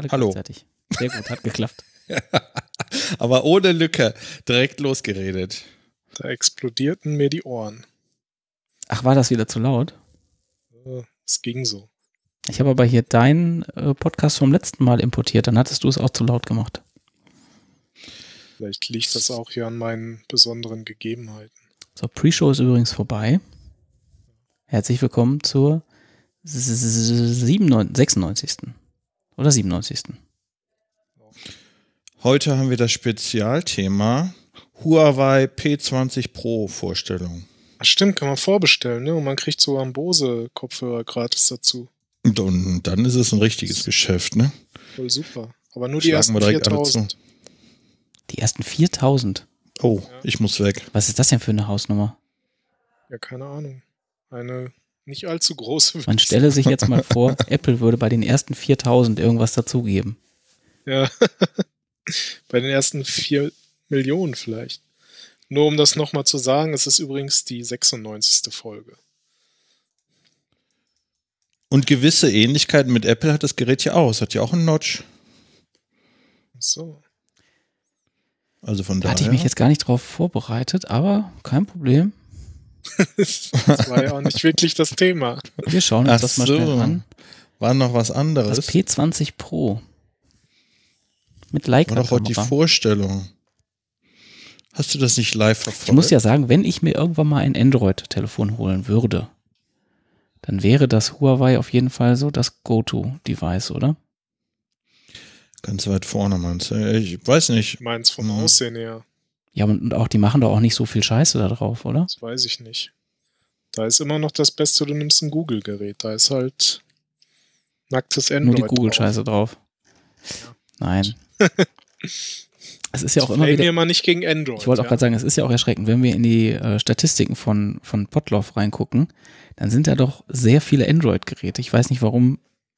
Alle Hallo. gleichzeitig. Sehr gut, hat geklappt. Aber ohne Lücke, direkt losgeredet. Da explodierten mir die Ohren. Ach, war das wieder zu laut? Es ging so. Ich habe aber hier deinen Podcast vom letzten Mal importiert, dann hattest du es auch zu laut gemacht. Vielleicht liegt das auch hier an meinen besonderen Gegebenheiten. So, Pre-Show ist übrigens vorbei. Herzlich willkommen zur 96. oder 97. Heute haben wir das Spezialthema Huawei P20 Pro Vorstellung. Ach stimmt, kann man vorbestellen, ne? Und man kriegt sogar einen Bose-Kopfhörer gratis dazu. Und dann ist es ein richtiges Geschäft, ne? Voll super. Aber nur die Schlagen ersten wir direkt alle 4000. Die ersten 4000. Oh, ich muss weg. Was ist das denn für eine Hausnummer? Ja, keine Ahnung. Eine nicht allzu große. Man stelle sich jetzt mal vor, Apple würde bei den ersten 4000 irgendwas dazugeben. Ja. Bei den ersten 4 Millionen vielleicht. Nur um das nochmal zu sagen, es ist übrigens die 96. Folge. Und gewisse Ähnlichkeiten mit Apple hat das Gerät ja auch. Es hat ja auch einen Notch. Ach so. Also von Da daher. hatte ich mich jetzt gar nicht drauf vorbereitet, aber kein Problem. Das war ja auch nicht wirklich das Thema. Wir schauen uns das mal schnell an. War noch was anderes. Das P20 Pro. Mit War doch heute die Leica-Kamera. Vorstellung. Hast du das nicht live verfolgt? Ich muss ja sagen, wenn ich mir irgendwann mal ein Android-Telefon holen würde, dann wäre das Huawei auf jeden Fall so das Go-To-Device, oder? Ganz weit vorne, meinst du? Ich weiß nicht. Ich meine es vom Mhm. Aussehen her. Ja, und auch die machen doch auch nicht so viel Scheiße da drauf, oder? Das weiß ich nicht. Da ist immer noch das Beste, du nimmst ein Google-Gerät. Da ist halt nacktes Android Nur die Google-Scheiße drauf. Nein. Es ist ja auch immer Blame wieder. mir mal nicht gegen Android. Ich wollte auch ja. gerade sagen, es ist ja auch erschreckend, wenn wir in die Statistiken von Potloff reingucken, dann sind da doch sehr viele Android-Geräte. Ich weiß nicht, warum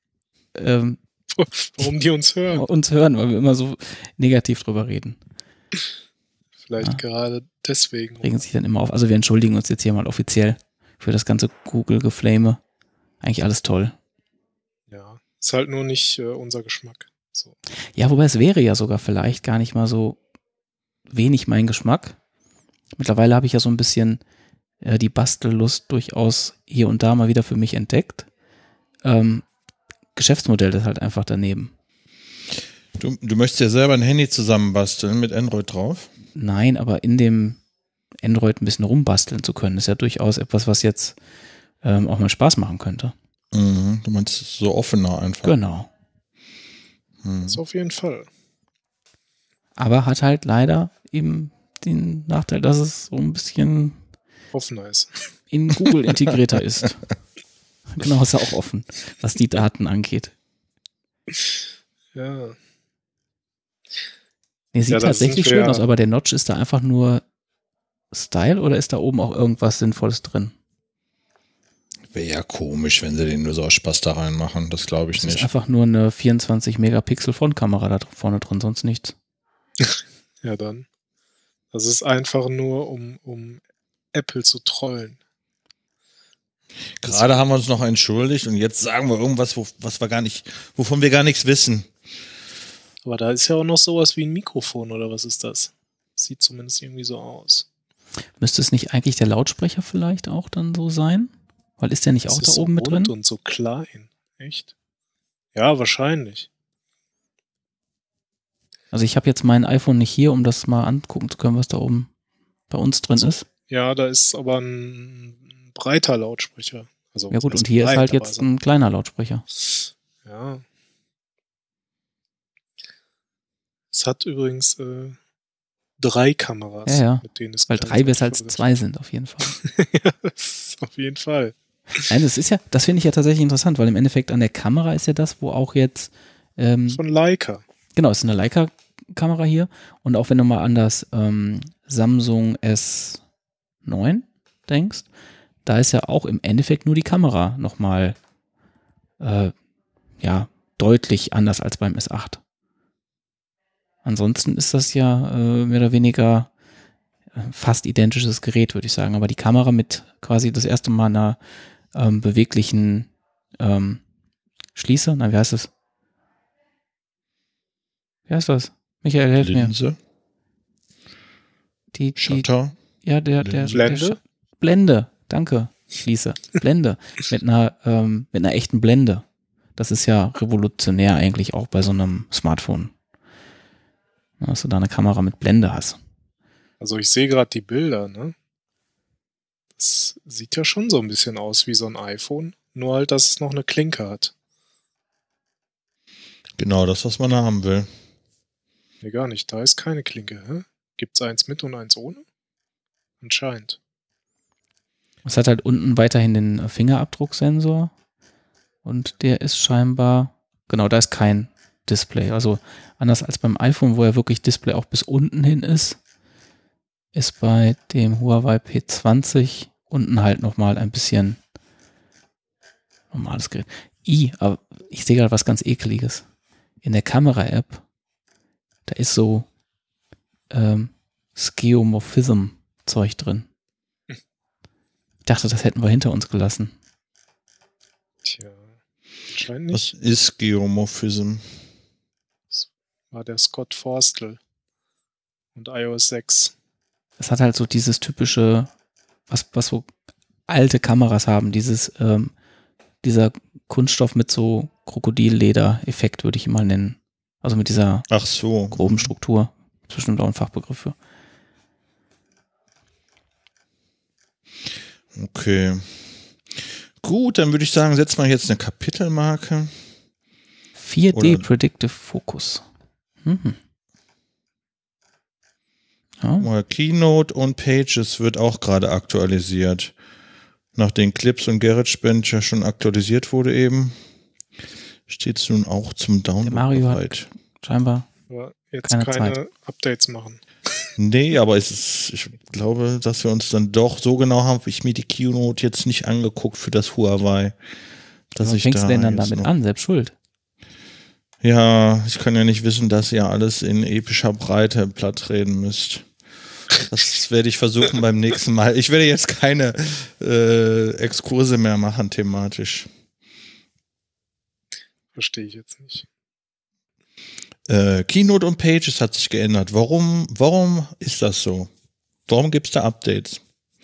Warum die uns hören. uns hören, weil wir immer so negativ drüber reden. Vielleicht Ja. gerade deswegen. Regen sich dann immer auf. Also wir entschuldigen uns jetzt hier mal offiziell für das ganze Google-Geflame. Eigentlich alles toll. Ja, ist halt nur nicht unser Geschmack. So. Ja, wobei es wäre ja sogar vielleicht gar nicht mal so wenig mein Geschmack. Mittlerweile habe ich ja so ein bisschen die Bastellust durchaus hier und da mal wieder für mich entdeckt. Geschäftsmodell ist halt einfach daneben. Du möchtest ja selber ein Handy zusammenbasteln mit Android drauf? Nein, aber in dem Android ein bisschen rumbasteln zu können, ist ja durchaus etwas, was jetzt auch mal Spaß machen könnte. Mhm. Du meinst so offener einfach. Genau. Das auf jeden Fall. Aber hat halt leider eben den Nachteil, dass es so ein bisschen Offener ist. in Google integrierter ist. Genau, ist ja auch offen, was die Daten angeht. Ja. Nee, sieht Ja, da tatsächlich sind wir schön ja- aus, aber der Notch ist da einfach nur Style oder ist da oben auch irgendwas Sinnvolles drin? Wäre ja komisch, wenn sie den nur so aus Spaß da reinmachen. Das glaube ich Es ist nicht. einfach nur eine 24 Megapixel Frontkamera da vorne drin, sonst nichts. Ja, dann. Das ist einfach nur, um Apple zu trollen. Gerade haben wir uns noch entschuldigt und jetzt sagen wir irgendwas, wovon wir gar nichts wissen. Aber da ist ja auch noch sowas wie ein Mikrofon oder was ist das? Sieht zumindest irgendwie so aus. Müsste es nicht eigentlich der Lautsprecher vielleicht auch dann so sein? Weil ist der nicht auch Das da ist oben so mit rund drin? und so klein. Echt? Ja, wahrscheinlich. Also ich habe jetzt mein iPhone nicht hier, um das mal angucken zu können, was da oben bei uns drin So. ist. Ja, da ist aber ein breiter Lautsprecher. Also, Ja gut, was und heißt hier ist breit, halt aber jetzt ein kleiner Lautsprecher. Ja. Es hat übrigens 3 Kameras, Ja, ja. mit denen es Weil 3 besser als 2 sind auf jeden Fall. Ja, das ist auf jeden Fall. Nein, das finde ich ja tatsächlich interessant, weil im Endeffekt an der Kamera ist ja das, wo auch jetzt Von Leica. genau, es ist eine Leica-Kamera hier und auch wenn du mal an das Samsung S9 denkst, da ist ja auch im Endeffekt nur die Kamera nochmal deutlich anders als beim S8. Ansonsten ist das ja mehr oder weniger fast identisches Gerät, würde ich sagen. Aber die Kamera mit quasi das erste Mal einer beweglichen Schließe, wie heißt es? Wie heißt das? Michael, helf mir. Linse, Shutter, Ja, der Blende? Blende, danke, Lisa. Blende. Mit einer echten Blende. Das ist ja revolutionär eigentlich auch bei so einem Smartphone. Dass du da eine Kamera mit Blende hast. Also ich sehe gerade die Bilder, ne? Das sieht ja schon so ein bisschen aus wie so ein iPhone, nur halt, dass es noch eine Klinke hat. genau das, was man haben will. Nee, gar nicht. Da ist keine Klinke, hä? Gibt's eins mit und eins ohne? Anscheinend. Es hat halt unten weiterhin den Fingerabdrucksensor und der ist scheinbar, genau, da ist kein Display. Also anders als beim iPhone, wo ja wirklich Display auch bis unten hin ist bei dem Huawei P20 unten halt nochmal ein bisschen normales Gerät. Aber ich sehe gerade was ganz Ekeliges. In der Kamera-App, da ist so Skeuomorphism-Zeug drin. Ich dachte, das hätten wir hinter uns gelassen. Tja, anscheinend Was nicht. ist Geomorphism? Das war der Scott Forstall und iOS 6. Es hat halt so dieses typische, was so alte Kameras haben, dieser Kunststoff mit so Krokodilleder-Effekt, würde ich ihn mal nennen. Also mit dieser Ach so. groben Struktur. Bestimmt auch ein Fachbegriff für. Okay. Gut, dann würde ich sagen, setzen wir jetzt eine Kapitelmarke. 4D Oder- Predictive Focus. Ja, Mal Keynote und Pages wird auch gerade aktualisiert. Nachdem Clips und GarageBand ja schon aktualisiert wurde eben, steht es nun auch zum Download Mario hat- bereit. scheinbar. Aber jetzt Keine keine Updates machen. Nee, aber ich glaube, dass wir uns dann doch so genau haben, ich mir die Keynote jetzt nicht angeguckt für das Huawei. Dass Was ich fängst du da denn dann jetzt damit noch- an? Selbst schuld. Ja, ich kann ja nicht wissen, dass ihr alles in epischer Breite platt reden müsst. Das werde ich versuchen beim nächsten Mal. Ich werde jetzt keine Exkurse mehr machen thematisch. Verstehe ich jetzt nicht. Keynote und Pages hat sich geändert. Warum ist das so? Warum gibt es da Updates?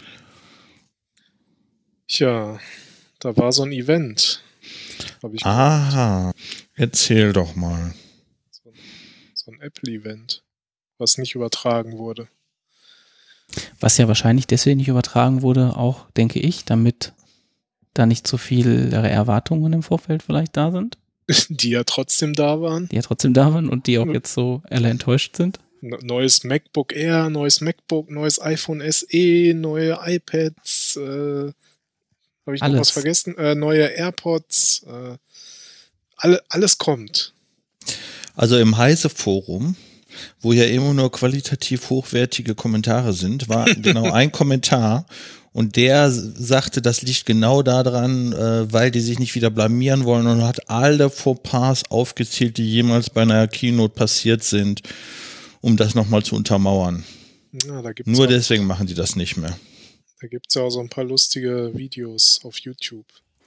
Tja, da war so ein Event. Hab ich Aha, erzähl doch mal. so ein Apple-Event, was nicht übertragen wurde. Was ja wahrscheinlich deswegen nicht übertragen wurde, auch, denke ich, damit da nicht so viele Erwartungen im Vorfeld vielleicht da sind, Die ja trotzdem da waren. die ja trotzdem da waren und die auch jetzt so alle enttäuscht sind. Neues MacBook Air, neues MacBook, neues iPhone SE, neue iPads, habe ich noch Alles. was vergessen? Neue AirPods, alles kommt. Also im Heise-Forum, wo ja immer nur qualitativ hochwertige Kommentare sind, war genau ein Kommentar und der sagte, das liegt genau daran, weil die sich nicht wieder blamieren wollen und hat alle Fauxpas aufgezählt, die jemals bei einer Keynote passiert sind, um das nochmal zu untermauern. Ja, da gibt's Nur auch, deswegen machen die das nicht mehr. da gibt's ja auch so ein paar lustige Videos auf YouTube.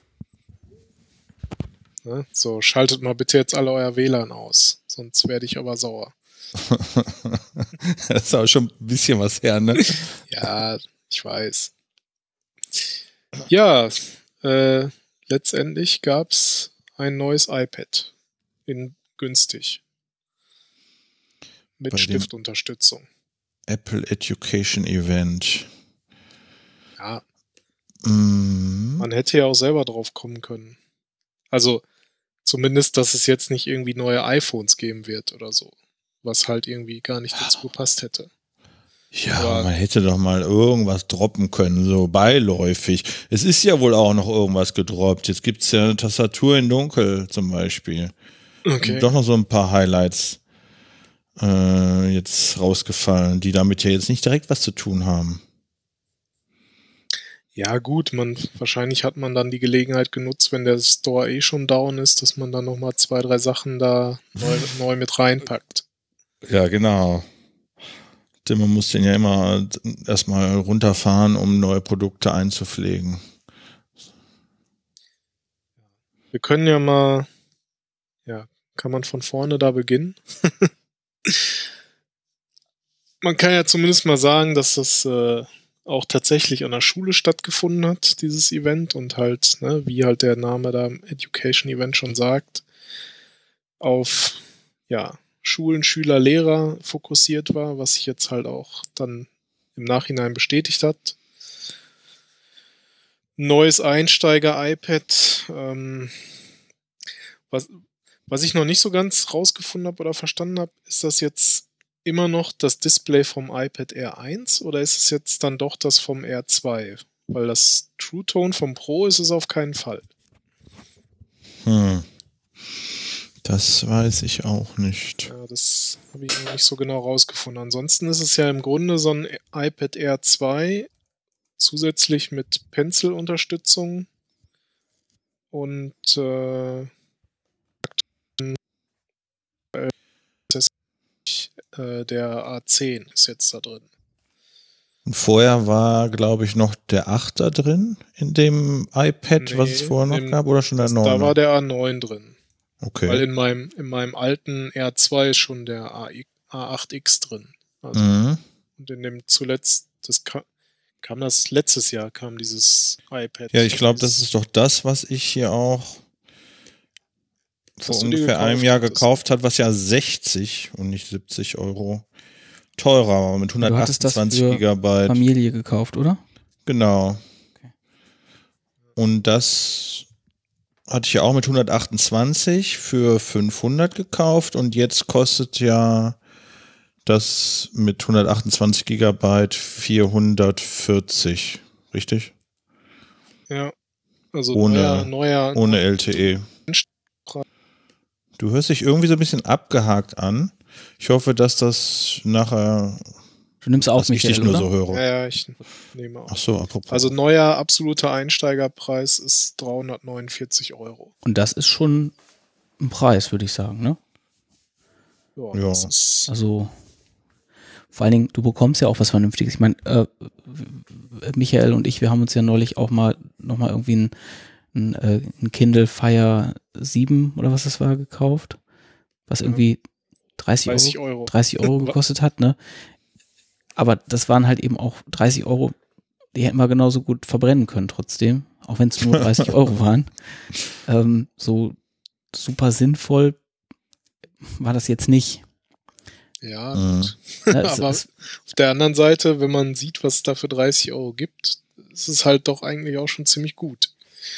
Ne? So, schaltet mal bitte jetzt alle euer WLAN aus, sonst werde ich aber sauer. Das ist auch schon ein bisschen was her, ne? Ja, ich weiß. Ja, letztendlich gab's ein neues iPad in günstig. Mit Bei dem- Stiftunterstützung. Apple Education Event. Ja, Mhm. man hätte ja auch selber drauf kommen können. Also zumindest, dass es jetzt nicht irgendwie neue iPhones geben wird oder so. Was halt irgendwie gar nicht dazu gepasst hätte. Ja, Aber- man hätte doch mal irgendwas droppen können, so beiläufig. Es ist ja wohl auch noch irgendwas gedroppt. Jetzt gibt's ja eine Tastatur in Dunkel zum Beispiel. Okay. Doch noch so ein paar Highlights jetzt rausgefallen, die damit ja jetzt nicht direkt was zu tun haben. Ja, gut, wahrscheinlich hat man dann die Gelegenheit genutzt, wenn der Store eh schon down ist, dass man dann nochmal 2, 3 Sachen da neu mit reinpackt. Ja, genau. Denn man muss den ja immer erstmal runterfahren, um neue Produkte einzupflegen. Wir können ja mal, ja, kann man von vorne da beginnen? Man kann ja zumindest mal sagen, dass das auch tatsächlich an der Schule stattgefunden hat, dieses Event, und halt, ne, wie halt der Name da im Education Event schon sagt, auf Schulen, Schüler, Lehrer fokussiert war, was sich jetzt halt auch dann im Nachhinein bestätigt hat. Neues Einsteiger-iPad, was ich noch nicht so ganz rausgefunden habe oder verstanden habe, ist das jetzt immer noch das Display vom iPad Air 1 oder ist es jetzt dann doch das vom Air 2? Weil das True Tone vom Pro ist es auf keinen Fall. Das weiß ich auch nicht. Ja, das habe ich noch nicht so genau rausgefunden. Ansonsten ist es ja im Grunde so ein iPad Air 2 zusätzlich mit Pencil-Unterstützung und der A10 ist jetzt da drin. Und vorher war, glaube ich, noch der 8er drin in dem iPad, was es vorher noch gab, oder schon der 9er? Da war der A9 drin. Okay. Weil in meinem alten R2 ist schon der A8X drin. Also, und in dem zuletzt, kam das letztes Jahr, kam dieses iPad. Ja, ich glaube, das ist doch das, was ich hier auch vor ungefähr einem Jahr gekauft hat, was ja 60 und nicht 70 Euro teurer war, mit 128 Gigabyte. Familie gekauft, oder? Genau. Okay. Und das hatte ich ja auch mit 128 für 500 gekauft und jetzt kostet ja das mit 128 Gigabyte 440, richtig? Ja, also ohne LTE. Du hörst dich irgendwie so ein bisschen abgehakt an. Ich hoffe, dass das nachher... Du nimmst auf mich, ich dich nur so höre. Ja, ich nehme auf. Ach so, apropos. Also neuer absoluter Einsteigerpreis ist 349 Euro. Und das ist schon ein Preis, würde ich sagen, ne? Ja. Das ist also vor allen Dingen, du bekommst ja auch was Vernünftiges. Ich meine, Michael und ich, wir haben uns ja neulich auch mal nochmal irgendwie ein Kindle Fire 7 oder was das war gekauft, was irgendwie 30 Euro gekostet hat, ne? Aber das waren halt eben auch 30 Euro, die hätten wir genauso gut verbrennen können trotzdem, auch wenn es nur 30 Euro waren. So super sinnvoll war das jetzt nicht. Ja, gut. Aber auf der anderen Seite, wenn man sieht, was es da für 30 Euro gibt, ist es halt doch eigentlich auch schon ziemlich gut.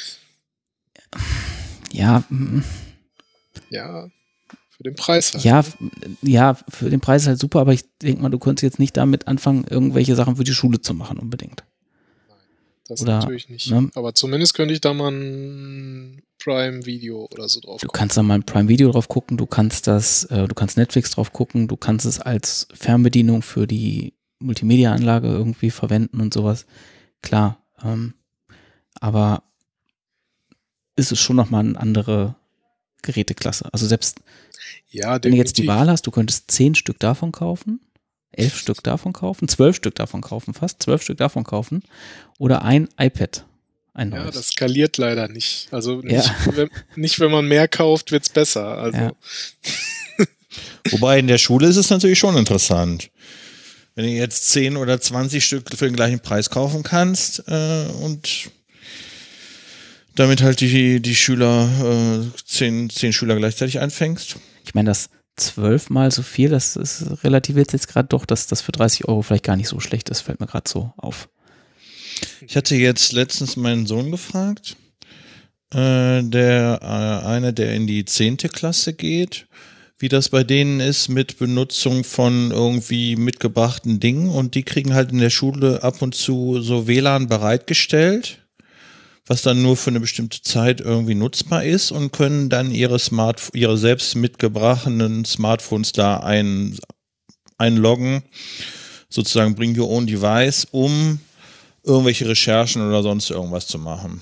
Ja. Ja, für den Preis halt. Ja, für den Preis halt super, aber ich denke mal, du könntest jetzt nicht damit anfangen, irgendwelche Sachen für die Schule zu machen unbedingt. Nein, das natürlich nicht. Ne? Aber zumindest könnte ich da mal ein Prime Video oder so drauf gucken. Du kannst da mal ein Prime Video drauf gucken, du kannst Netflix drauf gucken, du kannst es als Fernbedienung für die Multimedia-Anlage irgendwie verwenden und sowas. Klar, aber ist es schon nochmal eine andere Geräteklasse. Also selbst wenn du jetzt die Wahl hast, du könntest 10 Stück davon kaufen, 11 Stück davon kaufen, 12 Stück davon kaufen, fast 12 Stück davon kaufen oder ein iPad. Ja, das skaliert leider nicht. Also nicht, wenn man mehr kauft, wird's besser. Also. Ja. Wobei in der Schule ist es natürlich schon interessant. Wenn du jetzt 10 oder 20 Stück für den gleichen Preis kaufen kannst und damit halt die Schüler 10 Schüler gleichzeitig einfängst. Ich meine, das 12-mal so viel, das ist relativiert jetzt gerade doch, dass das für 30 Euro vielleicht gar nicht so schlecht ist, fällt mir gerade so auf. Ich hatte jetzt letztens meinen Sohn gefragt, der in die 10. Klasse geht, wie das bei denen ist mit Benutzung von irgendwie mitgebrachten Dingen, und die kriegen halt in der Schule ab und zu so WLAN bereitgestellt, was dann nur für eine bestimmte Zeit irgendwie nutzbar ist, und können dann ihre selbst mitgebrachten Smartphones da einloggen, sozusagen bring your own device, um irgendwelche Recherchen oder sonst irgendwas zu machen.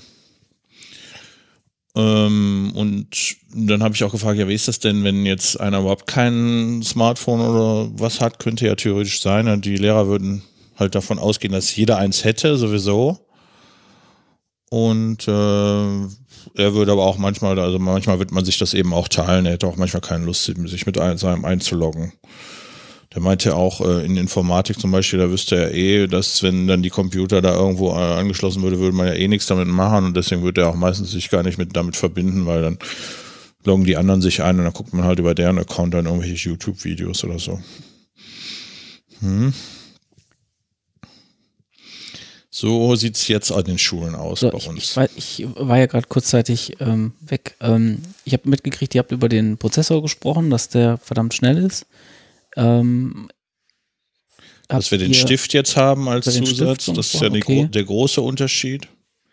Und dann habe ich auch gefragt, ja, wie ist das denn, wenn jetzt einer überhaupt kein Smartphone oder was hat, könnte ja theoretisch sein. Die Lehrer würden halt davon ausgehen, dass jeder eins hätte, sowieso. Und er würde aber auch manchmal wird man sich das eben auch teilen. Er hätte auch manchmal keine Lust, sich mit seinem einzuloggen. Der meinte auch, in Informatik zum Beispiel, da wüsste er dass wenn dann die Computer da irgendwo angeschlossen würde man ja nichts damit machen und deswegen würde er auch meistens sich gar nicht damit verbinden, weil dann loggen die anderen sich ein und dann guckt man halt über deren Account dann irgendwelche YouTube-Videos oder so. So sieht's jetzt an den Schulen aus bei uns. Ich war ja gerade kurzzeitig weg. Ich habe mitgekriegt, ihr habt über den Prozessor gesprochen, dass der verdammt schnell ist. Dass wir den Stift jetzt haben als Zusatz, das ist ja der große Unterschied.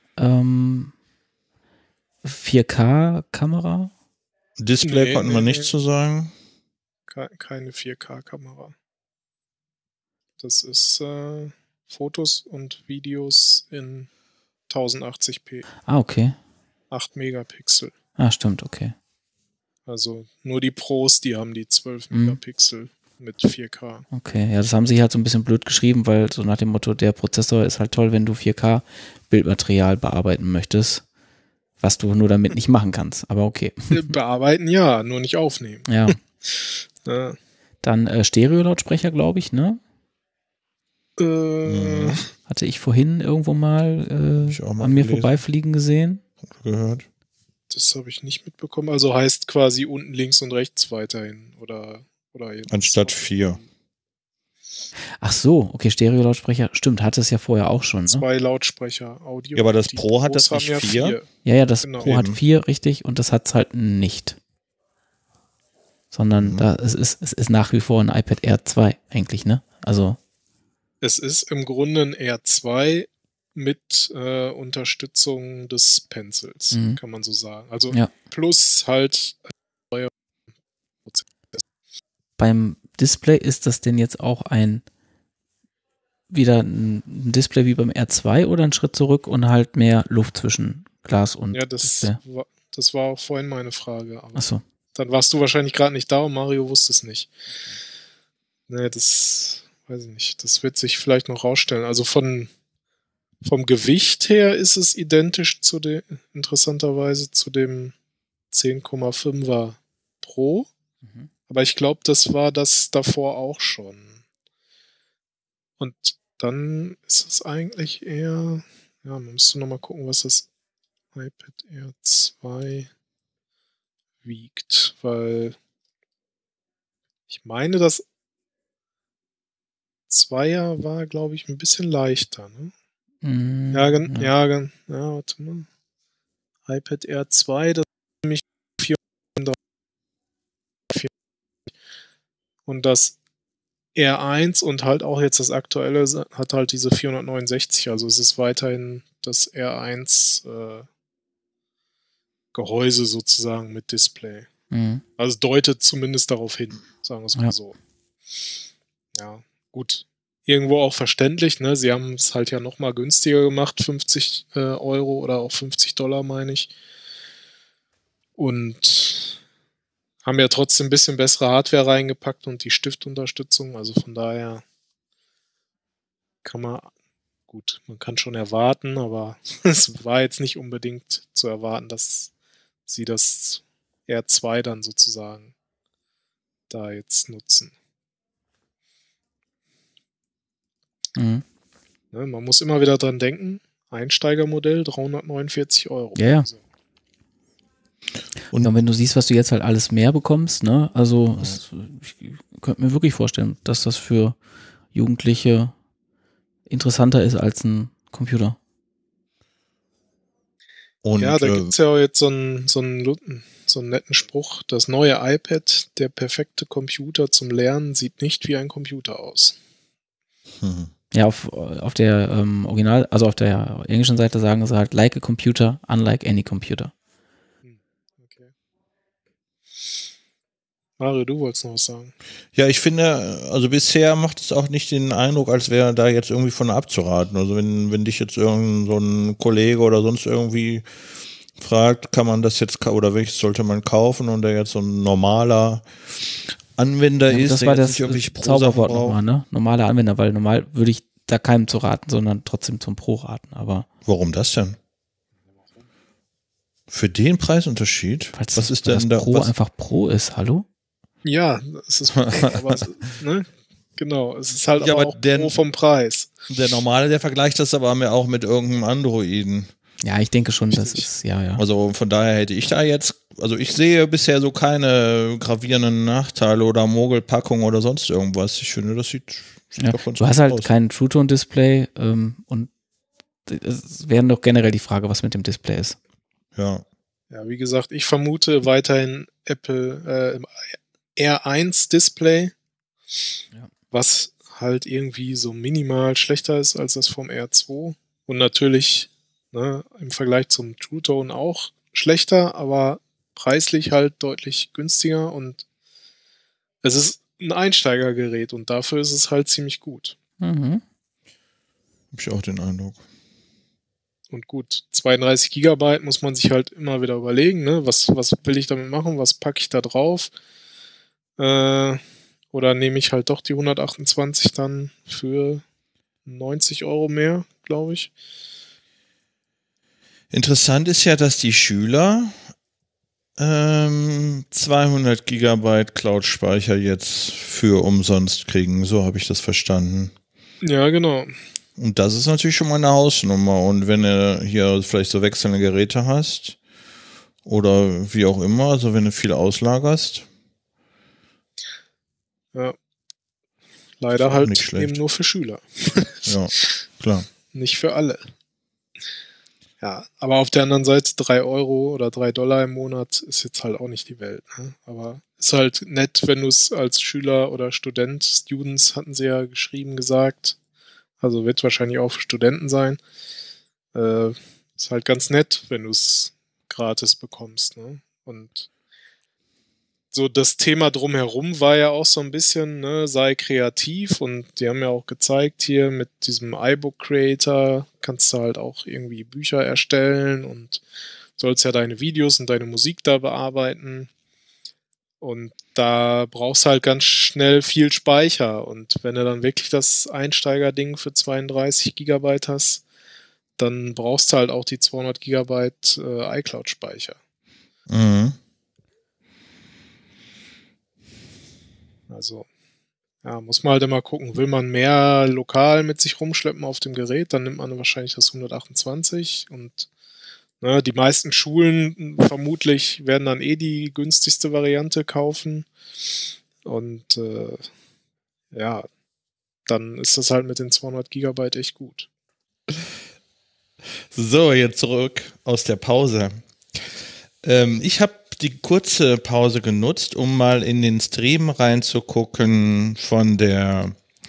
4K-Kamera? Display konnten wir nicht zu sagen. Keine 4K-Kamera. Das ist Fotos und Videos in 1080p. Ah, okay. 8 Megapixel. Ah, stimmt, okay. Also nur die Pros, die haben die 12 Megapixel mit 4K. Okay, ja, das haben sie halt so ein bisschen blöd geschrieben, weil so nach dem Motto, der Prozessor ist halt toll, wenn du 4K-Bildmaterial bearbeiten möchtest, was du nur damit nicht machen kannst, aber okay. Bearbeiten ja, nur nicht aufnehmen. Ja. Dann Stereo-Lautsprecher, glaube ich, ne? Hatte ich vorhin irgendwo mal an mir vorbeifliegen gesehen. Gehört. Das habe ich nicht mitbekommen. Also heißt quasi unten links und rechts weiterhin oder jetzt anstatt 4. Ach so, okay, Stereo-Lautsprecher. Stimmt, hatte es ja vorher auch schon. Ne? 2 Lautsprecher, Audio. Ja, aber das Pro hat das nicht 4. Ja, das Pro hat 4, richtig, und das hat es halt nicht. Sondern es ist nach wie vor ein iPad Air 2 eigentlich, ne? Also es ist im Grunde ein Air 2 mit Unterstützung des Pencils, kann man so sagen. Also plus halt neue Prozesse. Beim Display ist das denn jetzt auch wieder ein Display wie beim R2 oder ein Schritt zurück und halt mehr Luft zwischen Glas und Display? Das war auch vorhin meine Frage. Aber ach so. Dann warst du wahrscheinlich gerade nicht da und Mario wusste es nicht. Nee, das weiß ich nicht. Das wird sich vielleicht noch rausstellen. Also vom Gewicht her ist es identisch interessanterweise zu dem 10,5er Pro. Aber ich glaube, das war das davor auch schon. Und dann ist es eigentlich eher, man müsste nochmal gucken, was das iPad Air 2 wiegt, weil ich meine, das 2er war, glaube ich, ein bisschen leichter, ne? Ja, warte mal. iPad Air 2, das ist nämlich 400 und das R1 und halt auch jetzt das aktuelle hat halt diese 469, also es ist weiterhin das R1 Gehäuse sozusagen mit Display. Also deutet zumindest darauf hin, sagen wir es mal so. Ja, gut. Irgendwo auch verständlich, ne? Sie haben es halt ja nochmal günstiger gemacht, 50 Euro oder auch $50, meine ich. Und haben ja trotzdem ein bisschen bessere Hardware reingepackt und die Stiftunterstützung. Also von daher man kann schon erwarten, aber es war jetzt nicht unbedingt zu erwarten, dass sie das R2 dann sozusagen da jetzt nutzen. Ne, man muss immer wieder dran denken, Einsteigermodell 349 Euro. Ja. Also. Und wenn du siehst, was du jetzt halt alles mehr bekommst, ne, also ich könnte mir wirklich vorstellen, dass das für Jugendliche interessanter ist als ein Computer. Und, da gibt es ja auch jetzt so einen netten Spruch, das neue iPad, der perfekte Computer zum Lernen, sieht nicht wie ein Computer aus. Ja, auf der Original, also auf der englischen Seite sagen sie halt, like a computer, unlike any computer. Okay. Mario, du wolltest noch was sagen. Ja, ich finde, also bisher macht es auch nicht den Eindruck, als wäre da jetzt irgendwie von abzuraten. Also wenn dich jetzt irgend so ein Kollege oder sonst irgendwie fragt, kann man das jetzt, oder welches sollte man kaufen und der jetzt so ein normaler Anwender ist, das war das Zauberwort nochmal, ne? Normaler Anwender, weil normal würde ich da keinem zu raten, sondern trotzdem zum Pro raten, aber. Warum das denn? Für den Preisunterschied? Was ist denn da? Pro einfach Pro ist, hallo? Ja, das ist aber, ne? Genau, es ist halt Ja, aber aber auch pro vom Preis. Der Normale, der vergleicht das aber auch mit irgendeinem Androiden. Ja, ich denke schon, das Richtig. ist, ja. Also von daher hätte ich da jetzt, also ich sehe bisher so keine gravierenden Nachteile oder Mogelpackung oder sonst irgendwas. Ich finde, das sieht Ja, doch ganz du hast gut halt aus. kein True-Tone-Display und es wäre doch generell die Frage, was mit dem Display ist. Ja. Ja, wie gesagt, ich vermute weiterhin Apple R1 Display, Ja. was halt irgendwie so minimal schlechter ist als das vom R2 und natürlich im Vergleich zum True Tone auch schlechter, aber preislich halt deutlich günstiger und es ist ein Einsteigergerät und dafür ist es halt ziemlich gut. Mhm. Hab ich auch den Eindruck. Und gut, 32 Gigabyte muss man sich halt immer wieder überlegen, ne? Was will ich damit machen? Was packe ich da drauf? Oder nehme ich halt doch die 128 dann für 90 Euro mehr, glaube ich. Interessant ist ja, dass die Schüler 200 Gigabyte Cloud-Speicher jetzt für umsonst kriegen. So habe ich das verstanden. Ja, genau. Und das ist natürlich schon mal eine Hausnummer. Und wenn du hier vielleicht so wechselnde Geräte hast oder wie auch immer, also wenn du viel auslagerst. Ja. Ist Leider auch halt nicht schlecht. eben nur für Schüler. Ja, klar. Nicht für alle. Ja, aber auf der anderen Seite 3 Euro oder $3 im Monat ist jetzt halt auch nicht die Welt. Ne? Aber ist halt nett, wenn du es als Schüler oder Student, Students hatten sie ja geschrieben, gesagt, also wird wahrscheinlich auch für Studenten sein, ist halt ganz nett, wenn du es gratis bekommst. Ne? Und so das Thema drumherum war ja auch so ein bisschen, ne, sei kreativ und die haben ja auch gezeigt hier mit diesem iBook Creator kannst du halt auch irgendwie Bücher erstellen und sollst ja deine Videos und deine Musik da bearbeiten und da brauchst du halt ganz schnell viel Speicher und wenn du dann wirklich das Einsteigerding für 32 Gigabyte hast, dann brauchst du halt auch die 200 Gigabyte iCloud Speicher. Mhm. Also, ja, muss man halt immer gucken. Will man mehr lokal mit sich rumschleppen auf dem Gerät, dann nimmt man wahrscheinlich das 128 und die meisten Schulen vermutlich werden dann die günstigste Variante kaufen und ja, dann ist das halt mit den 200 Gigabyte echt gut. So, jetzt zurück aus der Pause. Ich habe die kurze Pause genutzt, um mal in den Stream reinzugucken von der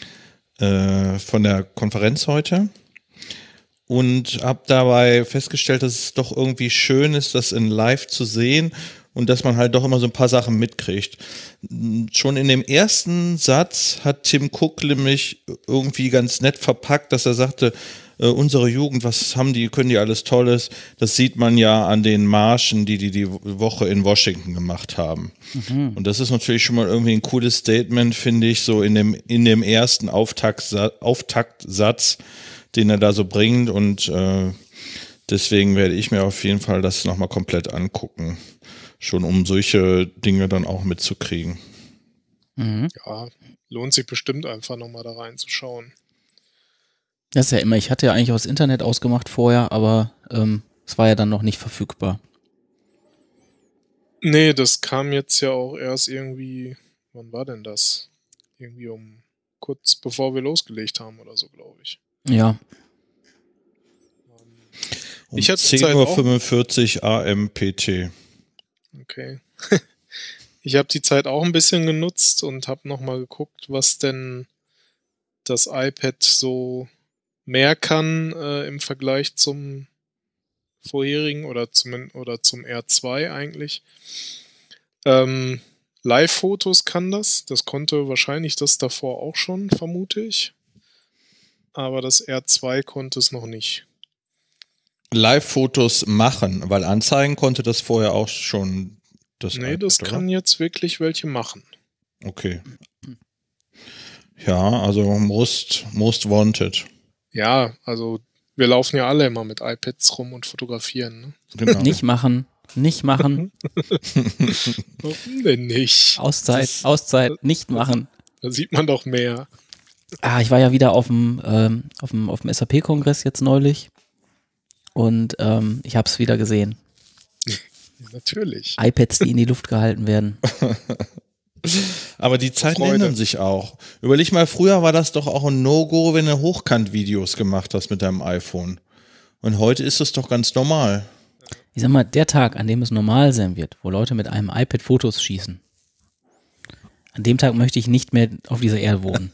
Konferenz heute und habe dabei festgestellt, dass es doch irgendwie schön ist, das in live zu sehen und dass man halt doch immer so ein paar Sachen mitkriegt. Schon in dem ersten Satz hat Tim Cook nämlich irgendwie ganz nett verpackt, dass er sagte, unsere Jugend, können die alles Tolles? Das sieht man ja an den Marschen, die Woche in Washington gemacht haben. Mhm. Und das ist natürlich schon mal irgendwie ein cooles Statement, finde ich, so in dem ersten Auftaktsatz, den er da so bringt. Und deswegen werde ich mir auf jeden Fall das nochmal komplett angucken. Schon um solche Dinge dann auch mitzukriegen. Mhm. Ja, lohnt sich bestimmt einfach nochmal da reinzuschauen. Das ist ja immer, ich hatte ja eigentlich auch das Internet ausgemacht vorher, aber es war ja dann noch nicht verfügbar. Nee, das kam jetzt ja auch erst irgendwie, wann war denn das? Irgendwie kurz bevor wir losgelegt haben oder so, glaube ich. Ja. Um 10:45 Uhr AMPT. Okay. Ich habe die Zeit auch ein bisschen genutzt und habe nochmal geguckt, was denn das iPad so mehr kann im Vergleich zum vorherigen oder zum R2 eigentlich. Live-Fotos kann das. Das konnte wahrscheinlich das davor auch schon, vermute ich. Aber das R2 konnte es noch nicht. Live-Fotos machen, weil anzeigen konnte das vorher auch schon. Das kann jetzt wirklich welche machen. Okay. Ja, also most wanted. Ja, also wir laufen ja alle immer mit iPads rum und fotografieren. Ne? Genau. Nicht machen. Warum denn nicht? Auszeit, nicht machen. Da sieht man doch mehr. Ich war ja wieder auf dem SAP-Kongress jetzt neulich und ich habe es wieder gesehen. Natürlich. iPads, die in die Luft gehalten werden. Aber die Zeiten ändern sich auch. Überleg mal, früher war das doch auch ein No-Go, wenn du Hochkant-Videos gemacht hast mit deinem iPhone. Und heute ist es doch ganz normal. Ich sag mal, der Tag, an dem es normal sein wird, wo Leute mit einem iPad Fotos schießen, an dem Tag möchte ich nicht mehr auf dieser Erde wohnen.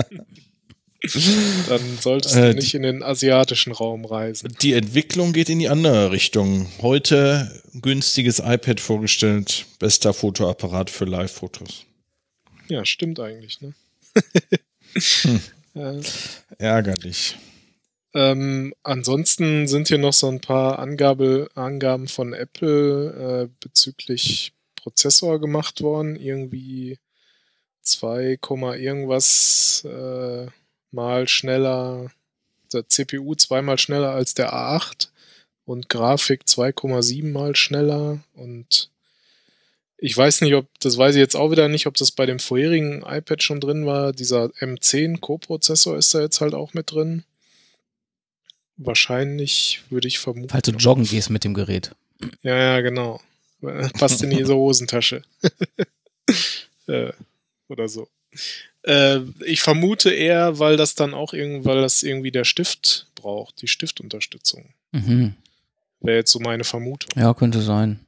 Dann solltest du nicht in den asiatischen Raum reisen. Die Entwicklung geht in die andere Richtung. Heute günstiges iPad vorgestellt, bester Fotoapparat für Live-Fotos. Ja, stimmt eigentlich, ne? Ärgerlich. Ansonsten sind hier noch so ein paar Angaben von Apple bezüglich Prozessor gemacht worden. Irgendwie 2, irgendwas mal schneller, der CPU 2-mal schneller als der A8 und Grafik 2,7 mal schneller. Und ich weiß nicht, das weiß ich jetzt auch wieder nicht, ob das bei dem vorherigen iPad schon drin war. Dieser M10 Co-Prozessor ist da jetzt halt auch mit drin. Wahrscheinlich würde ich vermuten. Falls du joggen gehst mit dem Gerät. Ja, genau. Passt in diese Hosentasche. Oder so. Ich vermute eher, weil das dann auch weil das irgendwie der Stift braucht, die Stiftunterstützung. Mhm. Wäre jetzt so meine Vermutung. Ja, könnte sein.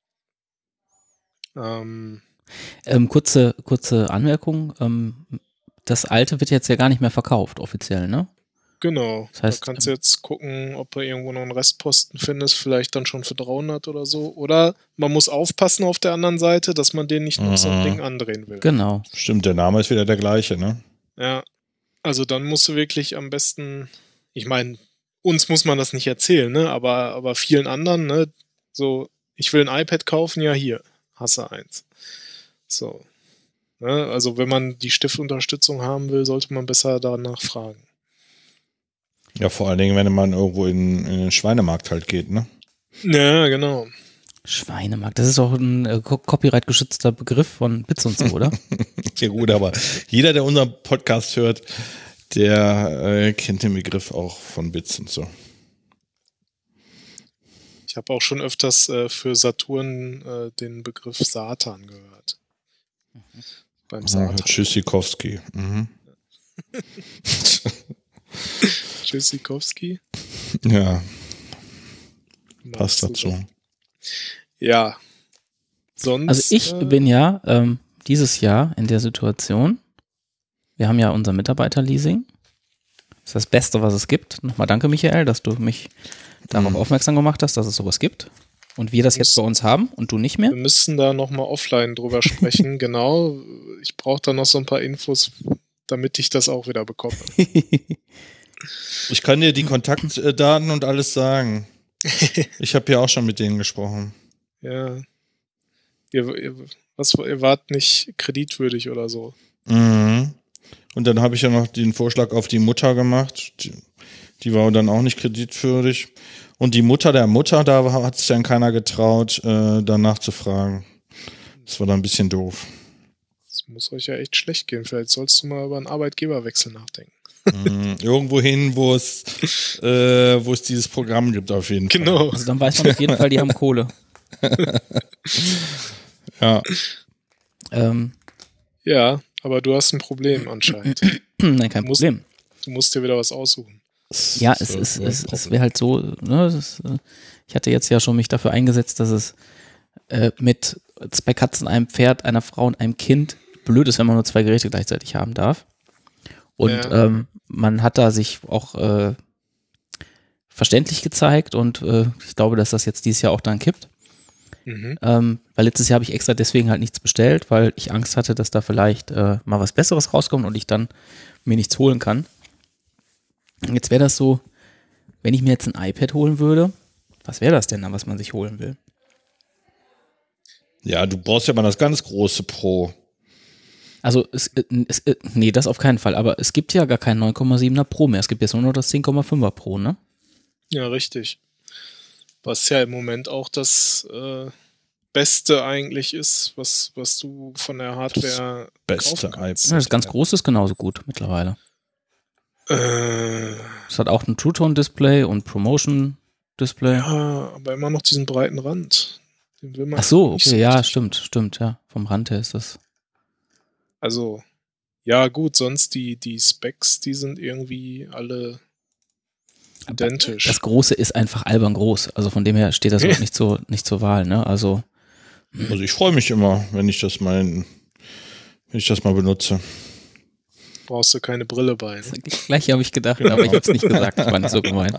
Kurze Anmerkung. Das alte wird jetzt ja gar nicht mehr verkauft, offiziell, ne? Genau. Das heißt, da kannst du jetzt gucken, ob du irgendwo noch einen Restposten findest, vielleicht dann schon für 300 oder so. Oder man muss aufpassen auf der anderen Seite, dass man den nicht noch so ein Ding andrehen will. Genau. Stimmt, der Name ist wieder der gleiche, ne? Ja. Also dann musst du wirklich am besten, ich meine, uns muss man das nicht erzählen, ne? Aber vielen anderen, ne? So, ich will ein iPad kaufen, ja hier, hast du eins. So. Ne? Also wenn man die Stiftunterstützung haben will, sollte man besser danach fragen. Ja, vor allen Dingen, wenn man irgendwo in den Schweinemarkt halt geht, ne? Ja, genau. Schweinemarkt, das ist auch ein copyright-geschützter Begriff von Bits und so, oder? Ja gut, aber jeder, der unseren Podcast hört, der kennt den Begriff auch von Bits und so. Ich habe auch schon öfters für Saturn den Begriff Satan gehört. Beim Satan. Tschüssikowski. Mhm. Tschüssikowski? Ja. Passt dazu. Ja. Sonst. Also ich bin ja dieses Jahr in der Situation, wir haben ja unser Mitarbeiterleasing. Das ist das Beste, was es gibt. Nochmal danke, Michael, dass du mich darauf aufmerksam gemacht hast, dass es sowas gibt. Und wir das jetzt bei uns haben und du nicht mehr. Wir müssen da nochmal offline drüber sprechen, genau. Ich brauche da noch so ein paar Infos, damit ich das auch wieder bekomme. Ich kann dir die Kontaktdaten und alles sagen. Ich habe ja auch schon mit denen gesprochen. Ja. Ihr wart nicht kreditwürdig oder so. Mhm. Und dann habe ich ja noch den Vorschlag auf die Mutter gemacht. Die war dann auch nicht kreditwürdig. Und die Mutter der Mutter, da hat sich dann keiner getraut, danach zu fragen. Das war dann ein bisschen doof. Das muss euch ja echt schlecht gehen. Vielleicht sollst du mal über einen Arbeitgeberwechsel nachdenken. Irgendwo hin, wo es dieses Programm gibt, auf jeden Fall. Genau. Also dann weiß man auf jeden Fall, die haben Kohle. Ja. Ja, aber du hast ein Problem anscheinend. Nein, kein Problem. Du musst dir wieder was aussuchen. Ja, es wäre halt so, ne, ich hatte jetzt ja schon mich dafür eingesetzt, dass es mit 2 Katzen, einem Pferd, einer Frau und einem Kind blöd ist, wenn man nur 2 Geräte gleichzeitig haben darf. Und man hat da sich auch verständlich gezeigt und ich glaube, dass das jetzt dieses Jahr auch dann kippt. Mhm. Weil letztes Jahr habe ich extra deswegen halt nichts bestellt, weil ich Angst hatte, dass da vielleicht mal was Besseres rauskommt und ich dann mir nichts holen kann. Und jetzt wäre das so, wenn ich mir jetzt ein iPad holen würde, was wäre das denn dann, was man sich holen will? Ja, du brauchst ja mal das ganz große Pro. Also, nee, das auf keinen Fall, aber es gibt ja gar kein 9,7er Pro mehr, es gibt jetzt nur noch das 10,5er Pro, ne? Ja, richtig. Was ja im Moment auch das Beste eigentlich ist, was du von der Hardware Beste kaufen kannst. Ja, das ganz große ist genauso gut mittlerweile. Es hat auch ein True-Tone-Display und Promotion-Display. Ja, aber immer noch diesen breiten Rand. Den will man Ach so, nicht okay, ja, richtig. stimmt, ja. Vom Rand her ist das. Also, ja gut, sonst die Specs, die sind irgendwie alle identisch. Das Große ist einfach albern groß. Also von dem her steht das auch nicht zur Wahl, ne? Also ich freue mich immer, wenn ich das mal benutze. Brauchst du keine Brille bei. Ne? Gleich habe ich gedacht, aber ich habe es nicht gesagt. Ich war nicht so gemein.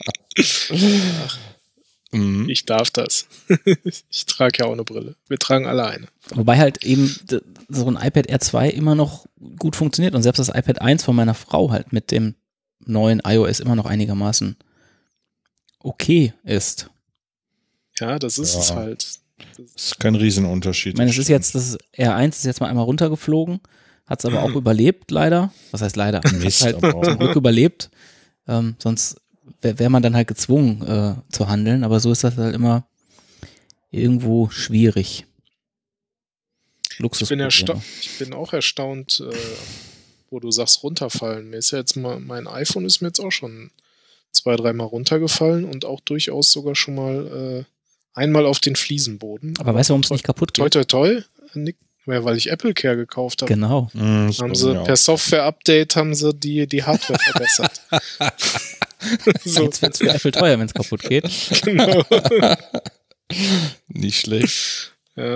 Ich darf das. Ich trage ja auch eine Brille. Wir tragen alle eine. Wobei halt eben so ein iPad Air 2 immer noch gut funktioniert und selbst das iPad 1 von meiner Frau halt mit dem neuen iOS immer noch einigermaßen okay ist. Ja, das ist es halt. Das ist kein Riesenunterschied. Ich meine, das R1 ist jetzt mal einmal runtergeflogen, hat es aber auch überlebt, leider. Was heißt leider? Mist, halt zum Glück überlebt. Sonst wäre man dann halt gezwungen zu handeln, aber so ist das halt immer irgendwo schwierig. Luxus. Ich bin auch erstaunt, wo du sagst, runterfallen. Mir ist ja jetzt mal, mein iPhone ist mir jetzt auch schon 2-3 Mal runtergefallen und auch durchaus sogar schon mal einmal auf den Fliesenboden. Aber weißt du, warum es nicht kaputt geht? Toi. Weil ich Apple Care gekauft habe. Genau. Haben sie per Software-Update die Hardware verbessert. So. Jetzt wird es für Apple teuer, wenn es kaputt geht. Genau. Nicht schlecht.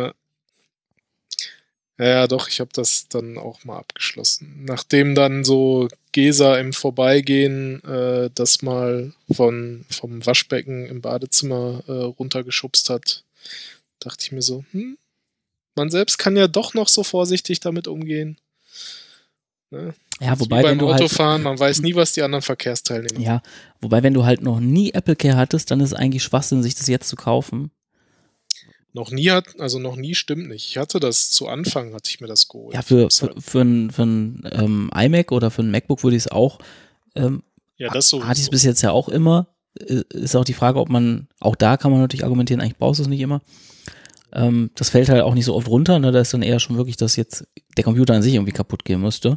Ja, doch, ich habe das dann auch mal abgeschlossen. Nachdem dann so Gesa im Vorbeigehen das mal vom Waschbecken im Badezimmer runtergeschubst hat, dachte ich mir so, man selbst kann ja doch noch so vorsichtig damit umgehen. Ne? Ja, wobei, wie beim Autofahren, man weiß nie, was die anderen Verkehrsteilnehmer. Ja, wobei, wenn du halt noch nie Apple Care hattest, dann ist es eigentlich Schwachsinn, sich das jetzt zu kaufen. Noch nie stimmt nicht. Ich hatte das zu Anfang, hatte ich mir das geholt. Ja, für ein iMac oder für ein MacBook würde ich es auch, das sowieso. hatte ich es bis jetzt ja auch immer. Ist auch die Frage, ob auch da kann man natürlich argumentieren, eigentlich brauchst du es nicht immer. Das fällt halt auch nicht so oft runter, ne? Da ist dann eher schon wirklich, dass jetzt der Computer an sich irgendwie kaputt gehen müsste.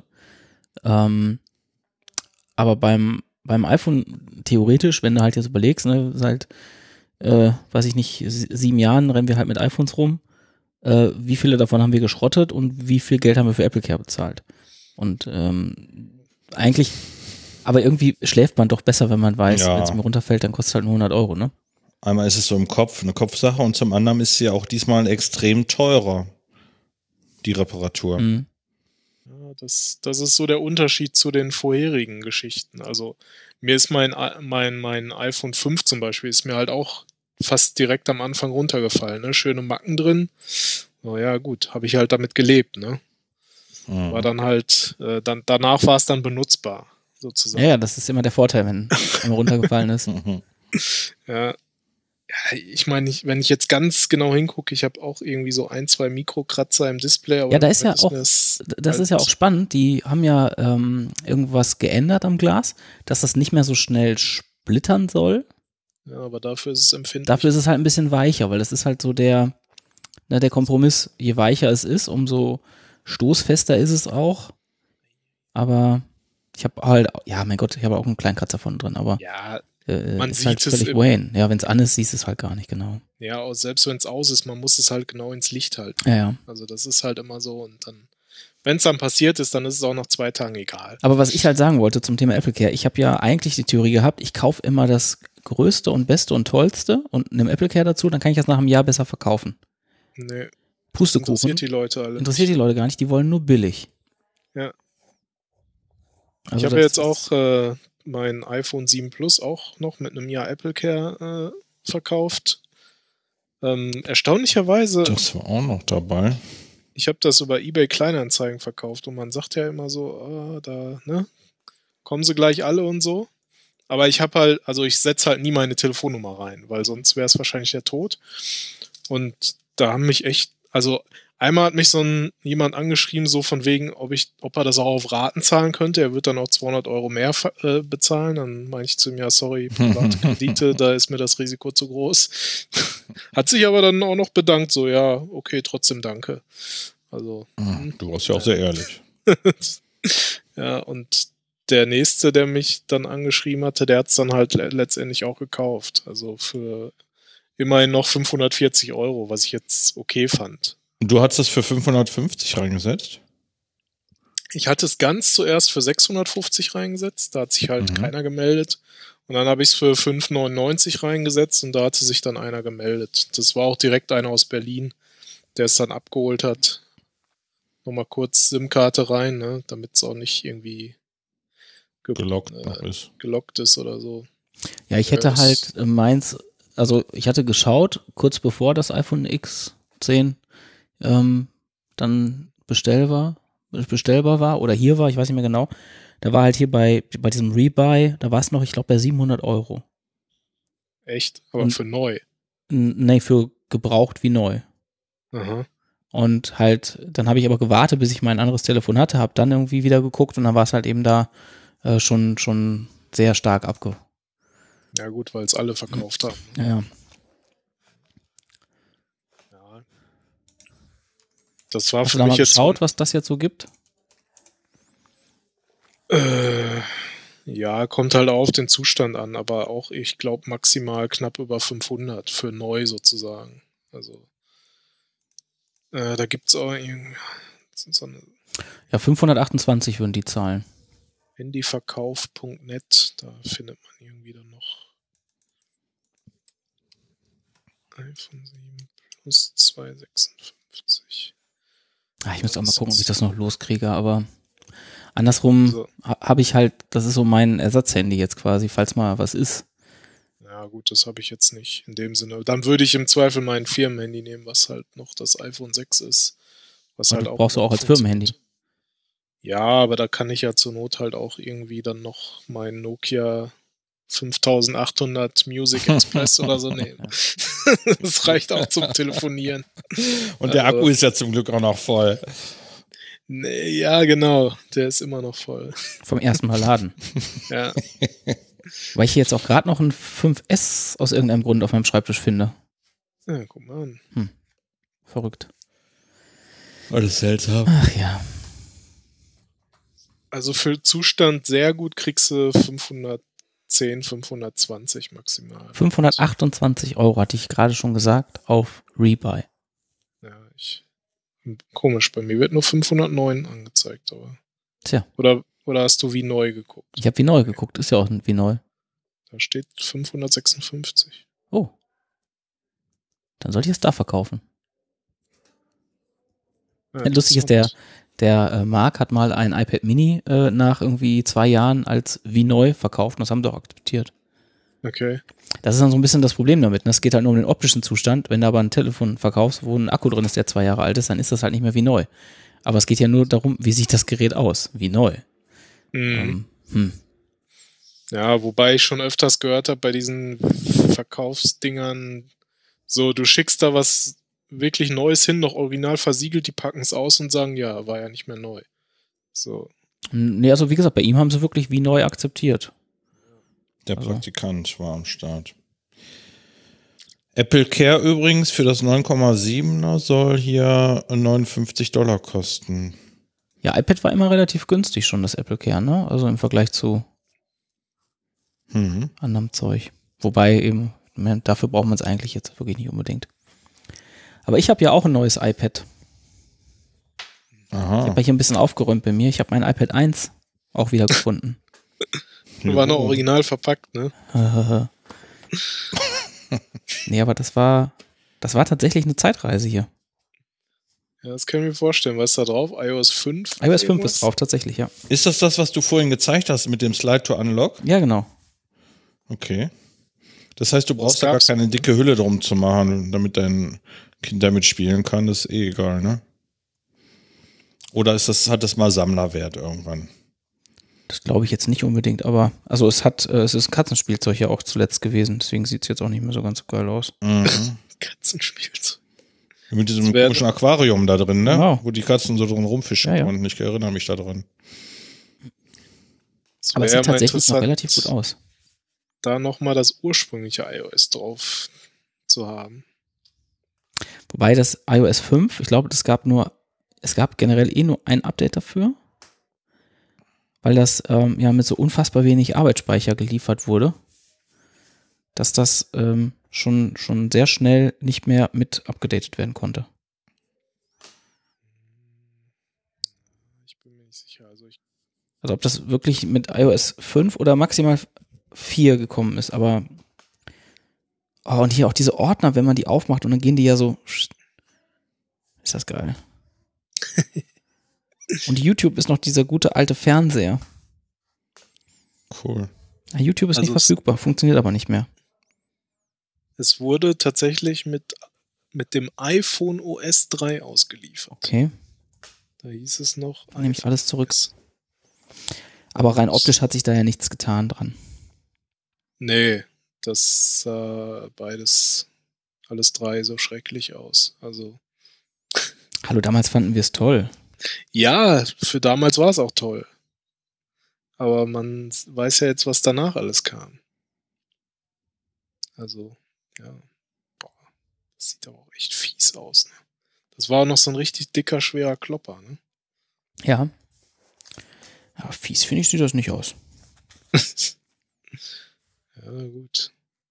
Aber beim iPhone theoretisch, wenn du halt jetzt überlegst, ne, seit, weiß ich nicht, 7 Jahren rennen wir halt mit iPhones rum. Wie viele davon haben wir geschrottet und wie viel Geld haben wir für Apple Care bezahlt? Und eigentlich, aber irgendwie schläft man doch besser, wenn man weiß, wenn es mir runterfällt, dann kostet es halt nur 100 Euro, ne? Einmal ist es so im Kopf, eine Kopfsache, und zum anderen ist sie ja auch diesmal extrem teurer, die Reparatur. Ja, das ist so der Unterschied zu den vorherigen Geschichten. Also mir ist mein iPhone 5 zum Beispiel, ist mir halt auch fast direkt am Anfang runtergefallen. Ne? Schöne Macken drin. Naja, gut, habe ich halt damit gelebt. Ne? War dann halt, danach war es dann benutzbar, sozusagen. Ja, das ist immer der Vorteil, wenn einmal runtergefallen ist. Ja, ich meine, wenn ich jetzt ganz genau hingucke, ich habe auch irgendwie so 1-2 Mikrokratzer im Display. Aber ja, das ist ja auch spannend. Die haben ja irgendwas geändert am Glas, dass das nicht mehr so schnell splittern soll. Ja, aber dafür ist es empfindlich. Dafür ist es halt ein bisschen weicher, weil das ist halt so der Kompromiss. Je weicher es ist, umso stoßfester ist es auch. Aber ich habe halt, ja, mein Gott, ich habe auch einen kleinen Kratzer von drin, aber ja, man sieht halt völlig Wayne. Ja, wenn es an ist, siehst du es halt gar nicht genau. Ja, selbst wenn es aus ist, man muss es halt genau ins Licht halten. Ja. Also das ist halt immer so, und dann, wenn es dann passiert ist, dann ist es auch nach 2 Tagen egal. Aber was ich halt sagen wollte zum Thema Apple Care, ich habe ja eigentlich die Theorie gehabt, ich kaufe immer das Größte und Beste und Tollste und nehme Apple Care dazu, dann kann ich das nach einem Jahr besser verkaufen. Nee. Pustekuchen. Interessiert die Leute alle. Interessiert die Leute gar nicht, die wollen nur billig. Ja. Also ich habe jetzt auch mein iPhone 7 Plus auch noch mit einem Jahr Apple Care verkauft. Erstaunlicherweise. Das war auch noch dabei. Ich habe das über eBay Kleinanzeigen verkauft und man sagt ja immer so, da, ne, kommen sie gleich alle und so. Aber ich habe halt, also ich setze halt nie meine Telefonnummer rein, weil sonst wäre es wahrscheinlich der Tod. Und da haben mich echt, also Einmal hat mich jemand angeschrieben, so von wegen, ob er das auch auf Raten zahlen könnte. Er wird dann auch 200 € mehr bezahlen. Dann meine ich zu ihm, ja, sorry, private Kredite, da ist mir das Risiko zu groß. Hat sich aber dann auch noch bedankt, so, ja, okay, trotzdem danke. Also. Du warst ja auch sehr ehrlich. Ja, und der nächste, der mich dann angeschrieben hatte, der hat es dann halt letztendlich auch gekauft. Also für immerhin noch 540 €, was ich jetzt okay fand. Und du hattest das für 550 reingesetzt? Ich hatte es ganz zuerst für 650 reingesetzt, da hat sich halt keiner gemeldet. Und dann habe ich es für 5,99 reingesetzt und da hatte sich dann einer gemeldet. Das war auch direkt einer aus Berlin, der es dann abgeholt hat. Nochmal kurz SIM-Karte rein, ne, damit es auch nicht irgendwie gelockt ist oder so. Ja, ich hätte halt meins, also ich hatte geschaut, kurz bevor das iPhone X10 dann bestellbar war oder hier war, ich weiß nicht mehr genau. Da war halt hier bei diesem Rebuy, da war es noch, ich glaube, bei 700 €. Echt? Aber für neu? Nee, für gebraucht wie neu. Aha. Und halt, dann habe ich aber gewartet, bis ich mein anderes Telefon hatte, habe dann irgendwie wieder geguckt und dann war es halt eben da schon sehr stark Ja gut, weil es alle verkauft haben. Ja. Das war Hast für du da mich mal jetzt geschaut, was das jetzt so gibt? Ja, kommt halt auf den Zustand an, aber auch, ich glaube, maximal knapp über 500 für neu sozusagen. Also da gibt es auch irgendwie so eine Ja, 528 würden die zahlen. Handyverkauf.net, da findet man irgendwie dann noch iPhone 7 Plus 256. Ich muss auch mal gucken, ob ich das noch loskriege, aber andersrum habe ich halt, das ist so mein Ersatzhandy jetzt quasi, falls mal was ist. Ja gut, das habe ich jetzt nicht in dem Sinne. Dann würde ich im Zweifel mein Firmenhandy nehmen, was halt noch das iPhone 6 ist. Was halt auch brauchst du auch als Firmenhandy. Ja, aber da kann ich ja zur Not halt auch irgendwie dann noch mein Nokia 5800 Music Express oder so nehmen. Das reicht auch zum Telefonieren. Und der Akku ist ja zum Glück auch noch voll. Nee, ja, genau. Der ist immer noch voll. Vom ersten Mal laden. Ja. Weil ich hier jetzt auch gerade noch ein 5S aus irgendeinem Grund auf meinem Schreibtisch finde. Ja, guck mal an. Verrückt. Alles seltsam. Ach ja. Also für Zustand sehr gut kriegst du 510, 520 maximal. 528 € hatte ich gerade schon gesagt auf Rebuy. Ja, komisch, bei mir wird nur 509 angezeigt, aber. Tja. Oder hast du wie neu geguckt? Ich habe wie neu geguckt, ist ja auch wie neu. Da steht 556. Oh. Dann sollte ich es da verkaufen. Ja, lustig ist, der Marc hat mal ein iPad Mini nach irgendwie 2 Jahren als wie neu verkauft und das haben wir auch akzeptiert. Okay. Das ist dann so ein bisschen das Problem damit. Ne? Es geht halt nur um den optischen Zustand. Wenn du aber ein Telefon verkaufst, wo ein Akku drin ist, der 2 Jahre alt ist, dann ist das halt nicht mehr wie neu. Aber es geht ja nur darum, wie sieht das Gerät aus? Wie neu. Ja, wobei ich schon öfters gehört habe bei diesen Verkaufsdingern, so du schickst da was wirklich Neues hin, noch original versiegelt, die packen es aus und sagen, ja, war ja nicht mehr neu. So. Nee, also wie gesagt, bei ihm haben sie wirklich wie neu akzeptiert. Der Praktikant war am Start. Apple Care übrigens für das 9,7er soll hier $59 kosten. Ja, iPad war immer relativ günstig schon, das Apple Care, ne? Also im Vergleich zu anderem Zeug. Wobei eben, dafür braucht man es eigentlich jetzt wirklich nicht unbedingt. Aber ich habe ja auch ein neues iPad. Aha. Ich habe hier ein bisschen aufgeräumt bei mir. Ich habe mein iPad 1 auch wieder gefunden. War noch original verpackt, ne? Nee, aber das war tatsächlich eine Zeitreise hier. Ja, das kann ich mir vorstellen. Was ist da drauf? iOS 5? iOS 5 ist drauf, tatsächlich, ja. Ist das, was du vorhin gezeigt hast mit dem Slide to Unlock? Ja, genau. Okay. Das heißt, du brauchst da gar keine dicke Hülle drum zu machen, damit dein Kind damit spielen kann. Das ist eh egal, ne? Oder hat das mal Sammlerwert irgendwann? Das glaube ich jetzt nicht unbedingt, aber also es ist ein Katzenspielzeug ja auch zuletzt gewesen, deswegen sieht es jetzt auch nicht mehr so ganz so geil aus. Katzenspielzeug. Mit diesem komischen Aquarium da drin, ne? Genau. Wo die Katzen so drin rumfischen Ja. konnten. Ich erinnere mich daran. Aber es sieht tatsächlich noch relativ gut aus. Da nochmal das ursprüngliche iOS drauf zu haben. Wobei das iOS 5, ich glaube, es gab generell nur ein Update dafür, weil das mit so unfassbar wenig Arbeitsspeicher geliefert wurde, dass das schon sehr schnell nicht mehr mit abgedatet werden konnte. Ich bin mir nicht sicher. Also ob das wirklich mit iOS 5 oder maximal 4 gekommen ist, aber und hier auch diese Ordner, wenn man die aufmacht und dann gehen die ja so, ist das geil. Und YouTube ist noch dieser gute alte Fernseher. Cool. Ja, YouTube ist nicht verfügbar, funktioniert aber nicht mehr. Es wurde tatsächlich mit dem iPhone OS 3 ausgeliefert. Okay. Da hieß es noch. Dann nehme ich alles zurück. Aber rein optisch hat sich da ja nichts getan dran. Nee, das sah alles drei so schrecklich aus. Also. Hallo, damals fanden wir es toll. Ja, für damals war es auch toll. Aber man weiß ja jetzt, was danach alles kam. Also, ja. Boah, das sieht aber auch echt fies aus, ne? Das war auch noch so ein richtig dicker, schwerer Klopper, ne? Ja. Ja, fies finde ich, sieht das nicht aus. Ja, gut.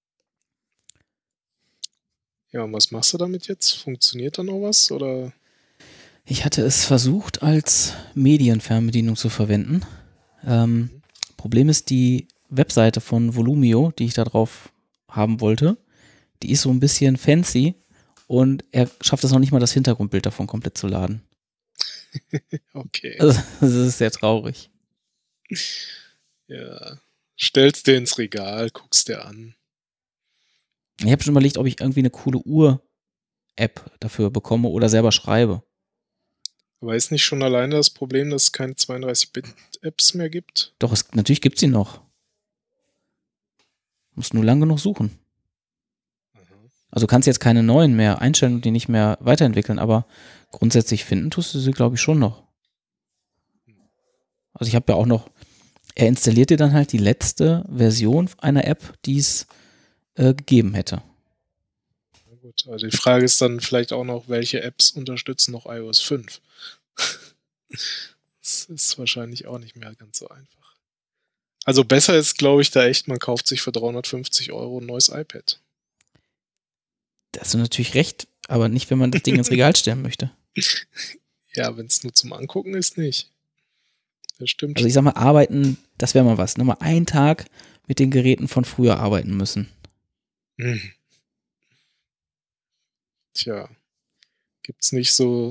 Ja, und was machst du damit jetzt? Funktioniert da noch was, oder? Ich hatte es versucht, als Medienfernbedienung zu verwenden. Problem ist, die Webseite von Volumio, die ich da drauf haben wollte, die ist so ein bisschen fancy und er schafft es noch nicht mal, das Hintergrundbild davon komplett zu laden. Okay. Also, das ist sehr traurig. Ja. Stellst dir ins Regal, guckst dir an. Ich habe schon überlegt, ob ich irgendwie eine coole Uhr-App dafür bekomme oder selber schreibe. Aber ist nicht schon alleine das Problem, dass es keine 32-Bit-Apps mehr gibt? Doch, natürlich gibt es sie noch. Muss nur lang genug suchen. Also kannst jetzt keine neuen mehr einstellen und die nicht mehr weiterentwickeln, aber grundsätzlich finden tust du sie, glaube ich, schon noch. Also ich habe ja auch noch, er installiert dir dann halt die letzte Version einer App, die es gegeben hätte. Na gut, also die Frage ist dann vielleicht auch noch, welche Apps unterstützen noch iOS 5? Das ist wahrscheinlich auch nicht mehr ganz so einfach. Also besser ist, glaube ich, da echt, man kauft sich für 350 € ein neues iPad. Da hast du natürlich recht, aber nicht, wenn man das Ding ins Regal stellen möchte. Ja, wenn es nur zum Angucken ist, nicht. Das stimmt. Also ich sag mal, arbeiten, das wäre mal was. Nochmal einen Tag mit den Geräten von früher arbeiten müssen. Hm. Tja, gibt's nicht so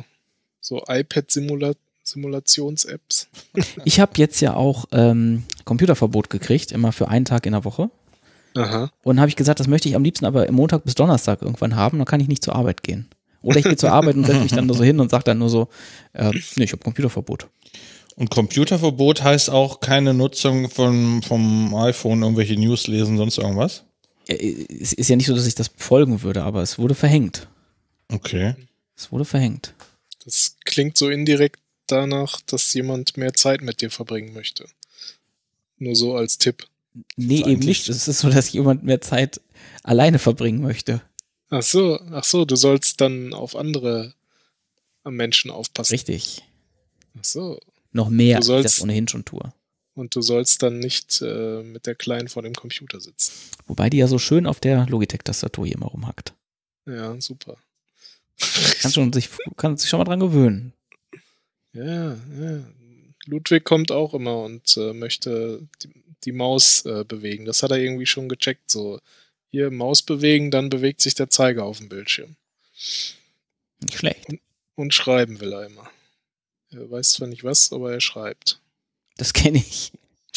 iPad-Simulations-Apps? Ich habe jetzt ja auch Computerverbot gekriegt, immer für einen Tag in der Woche. Aha. Und habe ich gesagt, das möchte ich am liebsten aber Montag bis Donnerstag irgendwann haben, dann kann ich nicht zur Arbeit gehen. Oder ich gehe zur Arbeit und setze mich dann nur so hin und sage dann nur so, nee, ich habe Computerverbot. Und Computerverbot heißt auch keine Nutzung vom iPhone, irgendwelche News lesen, sonst irgendwas? Es ist ja nicht so, dass ich das befolgen würde, aber es wurde verhängt. Okay. Es wurde verhängt. Das klingt so indirekt danach, dass jemand mehr Zeit mit dir verbringen möchte. Nur so als Tipp. Nee, eben nicht. Es ist so, dass jemand mehr Zeit alleine verbringen möchte. Ach so, du sollst dann auf andere Menschen aufpassen. Richtig. Ach so. Noch mehr, als ich das ohnehin schon tue. Und du sollst dann nicht mit der Kleinen vor dem Computer sitzen. Wobei die ja so schön auf der Logitech-Tastatur hier immer rumhackt. Ja, super. Kann sich schon mal dran gewöhnen. Ja. Ludwig kommt auch immer und möchte die Maus bewegen. Das hat er irgendwie schon gecheckt. So, hier Maus bewegen, dann bewegt sich der Zeiger auf dem Bildschirm. Nicht schlecht. Und schreiben will er immer. Er weiß zwar nicht was, aber er schreibt. Das kenne ich.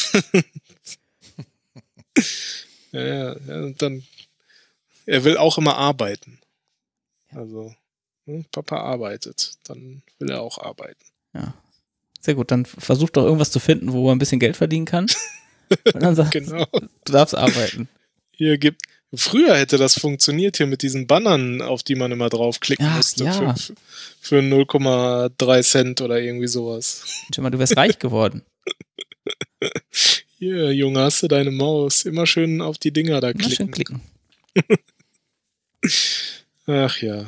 Ja, und dann, er will auch immer arbeiten. Also, Papa arbeitet, dann will er auch arbeiten. Ja. Sehr gut, dann versuch doch irgendwas zu finden, wo er ein bisschen Geld verdienen kann. Und dann sagt, Genau. du darfst arbeiten. Früher hätte das funktioniert hier mit diesen Bannern, auf die man immer draufklicken musste. Ja. Für 0,3 Cent oder irgendwie sowas. Schau mal, du wärst reich geworden. Hier, Junge, hast du deine Maus. Immer schön auf die Dinger da Immer schön klicken. klicken. Ach ja.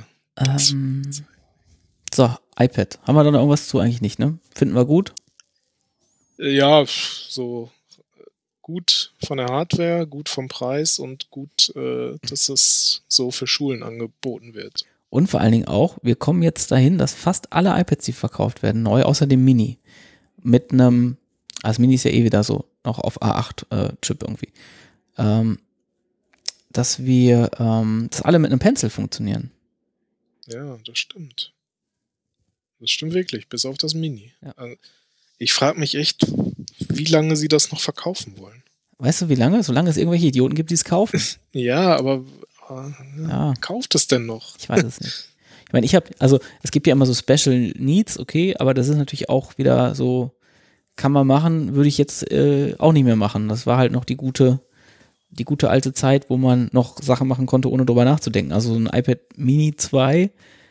So, iPad. Haben wir da noch irgendwas zu? Eigentlich nicht, ne? Finden wir gut? Ja, so gut von der Hardware, gut vom Preis und gut, dass es so für Schulen angeboten wird. Und vor allen Dingen auch, wir kommen jetzt dahin, dass fast alle iPads, die verkauft werden, neu, außer dem Mini, mit einem, also Mini ist ja eh wieder so, noch auf A8-Chip irgendwie, dass alle mit einem Pencil funktionieren. Ja, das stimmt. Das stimmt wirklich, bis auf das Mini. Ja. Also, ich frage mich echt, wie lange sie das noch verkaufen wollen. Weißt du, wie lange? Solange es irgendwelche Idioten gibt, die es kaufen. Ja, aber Ja. kauft es denn noch? Ich weiß es nicht. Ich meine, es gibt ja immer so Special Needs, okay, aber das ist natürlich auch wieder so, kann man machen, würde ich jetzt auch nicht mehr machen. Das war halt noch die gute alte Zeit, wo man noch Sachen machen konnte, ohne drüber nachzudenken. Also so ein iPad Mini 2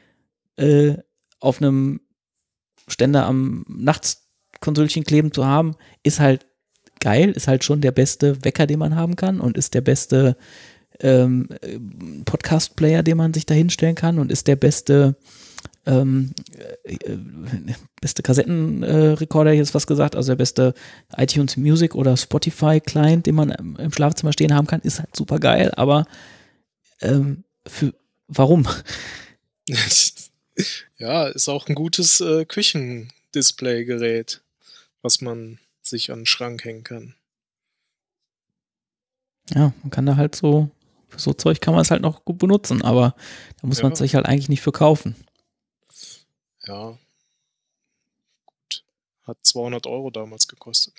auf einem Ständer am Nachtkonsolchen kleben zu haben, ist halt geil, ist halt schon der beste Wecker, den man haben kann und ist der beste Podcast-Player, den man sich da hinstellen kann und ist der beste Kassettenrekorder, jetzt was gesagt, also der beste iTunes Music oder Spotify Client, den man im Schlafzimmer stehen haben kann, ist halt super geil, aber warum? Ja, ist auch ein gutes Küchendisplay-Gerät, was man sich an den Schrank hängen kann. Ja, man kann da halt für so Zeug kann man es halt noch gut benutzen, aber da muss man es sich halt eigentlich nicht für kaufen. Ja, gut. Hat 200 € damals gekostet.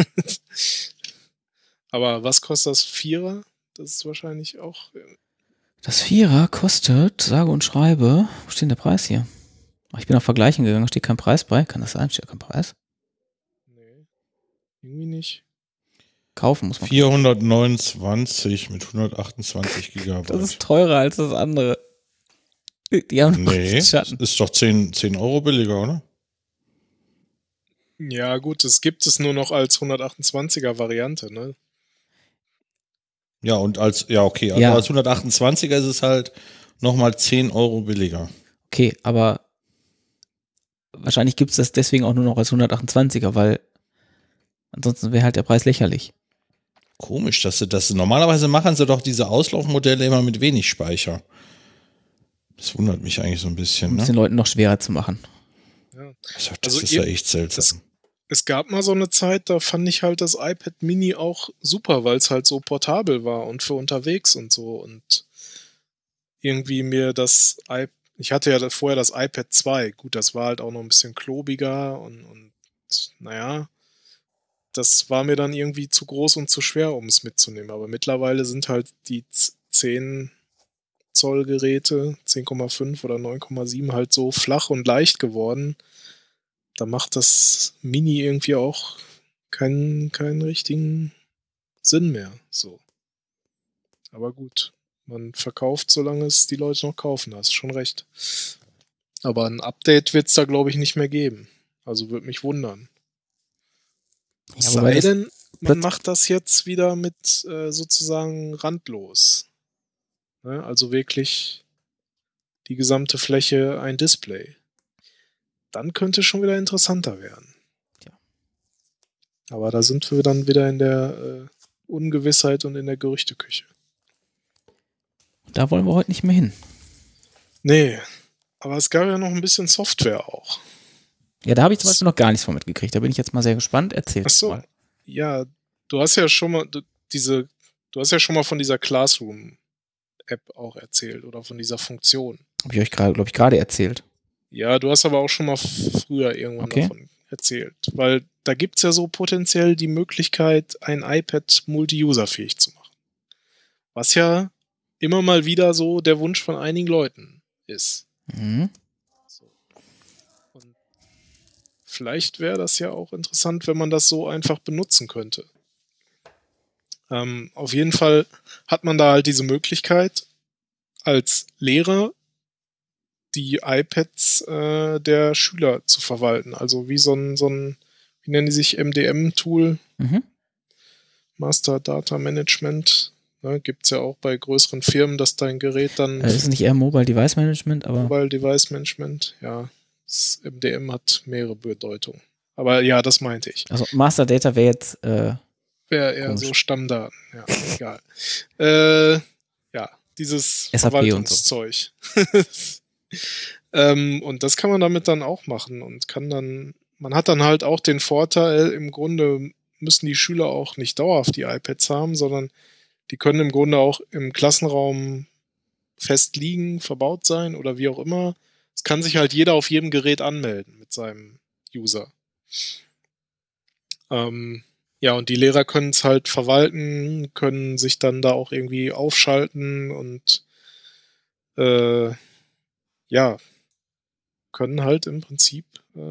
Aber was kostet das Vierer? Das ist wahrscheinlich auch... Das Vierer kostet, sage und schreibe, wo steht denn der Preis hier? Ich bin auf Vergleichen gegangen, steht kein Preis bei. Kann das sein? Steht kein Preis? Nee, irgendwie nicht. Kaufen muss man. 429 mit 128 Gigabyte. Das ist teurer als das andere. Die haben Schatten. Ist doch 10 € billiger, oder? Ja gut, es gibt es nur noch als 128er Variante, ne? Ja, und als 128er ist es halt nochmal 10 € billiger. Okay, aber wahrscheinlich gibt es das deswegen auch nur noch als 128er, weil ansonsten wäre halt der Preis lächerlich. Komisch, dass sie das. Normalerweise machen sie doch diese Auslaufmodelle immer mit wenig Speicher. Das wundert mich eigentlich so ein bisschen. Um es den Leuten noch schwerer zu machen. Ja. Das ist ja echt seltsam. Es gab mal so eine Zeit, da fand ich halt das iPad Mini auch super, weil es halt so portabel war und für unterwegs und so. Und irgendwie ich hatte ja vorher das iPad 2. Gut, das war halt auch noch ein bisschen klobiger und naja, das war mir dann irgendwie zu groß und zu schwer, um es mitzunehmen. Aber mittlerweile sind halt die 10 Zoll Geräte, 10,5 oder 9,7 halt so flach und leicht geworden. Da macht das Mini irgendwie auch keinen richtigen Sinn mehr. So. Aber gut, man verkauft, solange es die Leute noch kaufen, hast schon recht. Aber ein Update wird es da, glaube ich, nicht mehr geben. Also würde mich wundern. Ja, sei denn, man macht das jetzt wieder mit sozusagen randlos. Ne? Also wirklich die gesamte Fläche ein Display. Dann könnte es schon wieder interessanter werden. Ja. Aber da sind wir dann wieder in der Ungewissheit und in der Gerüchteküche. Da wollen wir heute nicht mehr hin. Nee, aber es gab ja noch ein bisschen Software auch. Ja, da habe ich zum Beispiel noch gar nichts von mitgekriegt. Da bin ich jetzt mal sehr gespannt. Erzähl mal. Ja, du hast ja schon mal von dieser Classroom-App auch erzählt oder von dieser Funktion. Habe ich euch gerade, glaube ich, gerade erzählt. Ja, du hast aber auch schon mal früher irgendwann davon erzählt. Weil da gibt es ja so potenziell die Möglichkeit, ein iPad multi-user-fähig zu machen. Was ja immer mal wieder so der Wunsch von einigen Leuten ist. Mhm. So. Und vielleicht wäre das ja auch interessant, wenn man das so einfach benutzen könnte. Auf jeden Fall hat man da halt diese Möglichkeit, als Lehrer die iPads der Schüler zu verwalten. Also wie so ein wie nennen die sich, MDM-Tool, Master Data Management. Ne, gibt es ja auch bei größeren Firmen, dass dein Gerät dann... ist nicht eher Mobile Device Management, aber... Mobile Device Management, ja. Das MDM hat mehrere Bedeutungen. Aber ja, das meinte ich. Also Master Data wäre jetzt... wäre eher komisch. so Stammdaten, ja, egal. Ja, dieses SAP Verwaltungszeug. Und das kann man damit dann auch machen und man hat dann halt auch den Vorteil, im Grunde müssen die Schüler auch nicht dauerhaft die iPads haben, sondern die können im Grunde auch im Klassenraum fest liegen, verbaut sein oder wie auch immer. Es kann sich halt jeder auf jedem Gerät anmelden mit seinem User. Ja, und die Lehrer können es halt verwalten, können sich dann da auch irgendwie aufschalten und ja, können halt im Prinzip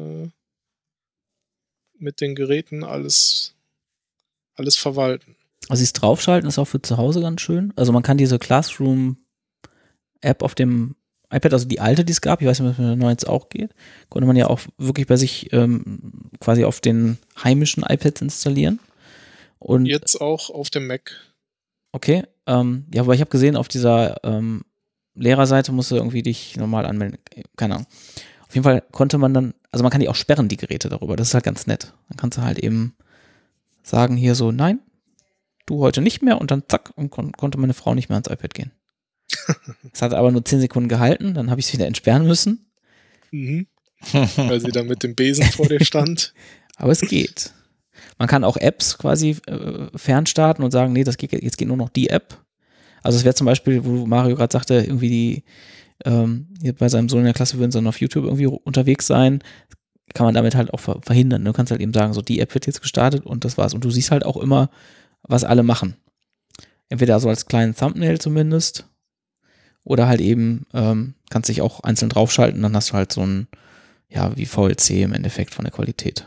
mit den Geräten alles verwalten. Also dieses Draufschalten ist auch für zu Hause ganz schön. Also man kann diese Classroom-App auf dem iPad, also die alte, die es gab, ich weiß nicht, ob es mit der neuen jetzt auch geht, konnte man ja auch wirklich bei sich quasi auf den heimischen iPads installieren. Und jetzt auch auf dem Mac. Okay, ja, aber ich habe gesehen, auf dieser Lehrerseite musst du irgendwie dich normal anmelden. Keine Ahnung. Auf jeden Fall konnte man dann, also man kann die auch sperren, die Geräte darüber. Das ist halt ganz nett. Dann kannst du halt eben sagen hier so, nein, du heute nicht mehr und dann zack, und konnte meine Frau nicht mehr ans iPad gehen. Es hat aber nur 10 Sekunden gehalten, dann habe ich es wieder entsperren müssen. Weil sie dann mit dem Besen vor dir stand. Aber es geht. Man kann auch Apps quasi fernstarten und sagen, nee, jetzt geht nur noch die App. Also es wäre zum Beispiel, wo Mario gerade sagte, irgendwie hier bei seinem Sohn in der Klasse würden sie dann auf YouTube irgendwie unterwegs sein, kann man damit halt auch verhindern. Du kannst halt eben sagen, so die App wird jetzt gestartet und das war's. Und du siehst halt auch immer, was alle machen. Entweder so als kleinen Thumbnail zumindest oder halt eben kannst dich auch einzeln draufschalten, dann hast du halt so ein, ja, wie VLC im Endeffekt von der Qualität.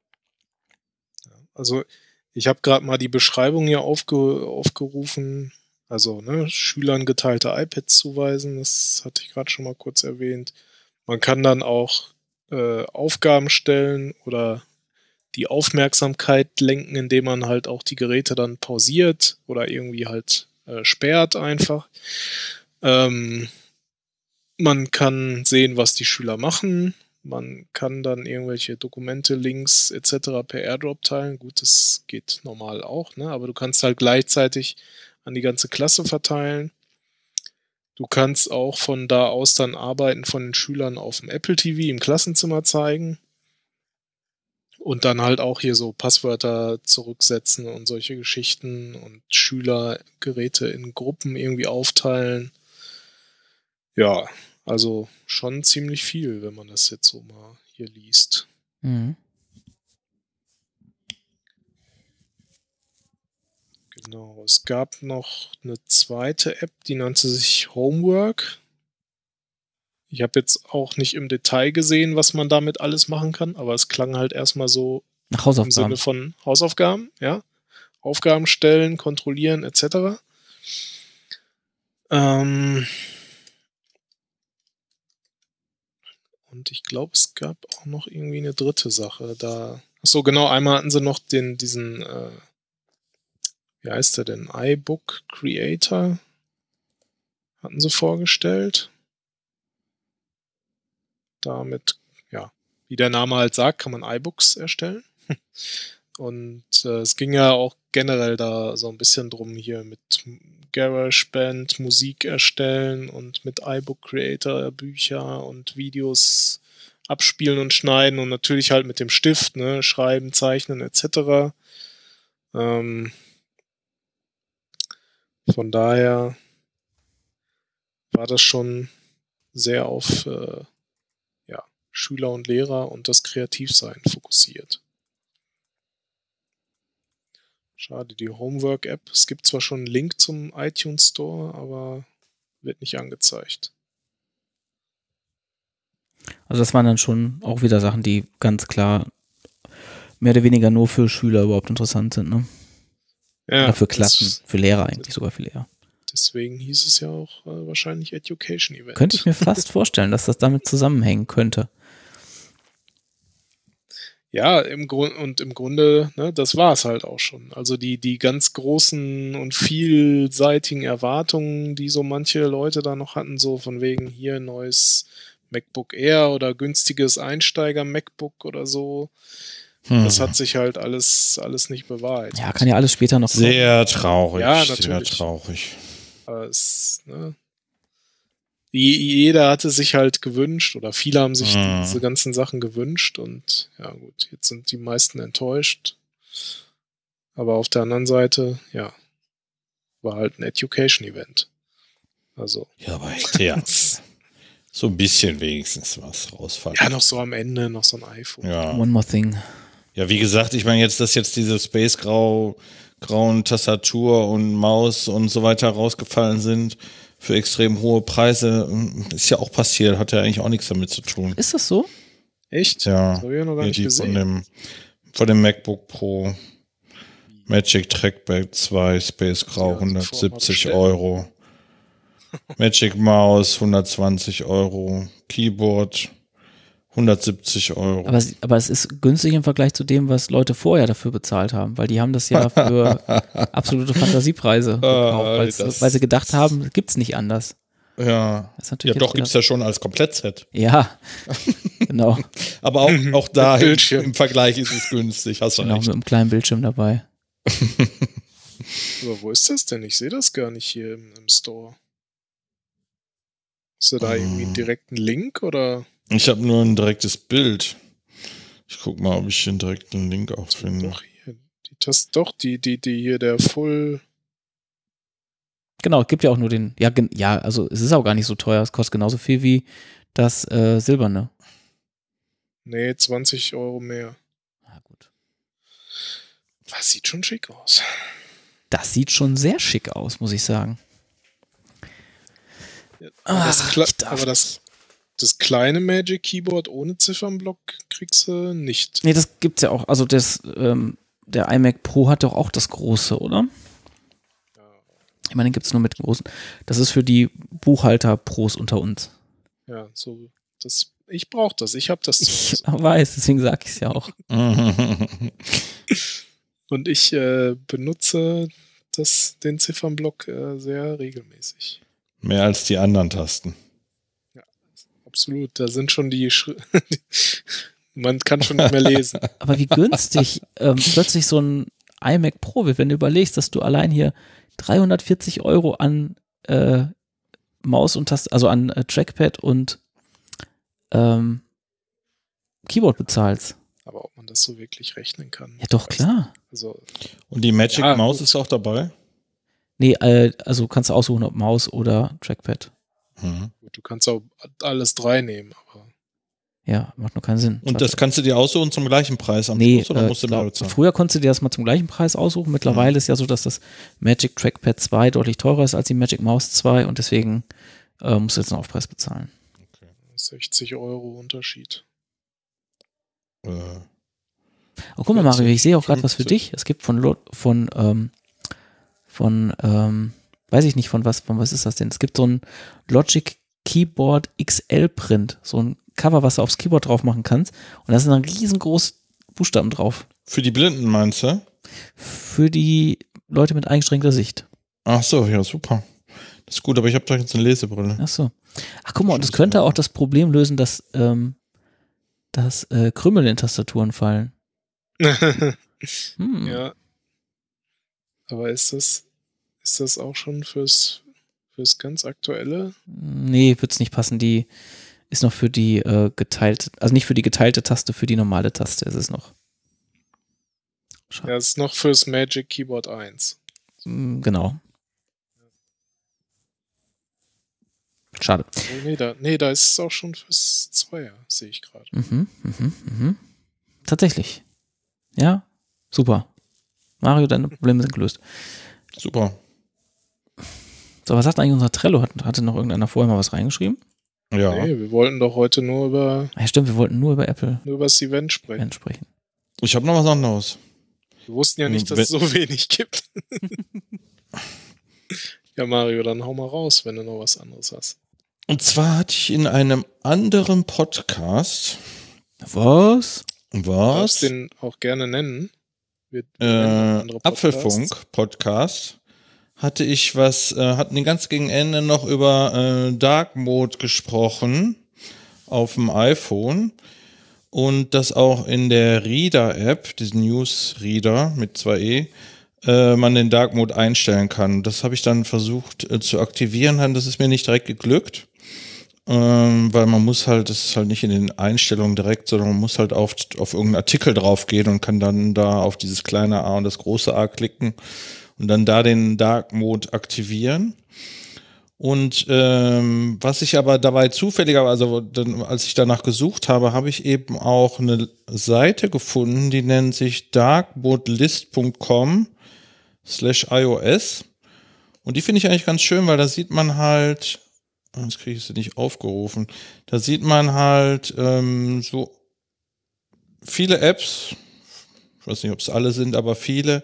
Also ich habe gerade mal die Beschreibung hier aufgerufen. Also Schülern geteilte iPads zuweisen, das hatte ich gerade schon mal kurz erwähnt. Man kann dann auch Aufgaben stellen oder die Aufmerksamkeit lenken, indem man halt auch die Geräte dann pausiert oder irgendwie halt sperrt einfach. Man kann sehen, was die Schüler machen. Man kann dann irgendwelche Dokumente, Links etc. per AirDrop teilen. Gut, das geht normal auch, ne? Aber du kannst halt gleichzeitig an die ganze Klasse verteilen. Du kannst auch von da aus dann Arbeiten von den Schülern auf dem Apple TV im Klassenzimmer zeigen und dann halt auch hier so Passwörter zurücksetzen und solche Geschichten und Schülergeräte in Gruppen irgendwie aufteilen. Ja, also schon ziemlich viel, wenn man das jetzt so mal hier liest. Mhm. Genau, es gab noch eine zweite App, die nannte sich Homework. Ich habe jetzt auch nicht im Detail gesehen, was man damit alles machen kann, aber es klang halt erstmal so Nach Hausaufgaben. im Sinne von Hausaufgaben, ja. Aufgaben stellen, kontrollieren, etc. Und ich glaube, es gab auch noch irgendwie eine dritte Sache. Achso, genau, einmal hatten sie noch diesen wie heißt der denn? iBook Creator hatten sie vorgestellt. Damit, ja, wie der Name halt sagt, kann man iBooks erstellen. Und es ging ja auch generell da so ein bisschen drum hier mit GarageBand Musik erstellen und mit iBook Creator Bücher und Videos abspielen und schneiden und natürlich halt mit dem Stift, ne, schreiben, zeichnen etc. Von daher war das schon sehr auf Schüler und Lehrer und das Kreativsein fokussiert. Schade, die Homework-App. Es gibt zwar schon einen Link zum iTunes Store, aber wird nicht angezeigt. Also das waren dann schon auch wieder Sachen, die ganz klar mehr oder weniger nur für Schüler überhaupt interessant sind, ne? Ja, Oder für Klassen, für Lehrer eigentlich, sogar für Lehrer. Deswegen hieß es ja auch wahrscheinlich Education Event. Könnte ich mir fast vorstellen, dass das damit zusammenhängen könnte. Ja, im Grunde, ne, das war es halt auch schon. Also die ganz großen und vielseitigen Erwartungen, die so manche Leute da noch hatten, so von wegen hier neues MacBook Air oder günstiges Einsteiger-MacBook oder so, das hat sich halt alles nicht bewahrheitet. Ja, kann ja alles später noch kommen. Sehr traurig. Ja, Sehr natürlich. traurig. Aber jeder hatte sich halt gewünscht oder viele haben sich diese ganzen Sachen gewünscht und ja gut, jetzt sind die meisten enttäuscht. Aber auf der anderen Seite, ja, war halt ein Education-Event. Also. Ja, aber hätte ja so ein bisschen wenigstens was rausfallen. Ja, noch so am Ende, noch so ein iPhone. Ja. One more thing. Ja, wie gesagt, ich meine jetzt, dass jetzt diese grauen Tastatur und Maus und so weiter rausgefallen sind für extrem hohe Preise, ist ja auch passiert, hat ja eigentlich auch nichts damit zu tun. Ist das so? Echt? Ja, Das habe ich ja noch gar nicht die gesehen. von dem MacBook Pro Magic Trackpad 2 Space Grau Ja, 170 Euro. Magic Maus 120 Euro. Keyboard 170 Euro. Aber es ist günstig im Vergleich zu dem, was Leute vorher dafür bezahlt haben, weil die haben das ja für absolute Fantasiepreise gekauft, weil sie gedacht haben, gibt's nicht anders. Ja, Das ist natürlich doch, gibt's ja schon als Komplettset. Ja, genau. Aber auch da Bildschirm. im Vergleich ist es günstig, hast du Genau, recht. mit einem kleinen Bildschirm dabei. Aber wo ist das denn? Ich sehe das gar nicht hier im Store. Ist da irgendwie einen direkten Link oder? Ich habe nur ein direktes Bild. Ich guck mal, ob ich den direkten Link auch finde. Doch hier, die hier der Full. Genau, es gibt ja auch nur den, ja, also es ist auch gar nicht so teuer, es kostet genauso viel wie das Silberne. Nee, 20 Euro mehr. Na gut. Das sieht schon schick aus. Das sieht schon sehr schick aus, muss ich sagen. Aber das kleine Magic Keyboard ohne Ziffernblock kriegst du nicht. Nee, das gibt's ja auch. Also der iMac Pro hat doch auch das große, oder? Ich meine, den gibt's nur mit dem großen. Das ist für die Buchhalter-Pros unter uns. Ja, so. Ich brauche das. Ich habe das. Ich weiß, deswegen sage ich es ja auch. Und ich benutze den Ziffernblock sehr regelmäßig. Mehr als die anderen Tasten. Ja, absolut. Da sind schon man kann schon nicht mehr lesen. Aber wie günstig plötzlich so ein iMac Pro wird, wenn du überlegst, dass du allein hier 340 Euro an Maus und Taste, also an Trackpad und Keyboard bezahlst. Aber ob man das so wirklich rechnen kann. Ja, doch, klar. Also, Und die Magic Maus gut. ist auch dabei? Nee, also kannst du aussuchen, ob Maus oder Trackpad. Mhm. Gut, du kannst auch alles drei nehmen, aber. Ja, macht nur keinen Sinn. Und das kannst du dir aussuchen zum gleichen Preis am Schluss, oder musst du mehr bezahlen? Früher konntest du dir das mal zum gleichen Preis aussuchen. Mittlerweile ist ja so, dass das Magic Trackpad 2 deutlich teurer ist als die Magic Mouse 2 und deswegen musst du jetzt einen Aufpreis bezahlen. Okay. 60 Euro Unterschied. Oh, guck mal, Mario, ich sehe auch gerade was für dich. Es gibt weiß ich nicht von was ist das denn? Es gibt so ein Logic Keyboard XL Print, so ein Cover, was du aufs Keyboard drauf machen kannst und da sind dann riesengroße Buchstaben drauf. Für die Blinden meinst du? Für die Leute mit eingeschränkter Sicht. Ach so, ja, super. Das ist gut, aber ich habe doch jetzt eine Lesebrille. Ach so. Ach, guck mal, und das könnte auch das Problem lösen, dass Krümel in Tastaturen fallen. Ja. Aber ist das auch schon fürs ganz Aktuelle? Nee, wird's nicht passen. Die ist noch für die geteilte, also nicht für die geteilte Taste, für die normale Taste ist es noch. Schade. Ja, es ist noch fürs Magic Keyboard 1. Genau. Schade. Oh, nee, da ist es auch schon fürs 2er, sehe ich gerade. Tatsächlich. Ja, super. Mario, deine Probleme sind gelöst. Super. So, was sagt eigentlich unser Trello? Hatte noch irgendeiner vorher mal was reingeschrieben? Ja. Nee, wir wollten doch heute nur über Ja, stimmt, wir wollten nur über Apple das Event sprechen. sprechen. Ich habe noch was anderes. Wir wussten ja nicht, dass es so wenig gibt. Ja, Mario, dann hau mal raus, wenn du noch was anderes hast. Und zwar hatte ich in einem anderen Podcast. Was? Du darfst den auch gerne nennen. Apfelfunk-Podcast. Hatte ich hatten die ganz gegen Ende noch über Dark Mode gesprochen auf dem iPhone. Und das auch in der Reader-App, diesen News-Reader mit 2E, man den Dark Mode einstellen kann. Das habe ich dann versucht zu aktivieren, das ist mir nicht direkt geglückt, weil man muss halt, das ist halt nicht in den Einstellungen direkt, sondern man muss halt auf irgendeinen Artikel draufgehen und kann dann da auf dieses kleine A und das große A klicken und dann da den Dark Mode aktivieren. Und was ich aber dabei zufälligerweise, als ich danach gesucht habe, habe ich eben auch eine Seite gefunden, die nennt sich darkmodelist.com/iOS. Und die finde ich eigentlich ganz schön, weil da sieht man halt, jetzt kriege ich sie nicht aufgerufen, da sieht man halt so viele Apps, ich weiß nicht, ob es alle sind, aber viele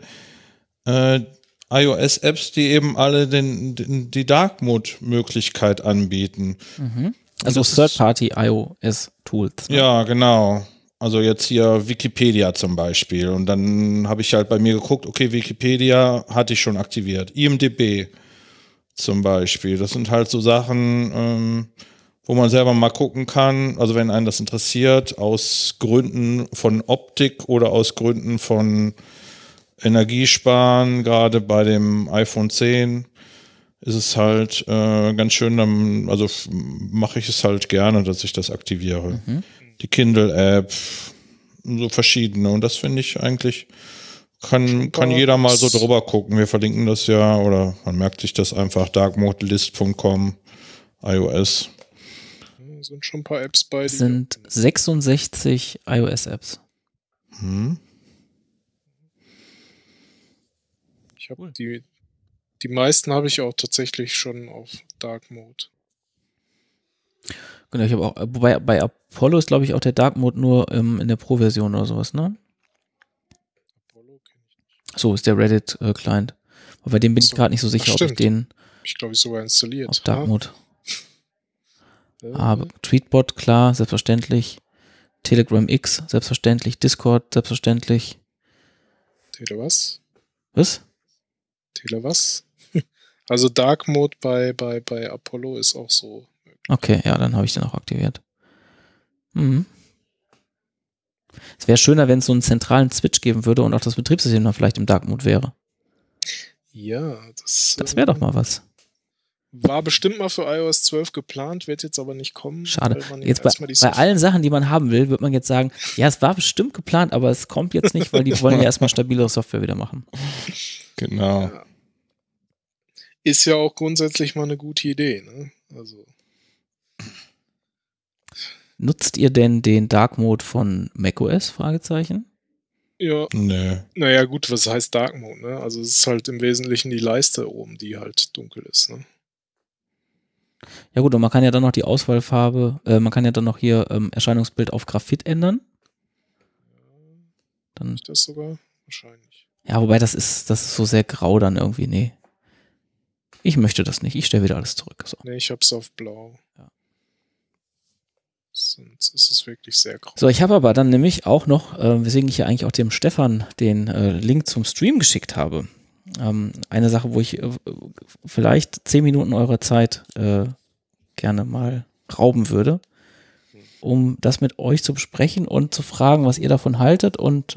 iOS-Apps, die eben alle die Dark Mode-Möglichkeit anbieten. Mhm. Also Third-Party iOS-Tools. Ne? Ja, genau. Also jetzt hier Wikipedia zum Beispiel. Und dann habe ich halt bei mir geguckt, okay, Wikipedia hatte ich schon aktiviert. IMDb zum Beispiel. Das sind halt so Sachen, wo man selber mal gucken kann. Also wenn einen das interessiert, aus Gründen von Optik oder aus Gründen von Energiesparen, gerade bei dem iPhone 10 ist es halt ganz schön, also mache ich es halt gerne, dass ich das aktiviere. Mhm. Die Kindle-App, so verschiedene. Und das finde ich eigentlich, kann jeder mal so drüber gucken. Wir verlinken das ja, oder man merkt sich das einfach, darkmodelist.com, iOS. Sind schon ein paar Apps bei. Es sind 66 iOS-Apps. Ich habe die meisten habe ich auch tatsächlich schon auf Dark Mode. Genau, ich habe auch, wobei bei Apollo ist, glaube ich, auch der Dark Mode nur in der Pro-Version oder sowas, ne? Apollo kenne ich nicht. So ist der Reddit-Client. Aber bei dem bin ich gerade nicht so sicher, ob ich den glaube ich sogar installiert. Auf Dark Mode. Aber Tweetbot, klar, selbstverständlich. Telegram X, selbstverständlich. Discord, selbstverständlich. Tele was? Was? Tele was? Also Dark Mode bei Apollo ist auch so möglich. Okay, ja, dann habe ich den auch aktiviert. Mhm. Es wäre schöner, wenn es so einen zentralen Switch geben würde und auch das Betriebssystem dann vielleicht im Dark Mode wäre. Ja, das wäre doch mal was. War bestimmt mal für iOS 12 geplant, wird jetzt aber nicht kommen. Schade. Jetzt bei allen Sachen, die man haben will, wird man jetzt sagen, ja, es war bestimmt geplant, aber es kommt jetzt nicht, weil die wollen ja erstmal stabilere Software wieder machen. Genau. Ja. Ist ja auch grundsätzlich mal eine gute Idee, ne? Also. Nutzt ihr denn den Dark Mode von macOS? Fragezeichen. Ja. Nee. Naja, gut, was heißt Dark Mode, ne? Also es ist halt im Wesentlichen die Leiste oben, die halt dunkel ist, ne? Ja gut, und man kann ja dann noch die Auswahlfarbe, man kann ja dann noch hier Erscheinungsbild auf Graphit ändern. Dann ist das sogar? Wahrscheinlich. Ja, wobei das ist so sehr grau dann irgendwie, nee. Ich möchte das nicht, ich stelle wieder alles zurück. So. Nee, ich hab's auf blau. Ja. Sonst ist es wirklich sehr grau. So, ich habe aber dann nämlich auch noch, weswegen ich ja eigentlich auch dem Stefan den Link zum Stream geschickt habe, eine Sache, wo ich vielleicht 10 Minuten eurer Zeit gerne mal rauben würde, um das mit euch zu besprechen und zu fragen, was ihr davon haltet und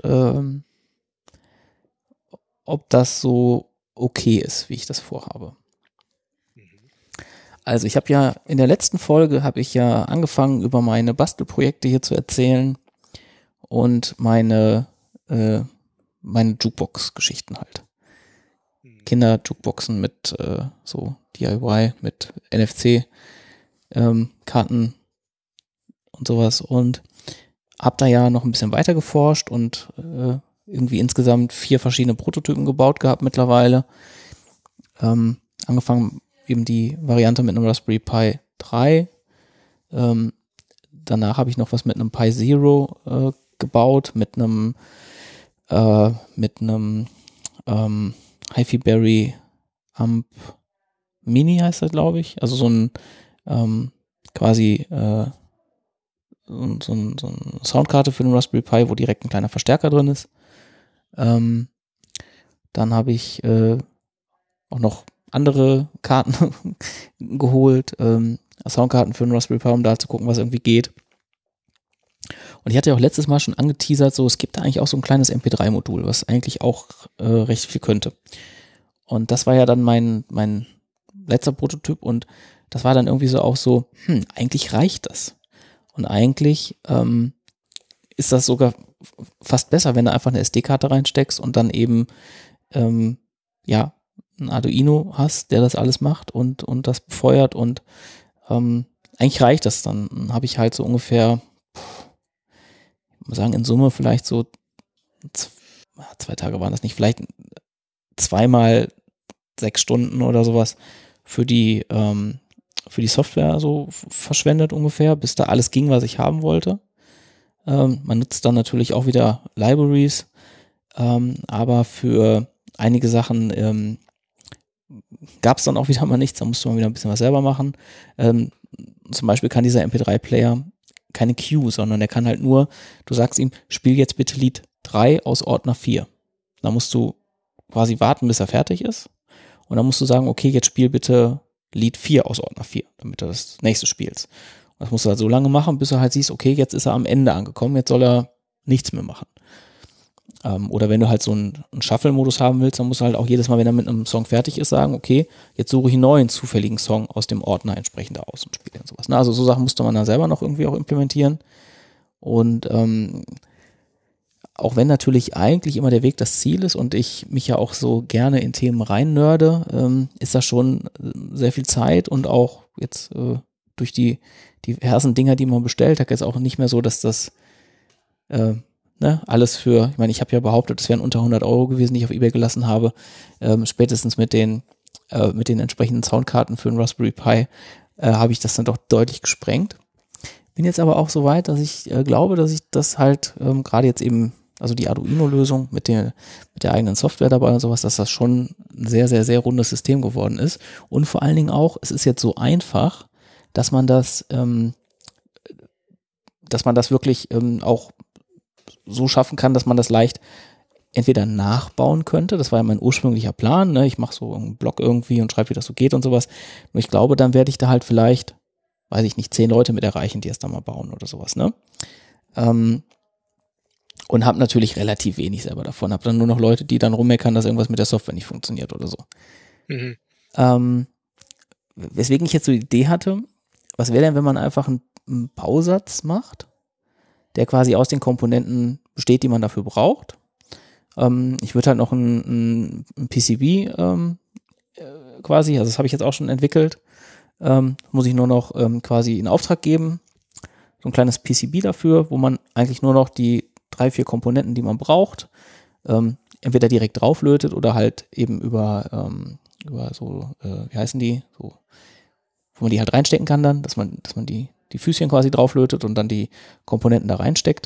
ob das so okay ist, wie ich das vorhabe. Also ich habe ja in der letzten Folge angefangen, über meine Bastelprojekte hier zu erzählen und meine Jukebox-Geschichten halt. Kinder-Jukeboxen mit so DIY, mit NFC-Karten und sowas und habe da ja noch ein bisschen weiter geforscht und irgendwie insgesamt 4 verschiedene Prototypen gebaut gehabt mittlerweile. Angefangen eben die Variante mit einem Raspberry Pi 3. Danach habe ich noch was mit einem Pi Zero gebaut, mit einem mit einem HiFi Amp Mini heißt das, glaube ich. Also so ein quasi so eine Soundkarte für den Raspberry Pi, wo direkt ein kleiner Verstärker drin ist. Dann habe ich auch noch andere Karten geholt, Soundkarten für den Raspberry Pi, um da zu gucken, was irgendwie geht. Und ich hatte ja auch letztes Mal schon angeteasert, so es gibt da eigentlich auch so ein kleines MP3-Modul, was eigentlich auch recht viel könnte. Und das war ja dann mein letzter Prototyp und das war dann irgendwie so auch so, eigentlich reicht das. Und eigentlich ist das sogar fast besser, wenn du einfach eine SD-Karte reinsteckst und dann eben ein Arduino hast, der das alles macht und das befeuert und eigentlich reicht das dann. Dann habe ich halt so ungefähr, ich muss sagen, in Summe vielleicht so 2 Tage waren das nicht, vielleicht 2x 6 Stunden oder sowas für die Software so verschwendet ungefähr, bis da alles ging, was ich haben wollte. Man nutzt dann natürlich auch wieder Libraries, aber für einige Sachen gab es dann auch wieder mal nichts, da musste man wieder ein bisschen was selber machen. Zum Beispiel kann dieser MP3-Player keine Queue, sondern der kann halt nur, du sagst ihm, spiel jetzt bitte Lied 3 aus Ordner 4. Da musst du quasi warten, bis er fertig ist. Und dann musst du sagen, okay, jetzt spiel bitte Lied 4 aus Ordner 4, damit du das nächste spielst. Und das musst du halt so lange machen, bis du halt siehst, okay, jetzt ist er am Ende angekommen, jetzt soll er nichts mehr machen. Oder wenn du halt so einen Shuffle-Modus haben willst, dann musst du halt auch jedes Mal, wenn er mit einem Song fertig ist, sagen, okay, jetzt suche ich einen neuen zufälligen Song aus dem Ordner entsprechend aus und spiele und sowas. Also so Sachen musste man dann selber noch irgendwie auch implementieren. Und auch wenn natürlich eigentlich immer der Weg das Ziel ist und ich mich ja auch so gerne in Themen rein nörde, ist das schon sehr viel Zeit und auch jetzt durch die diversen Dinger, die man bestellt hat, jetzt auch nicht mehr so, dass das alles für, ich meine, ich habe ja behauptet, es wären unter 100 Euro gewesen, die ich auf eBay gelassen habe, spätestens mit den entsprechenden Soundkarten für den Raspberry Pi habe ich das dann doch deutlich gesprengt. Bin jetzt aber auch so weit, dass ich glaube, dass ich das halt gerade jetzt eben, also die Arduino-Lösung mit der eigenen Software dabei und sowas, dass das schon ein sehr, sehr, sehr rundes System geworden ist. Und vor allen Dingen auch, es ist jetzt so einfach, dass man das wirklich auch so schaffen kann, dass man das leicht entweder nachbauen könnte, das war ja mein ursprünglicher Plan, ne? Ich mache so einen Blog irgendwie und schreibe, wie das so geht und sowas. Nur ich glaube, dann werde ich da halt vielleicht, weiß ich nicht, 10 Leute mit erreichen, die es dann mal bauen oder sowas, ne? Und habe natürlich relativ wenig selber davon. Habe dann nur noch Leute, die dann rummeckern, dass irgendwas mit der Software nicht funktioniert oder so. Mhm. Weswegen ich jetzt so die Idee hatte, was wäre denn, wenn man einfach einen Bausatz macht, der quasi aus den Komponenten besteht, die man dafür braucht. Ich würde halt noch ein PCB quasi, also das habe ich jetzt auch schon entwickelt, muss ich nur noch quasi in Auftrag geben, so ein kleines PCB dafür, wo man eigentlich nur noch die 3-4 Komponenten, die man braucht, entweder direkt drauflötet oder halt eben über so, wie heißen die, so, wo man die halt reinstecken kann dann, dass man die Füßchen quasi drauflötet und dann die Komponenten da reinsteckt.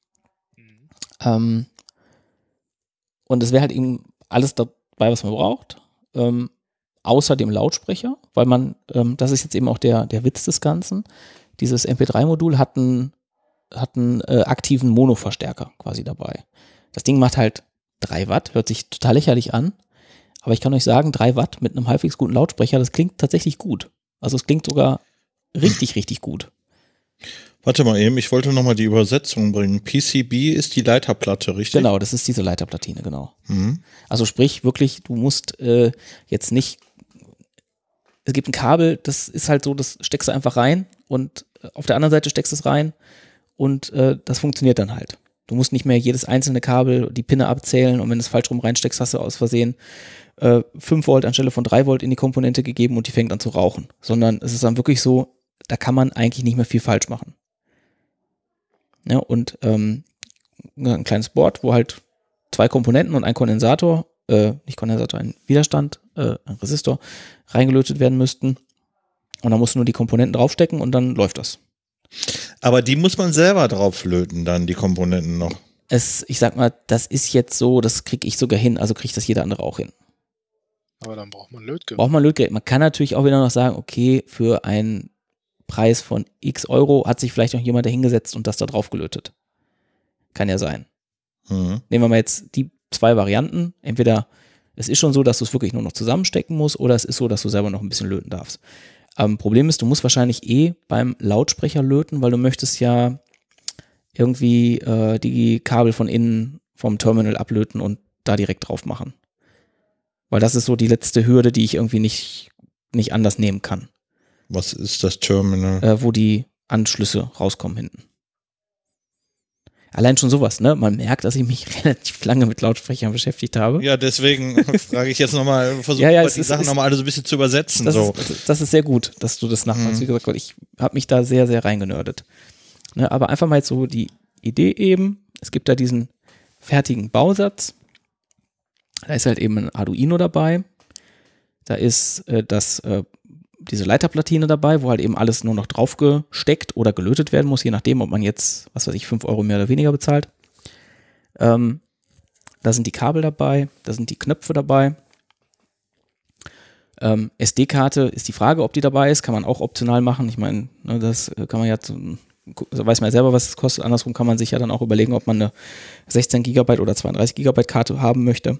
Und es wäre halt eben alles dabei, was man braucht, außer dem Lautsprecher, weil man, das ist jetzt eben auch der Witz des Ganzen, dieses MP3-Modul hat einen aktiven Mono-Verstärker quasi dabei. Das Ding macht halt 3 Watt, hört sich total lächerlich an, aber ich kann euch sagen, 3 Watt mit einem halbwegs guten Lautsprecher, das klingt tatsächlich gut. Also es klingt sogar richtig, richtig gut. Warte mal eben, ich wollte nochmal die Übersetzung bringen. PCB ist die Leiterplatte, richtig? Genau, das ist diese Leiterplatine, genau. Mhm. Also sprich wirklich, du musst jetzt nicht, es gibt ein Kabel, das ist halt so, das steckst du einfach rein und auf der anderen Seite steckst du es rein und das funktioniert dann halt. Du musst nicht mehr jedes einzelne Kabel, die Pinne abzählen und wenn du es falsch rum reinsteckst, hast du aus Versehen 5 Volt anstelle von 3 Volt in die Komponente gegeben und die fängt an zu rauchen. Sondern es ist dann wirklich so, da kann man eigentlich nicht mehr viel falsch machen. Ja, und ein kleines Board, wo halt 2 Komponenten und ein Kondensator, ein Widerstand, ein Resistor reingelötet werden müssten. Und dann musst du nur die Komponenten draufstecken und dann läuft das. Aber die muss man selber drauflöten, dann die Komponenten noch. ich sag mal, das ist jetzt so, das kriege ich sogar hin, also kriegt das jeder andere auch hin. Aber dann braucht man ein Lötgerät. Man kann natürlich auch wieder noch sagen, okay, für einen Preis von x Euro hat sich vielleicht noch jemand da hingesetzt und das da drauf gelötet. Kann ja sein. Nehmen wir mal jetzt die 2 Varianten. Entweder es ist schon so, dass du es wirklich nur noch zusammenstecken musst, oder es ist so, dass du selber noch ein bisschen löten darfst. Problem ist, du musst wahrscheinlich beim Lautsprecher löten, weil du möchtest ja irgendwie die Kabel von innen vom Terminal ablöten und da direkt drauf machen. Weil das ist so die letzte Hürde, die ich irgendwie nicht anders nehmen kann. Was ist das Terminal? Wo die Anschlüsse rauskommen hinten. Allein schon sowas, ne? Man merkt, dass ich mich relativ lange mit Lautsprechern beschäftigt habe. Ja, deswegen frage ich jetzt nochmal, versuche die Sachen nochmal alle so ein bisschen zu übersetzen. Das ist sehr gut, dass du das nachmachst. Wie gesagt, ich habe mich da sehr, sehr reingenördet. Ne? Aber einfach mal jetzt so die Idee eben, es gibt da diesen fertigen Bausatz. Da ist halt eben ein Arduino dabei. Da ist diese Leiterplatine dabei, wo halt eben alles nur noch drauf gesteckt oder gelötet werden muss, je nachdem, ob man jetzt, 5 Euro mehr oder weniger bezahlt. Da sind die Kabel dabei, da sind die Knöpfe dabei. SD-Karte ist die Frage, ob die dabei ist, kann man auch optional machen. Ich meine, ne, das kann man ja, weiß man ja selber, was es kostet. Andersrum kann man sich ja dann auch überlegen, ob man eine 16 GB oder 32 GB Karte haben möchte.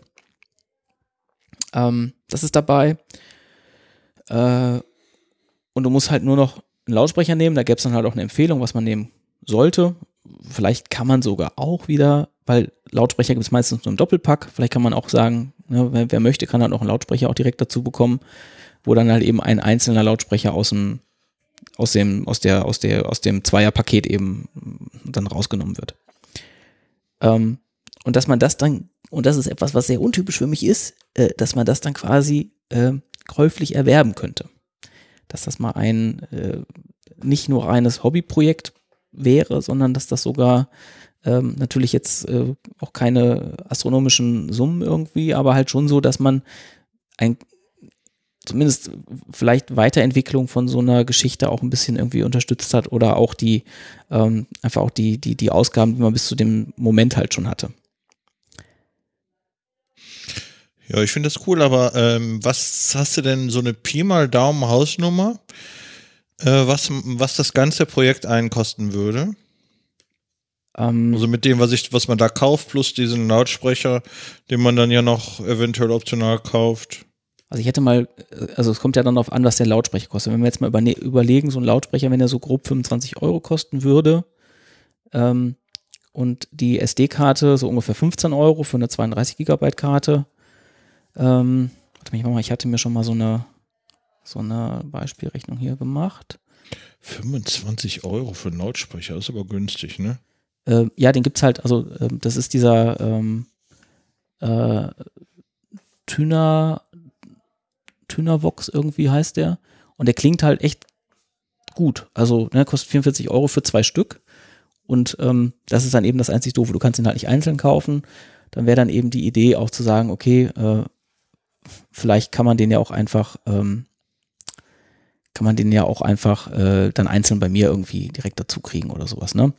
Das ist dabei. Und du musst halt nur noch einen Lautsprecher nehmen. Da gäbe es dann halt auch eine Empfehlung, was man nehmen sollte. Vielleicht kann man sogar auch wieder, weil Lautsprecher gibt es meistens nur im Doppelpack. Vielleicht kann man auch sagen, ne, wer möchte, kann dann auch einen Lautsprecher auch direkt dazu bekommen, wo dann halt eben ein einzelner Lautsprecher aus dem Zweierpaket eben dann rausgenommen wird. Und dass man das dann, und das ist etwas, was sehr untypisch für mich ist, dass man das dann quasi käuflich erwerben könnte. Dass das mal nicht nur reines Hobbyprojekt wäre, sondern dass das sogar natürlich jetzt auch keine astronomischen Summen irgendwie, aber halt schon so, dass man zumindest vielleicht Weiterentwicklung von so einer Geschichte auch ein bisschen irgendwie unterstützt hat oder auch einfach auch die Ausgaben, die man bis zu dem Moment halt schon hatte. Ja, ich finde das cool, aber was hast du denn, so eine Pi mal Daumen Hausnummer, was das ganze Projekt einen kosten würde? Also mit dem, was man da kauft, plus diesen Lautsprecher, den man dann ja noch eventuell optional kauft. Also ich hätte mal, also es kommt ja dann darauf an, was der Lautsprecher kostet. Wenn wir jetzt mal überlegen, so ein Lautsprecher, wenn der so grob 25 Euro kosten würde, und die SD-Karte so ungefähr 15 Euro für eine 32 GB Karte. Ich hatte mir schon mal so eine Beispielrechnung hier gemacht. 25 Euro für einen Lautsprecher, ist aber günstig, ne? Ja, den gibt's halt, also das ist dieser Tynavox irgendwie heißt der. Und der klingt halt echt gut. Also kostet 44 Euro für 2 Stück. Und das ist dann eben das einzig Doofe. Du kannst ihn halt nicht einzeln kaufen. Dann wäre dann eben die Idee auch zu sagen, okay, vielleicht kann man den ja auch einfach dann einzeln bei mir irgendwie direkt dazu kriegen oder sowas, ne?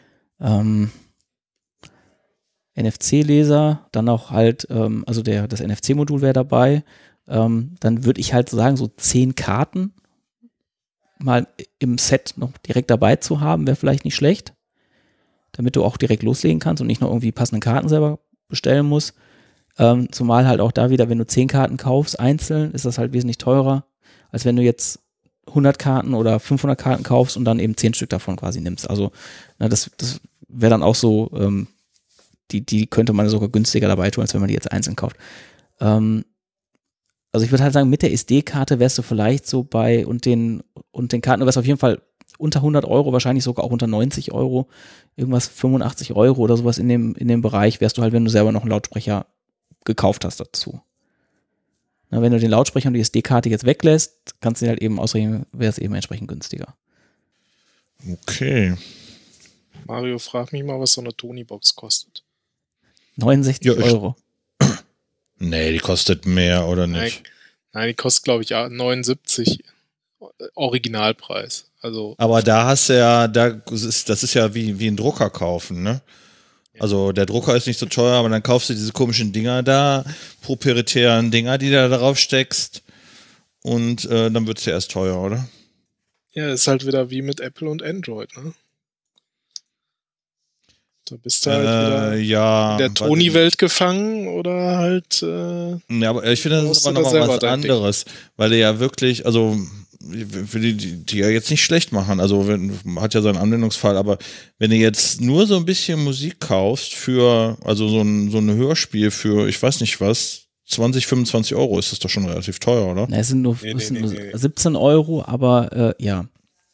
NFC-Leser, dann auch halt, also das NFC-Modul wäre dabei. Dann würde ich halt sagen, so 10 Karten mal im Set noch direkt dabei zu haben, wäre vielleicht nicht schlecht, damit du auch direkt loslegen kannst und nicht noch irgendwie passende Karten selber bestellen musst. Zumal halt auch da wieder, wenn du 10 Karten kaufst, einzeln, ist das halt wesentlich teurer, als wenn du jetzt 100 Karten oder 500 Karten kaufst und dann eben 10 Stück davon quasi nimmst. Also das wäre dann auch so, die könnte man sogar günstiger dabei tun, als wenn man die jetzt einzeln kauft. Also ich würde halt sagen, mit der SD-Karte wärst du vielleicht so bei und den Karten, du wärst auf jeden Fall unter 100 Euro, wahrscheinlich sogar auch unter 90 Euro, irgendwas 85 Euro oder sowas in dem Bereich wärst du halt, wenn du selber noch einen Lautsprecher gekauft hast dazu. Na, wenn du den Lautsprecher und die SD-Karte jetzt weglässt, kannst du den halt eben ausrechnen, wäre es eben entsprechend günstiger. Okay. Mario, frag mich mal, was so eine Tony-Box kostet. 69 Euro. Nee, die kostet mehr, oder nicht? Nein, die kostet, glaube ich, 79 Originalpreis. Also aber da hast du ja, das ist ja wie ein Drucker kaufen, ne? Also der Drucker ist nicht so teuer, aber dann kaufst du diese komischen Dinger da, proprietären Dinger, die du da drauf steckst und dann wird's ja erst teuer, oder? Ja, ist halt wieder wie mit Apple und Android, ne? Da bist du halt wieder in der Toni-Welt gefangen oder halt. Ja, aber ich finde, das ist aber nochmal was anderes, weil er ja wirklich, also will die ja jetzt nicht schlecht machen, also hat ja seinen Anwendungsfall, aber wenn du jetzt nur so ein bisschen Musik kaufst für, also so ein Hörspiel für, ich weiß nicht was, 20, 25 Euro, ist das doch schon relativ teuer, oder? Na, es sind nur 17 Euro, aber ja.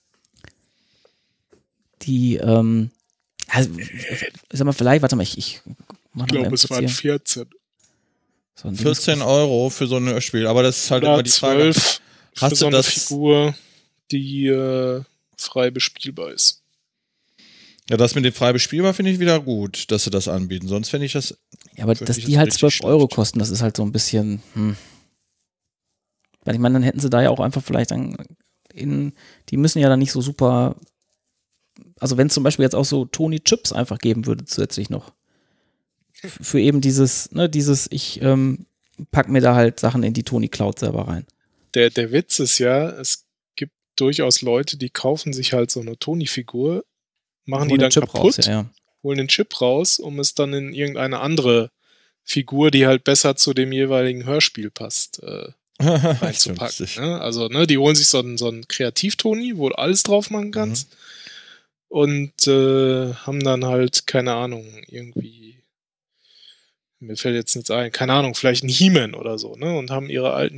Die, also, sag mal, vielleicht, warte mal, ich glaube, es waren 14. So 14 Euro für so ein Hörspiel, aber das ist halt immer die Frage. 12 für so eine Figur, die frei bespielbar ist. Ja, das mit dem frei bespielbar finde ich wieder gut, dass sie das anbieten. Sonst fände ich das. Ja, aber dass die halt 12 Euro kosten, das ist halt so ein bisschen. Weil ich meine, dann hätten sie da ja auch einfach vielleicht die müssen ja dann nicht so super. Also wenn es zum Beispiel jetzt auch so Tony Chips einfach geben würde zusätzlich noch. Für eben dieses, ich pack mir da halt Sachen in die Tony Cloud selber rein. Der Witz ist ja, es gibt durchaus Leute, die kaufen sich halt so eine Tony-Figur, machen die dann kaputt, holen den Chip raus, um es dann in irgendeine andere Figur, die halt besser zu dem jeweiligen Hörspiel passt, reinzupacken. Ne? Also, die holen sich so einen Kreativ-Tony, wo du alles drauf machen kannst. Und haben dann halt, keine Ahnung, irgendwie, mir fällt jetzt nichts ein, keine Ahnung, vielleicht ein He-Man oder so, ne? Und haben ihre alten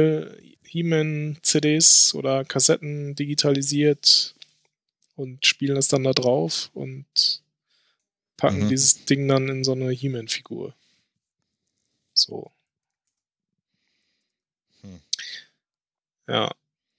He-Man-CDs oder Kassetten digitalisiert und spielen es dann da drauf und packen dieses Ding dann in so eine He-Man-Figur. So. Ja.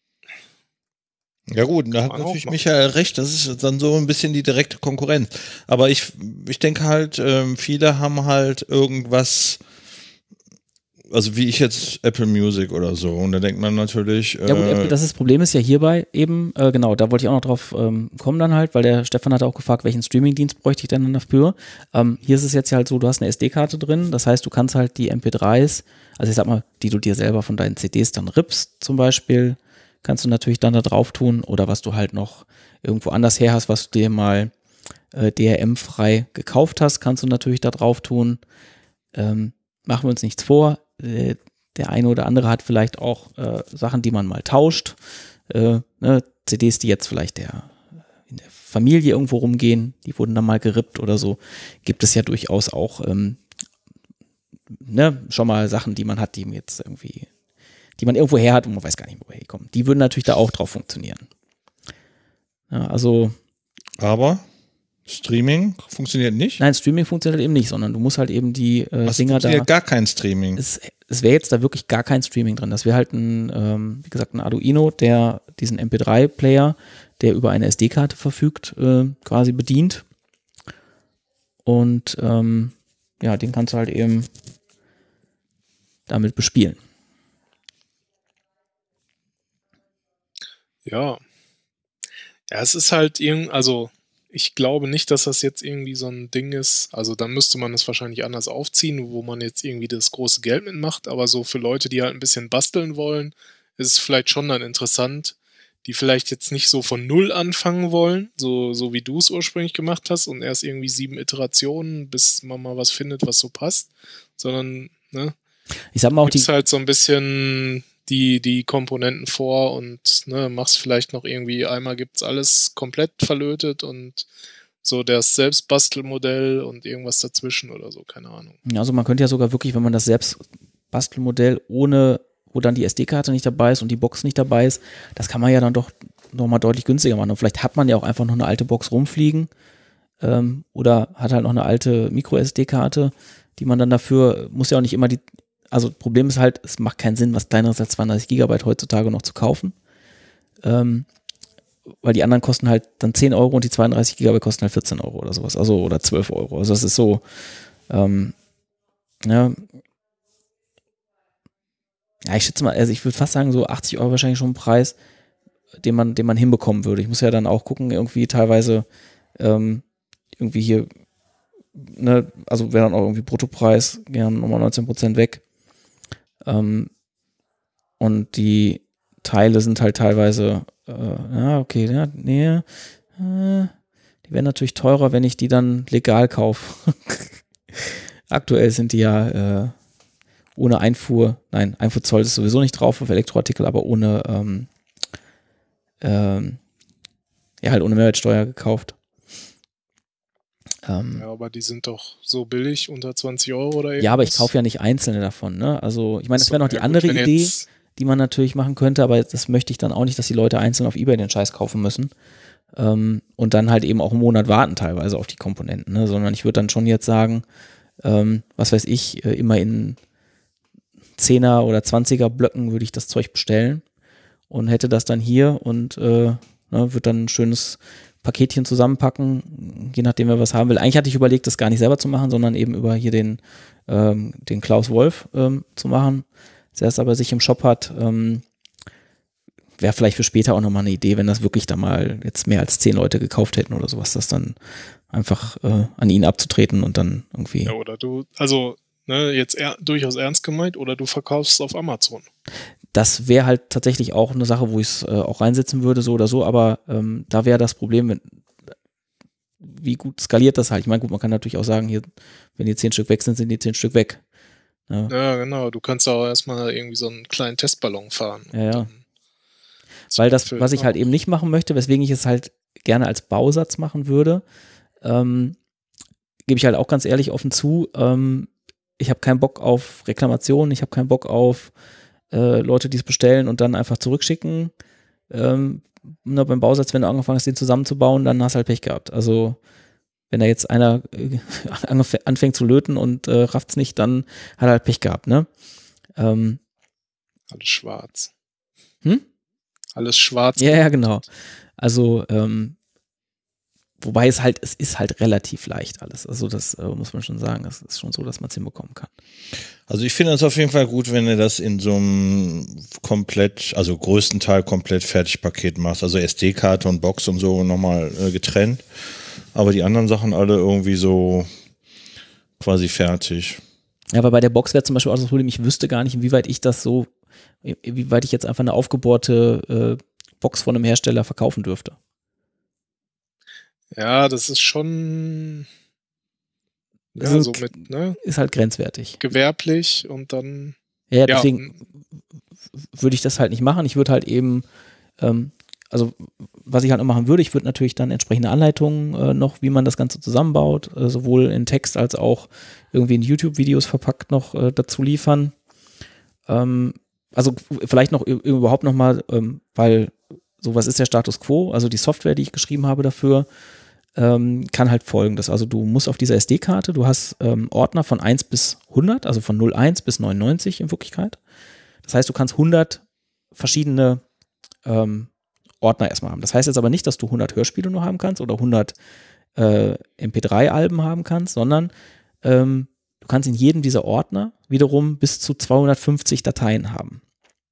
Ja gut, da hat natürlich Michael recht, das ist dann so ein bisschen die direkte Konkurrenz. Aber ich denke halt, viele haben halt irgendwas, also wie ich jetzt Apple Music oder so, und da denkt man natürlich. Ja gut, Apple, das Problem ist ja hierbei eben, genau, da wollte ich auch noch drauf kommen dann halt, weil der Stefan hat auch gefragt, welchen Streamingdienst bräuchte ich denn dann dafür. Hier ist es jetzt halt so, du hast eine SD-Karte drin, das heißt, du kannst halt die MP3s, also ich sag mal, die du dir selber von deinen CDs dann rippst zum Beispiel, kannst du natürlich dann da drauf tun oder was du halt noch irgendwo anders her hast, was du dir mal DRM-frei gekauft hast, kannst du natürlich da drauf tun. Machen wir uns nichts vor. Der eine oder andere hat vielleicht auch Sachen, die man mal tauscht. CDs, die jetzt vielleicht in der Familie irgendwo rumgehen, die wurden dann mal gerippt oder so. Gibt es ja durchaus auch schon mal Sachen, die man hat, die man irgendwo her hat und man weiß gar nicht, woher die kommen. Die würden natürlich da auch drauf funktionieren. Ja, also. Aber Streaming funktioniert nicht? Nein, Streaming funktioniert eben nicht, sondern du musst halt eben die Dinger da. Funktioniert gar kein Streaming. Es wäre jetzt da wirklich gar kein Streaming drin. Das wäre halt wie gesagt, ein Arduino, der diesen MP3-Player, der über eine SD-Karte verfügt, quasi bedient. Und den kannst du halt eben damit bespielen. Ja. Ja, es ist halt also ich glaube nicht, dass das jetzt irgendwie so ein Ding ist, also dann müsste man es wahrscheinlich anders aufziehen, wo man jetzt irgendwie das große Geld mitmacht, aber so für Leute, die halt ein bisschen basteln wollen, ist es vielleicht schon dann interessant, die vielleicht jetzt nicht so von Null anfangen wollen, so wie du es ursprünglich gemacht hast und erst irgendwie 7 Iterationen, bis man mal was findet, was so passt, sondern, ich sag mal auch, gibt's halt so ein bisschen die Komponenten vor und machst vielleicht noch irgendwie, einmal gibt's alles komplett verlötet und so das Selbstbastelmodell und irgendwas dazwischen oder so, keine Ahnung. Also man könnte ja sogar wirklich, wenn man das Selbstbastelmodell wo dann die SD-Karte nicht dabei ist und die Box nicht dabei ist, das kann man ja dann doch nochmal deutlich günstiger machen. Und vielleicht hat man ja auch einfach noch eine alte Box rumfliegen oder hat halt noch eine alte Micro-SD-Karte, die man dann dafür, muss ja auch nicht immer also Problem ist halt, es macht keinen Sinn, was kleineres als 32 Gigabyte heutzutage noch zu kaufen, weil die anderen kosten halt dann 10 Euro und die 32 Gigabyte kosten halt 14 Euro oder sowas, also oder 12 Euro. Also das ist so, ich schätze mal, also ich würde fast sagen, so 80 Euro wahrscheinlich schon ein Preis, den man hinbekommen würde. Ich muss ja dann auch gucken, irgendwie teilweise irgendwie hier ne, also wäre dann auch irgendwie Bruttopreis, gern nochmal 19% weg. Und die Teile sind halt teilweise, die werden natürlich teurer, wenn ich die dann legal kaufe. Aktuell sind die ja ohne Einfuhrzoll ist sowieso nicht drauf auf Elektroartikel, aber ohne halt ohne Mehrwertsteuer gekauft. Ja, aber die sind doch so billig, unter 20 Euro oder irgendwas. Ja, aber ich kaufe ja nicht einzelne davon, ne? Also ich meine, das wäre noch die ja, andere gut, Idee, die man natürlich machen könnte, aber das möchte ich dann auch nicht, dass die Leute einzeln auf eBay den Scheiß kaufen müssen und dann halt eben auch einen Monat warten teilweise auf die Komponenten, ne? Sondern ich würde dann schon jetzt sagen, was weiß ich, immer in 10er oder 20er Blöcken würde ich das Zeug bestellen und hätte das dann hier und würde dann ein schönes Paketchen zusammenpacken, je nachdem, wer was haben will. Eigentlich hatte ich überlegt, das gar nicht selber zu machen, sondern eben über hier den Klaus Wolf zu machen. Der es aber sich im Shop hat, wäre vielleicht für später auch nochmal eine Idee, wenn das wirklich da mal jetzt mehr als 10 Leute gekauft hätten oder sowas, das dann einfach an ihn abzutreten und dann irgendwie. Ja, oder du, also jetzt durchaus ernst gemeint, oder du verkaufst es auf Amazon. Das wäre halt tatsächlich auch eine Sache, wo ich es auch reinsetzen würde, so oder so, aber da wäre das Problem, wie gut skaliert das halt. Ich meine, gut, man kann natürlich auch sagen, hier, wenn die 10 Stück weg sind, sind die 10 Stück weg. Ja, genau. Du kannst auch erstmal irgendwie so einen kleinen Testballon fahren. Ja. Weil das, was ich halt eben nicht machen möchte, weswegen ich es halt gerne als Bausatz machen würde, gebe ich halt auch ganz ehrlich offen zu, ich habe keinen Bock auf Reklamationen, ich habe keinen Bock auf Leute, die es bestellen und dann einfach zurückschicken. Beim Bausatz, wenn du angefangen hast, den zusammenzubauen, dann hast du halt Pech gehabt. Also wenn da jetzt einer anfängt zu löten und rafft's nicht, dann hat er halt Pech gehabt, ne? Alles schwarz. Alles schwarz. Ja, genau. Also wobei es ist halt relativ leicht alles. Also das muss man schon sagen. Es ist schon so, dass man es hinbekommen kann. Also ich finde es auf jeden Fall gut, wenn du das in so einem größten Teil komplett Fertigpaket machst. Also SD-Karte und Box und so nochmal getrennt. Aber die anderen Sachen alle irgendwie so quasi fertig. Ja, aber bei der Box wäre zum Beispiel auch das Problem, ich wüsste gar nicht, inwieweit ich jetzt einfach eine aufgebohrte Box von einem Hersteller verkaufen dürfte. Ja, das ist schon Also so mit, ne? Ist halt grenzwertig. Gewerblich und dann. Ja, deswegen würde ich das halt nicht machen. Ich würde halt eben, also was ich halt noch machen würde, ich würde natürlich dann entsprechende Anleitungen noch, wie man das Ganze zusammenbaut, sowohl in Text als auch irgendwie in YouTube-Videos verpackt noch dazu liefern. Also vielleicht noch überhaupt nochmal, weil sowas ist der Status Quo, also die Software, die ich geschrieben habe dafür, kann halt Folgendes. Also du musst auf dieser SD-Karte, du hast Ordner von 1 bis 100, also von 01 bis 99 in Wirklichkeit. Das heißt, du kannst 100 verschiedene Ordner erstmal haben. Das heißt jetzt aber nicht, dass du 100 Hörspiele nur haben kannst oder 100 MP3-Alben haben kannst, sondern du kannst in jedem dieser Ordner wiederum bis zu 250 Dateien haben.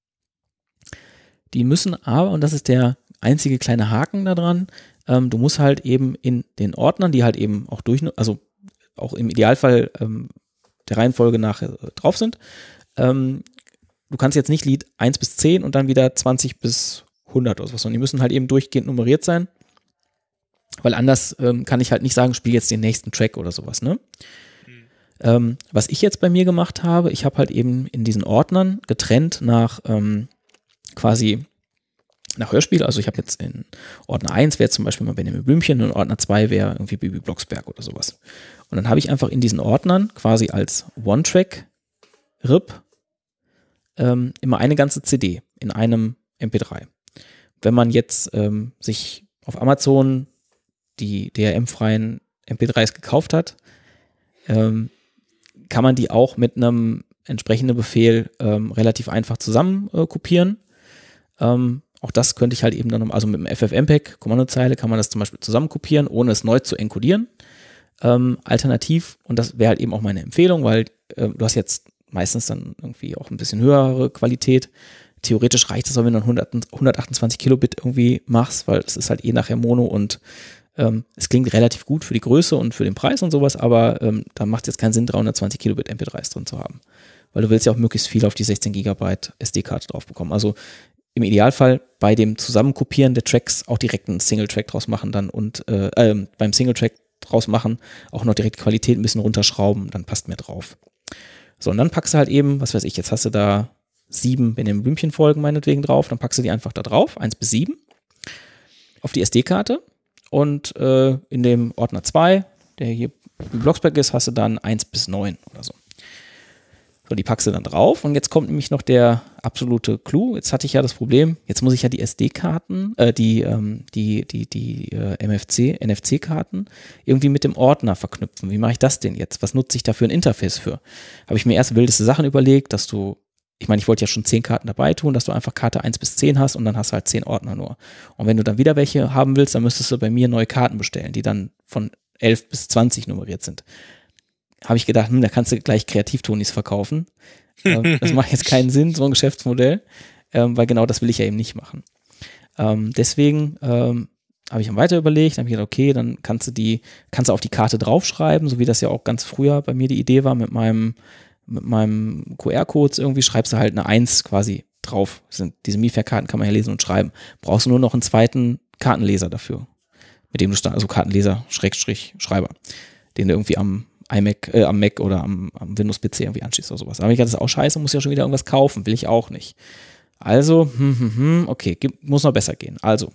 Die müssen aber, und das ist der einzige kleine Haken daran, du musst halt eben in den Ordnern, die halt eben auch also auch im Idealfall der Reihenfolge nach drauf sind, du kannst jetzt nicht Lied 1 bis 10 und dann wieder 20 bis 100 oder sowas, sondern die müssen halt eben durchgehend nummeriert sein, weil anders kann ich halt nicht sagen, spiel jetzt den nächsten Track oder sowas, ne? Was ich jetzt bei mir gemacht habe, ich habe halt eben in diesen Ordnern getrennt nach quasi nach Hörspiel, also ich habe jetzt in Ordner 1 wäre zum Beispiel mal Benjamin Blümchen und Ordner 2 wäre irgendwie Bibi Blocksberg oder sowas. Und dann habe ich einfach in diesen Ordnern quasi als One-Track-RIP immer eine ganze CD in einem MP3. Wenn man jetzt sich auf Amazon die DRM-freien MP3s gekauft hat, kann man die auch mit einem entsprechenden Befehl relativ einfach zusammen kopieren. Auch das könnte ich halt eben dann, also mit dem FFmpeg, Kommandozeile, kann man das zum Beispiel zusammen kopieren, ohne es neu zu encodieren. Alternativ, und das wäre halt eben auch meine Empfehlung, weil du hast jetzt meistens dann irgendwie auch ein bisschen höhere Qualität. Theoretisch reicht es auch, wenn du 128 Kilobit irgendwie machst, weil es ist halt nachher Mono und Es klingt relativ gut für die Größe und für den Preis und sowas, aber da macht es jetzt keinen Sinn, 320 Kilobit MP3s drin zu haben. Weil du willst ja auch möglichst viel auf die 16 Gigabyte SD-Karte drauf bekommen. Also im Idealfall bei dem Zusammenkopieren der Tracks auch direkt einen Single-Track draus machen dann und beim Single-Track draus machen auch noch direkt Qualität ein bisschen runterschrauben, dann passt mehr drauf. So, und dann packst du halt eben, was weiß ich, jetzt hast du da 7 Benjamin Blümchen-Folgen meinetwegen drauf, dann packst du die einfach da drauf, 1 bis 7, auf die SD-Karte und in dem Ordner 2, der hier im Blocksberg ist, hast du dann 1 bis 9 oder so. So, die packst du dann drauf und jetzt kommt nämlich noch der absolute Clou. Jetzt hatte ich ja das Problem, jetzt muss ich ja die SD-Karten, die NFC-Karten irgendwie mit dem Ordner verknüpfen. Wie mache ich das denn jetzt? Was nutze ich da für ein Interface für? Habe ich mir erst wildeste Sachen überlegt, dass du, ich meine, ich wollte ja schon 10 Karten dabei tun, dass du einfach Karte 1 bis 10 hast und dann hast du halt 10 Ordner nur. Und wenn du dann wieder welche haben willst, dann müsstest du bei mir neue Karten bestellen, die dann von 11 bis 20 nummeriert sind. Habe ich gedacht, da kannst du gleich Kreativtonis verkaufen. Das macht jetzt keinen Sinn, so ein Geschäftsmodell, weil genau das will ich ja eben nicht machen. Deswegen habe ich dann weiter überlegt, habe ich gedacht, okay, dann kannst du auf die Karte draufschreiben, so wie das ja auch ganz früher bei mir die Idee war mit meinem QR-Codes irgendwie, schreibst du halt eine 1 quasi drauf. Diese MIFARE-Karten kann man ja lesen und schreiben. Brauchst du nur noch einen zweiten Kartenleser dafür, mit dem du also Kartenleser Schrägstrich-Schreiber, den du irgendwie am Mac oder am Windows-PC irgendwie anschließt oder sowas. Aber ich dachte, das ist auch scheiße, muss ja schon wieder irgendwas kaufen, will ich auch nicht. Also, okay, muss noch besser gehen. Also,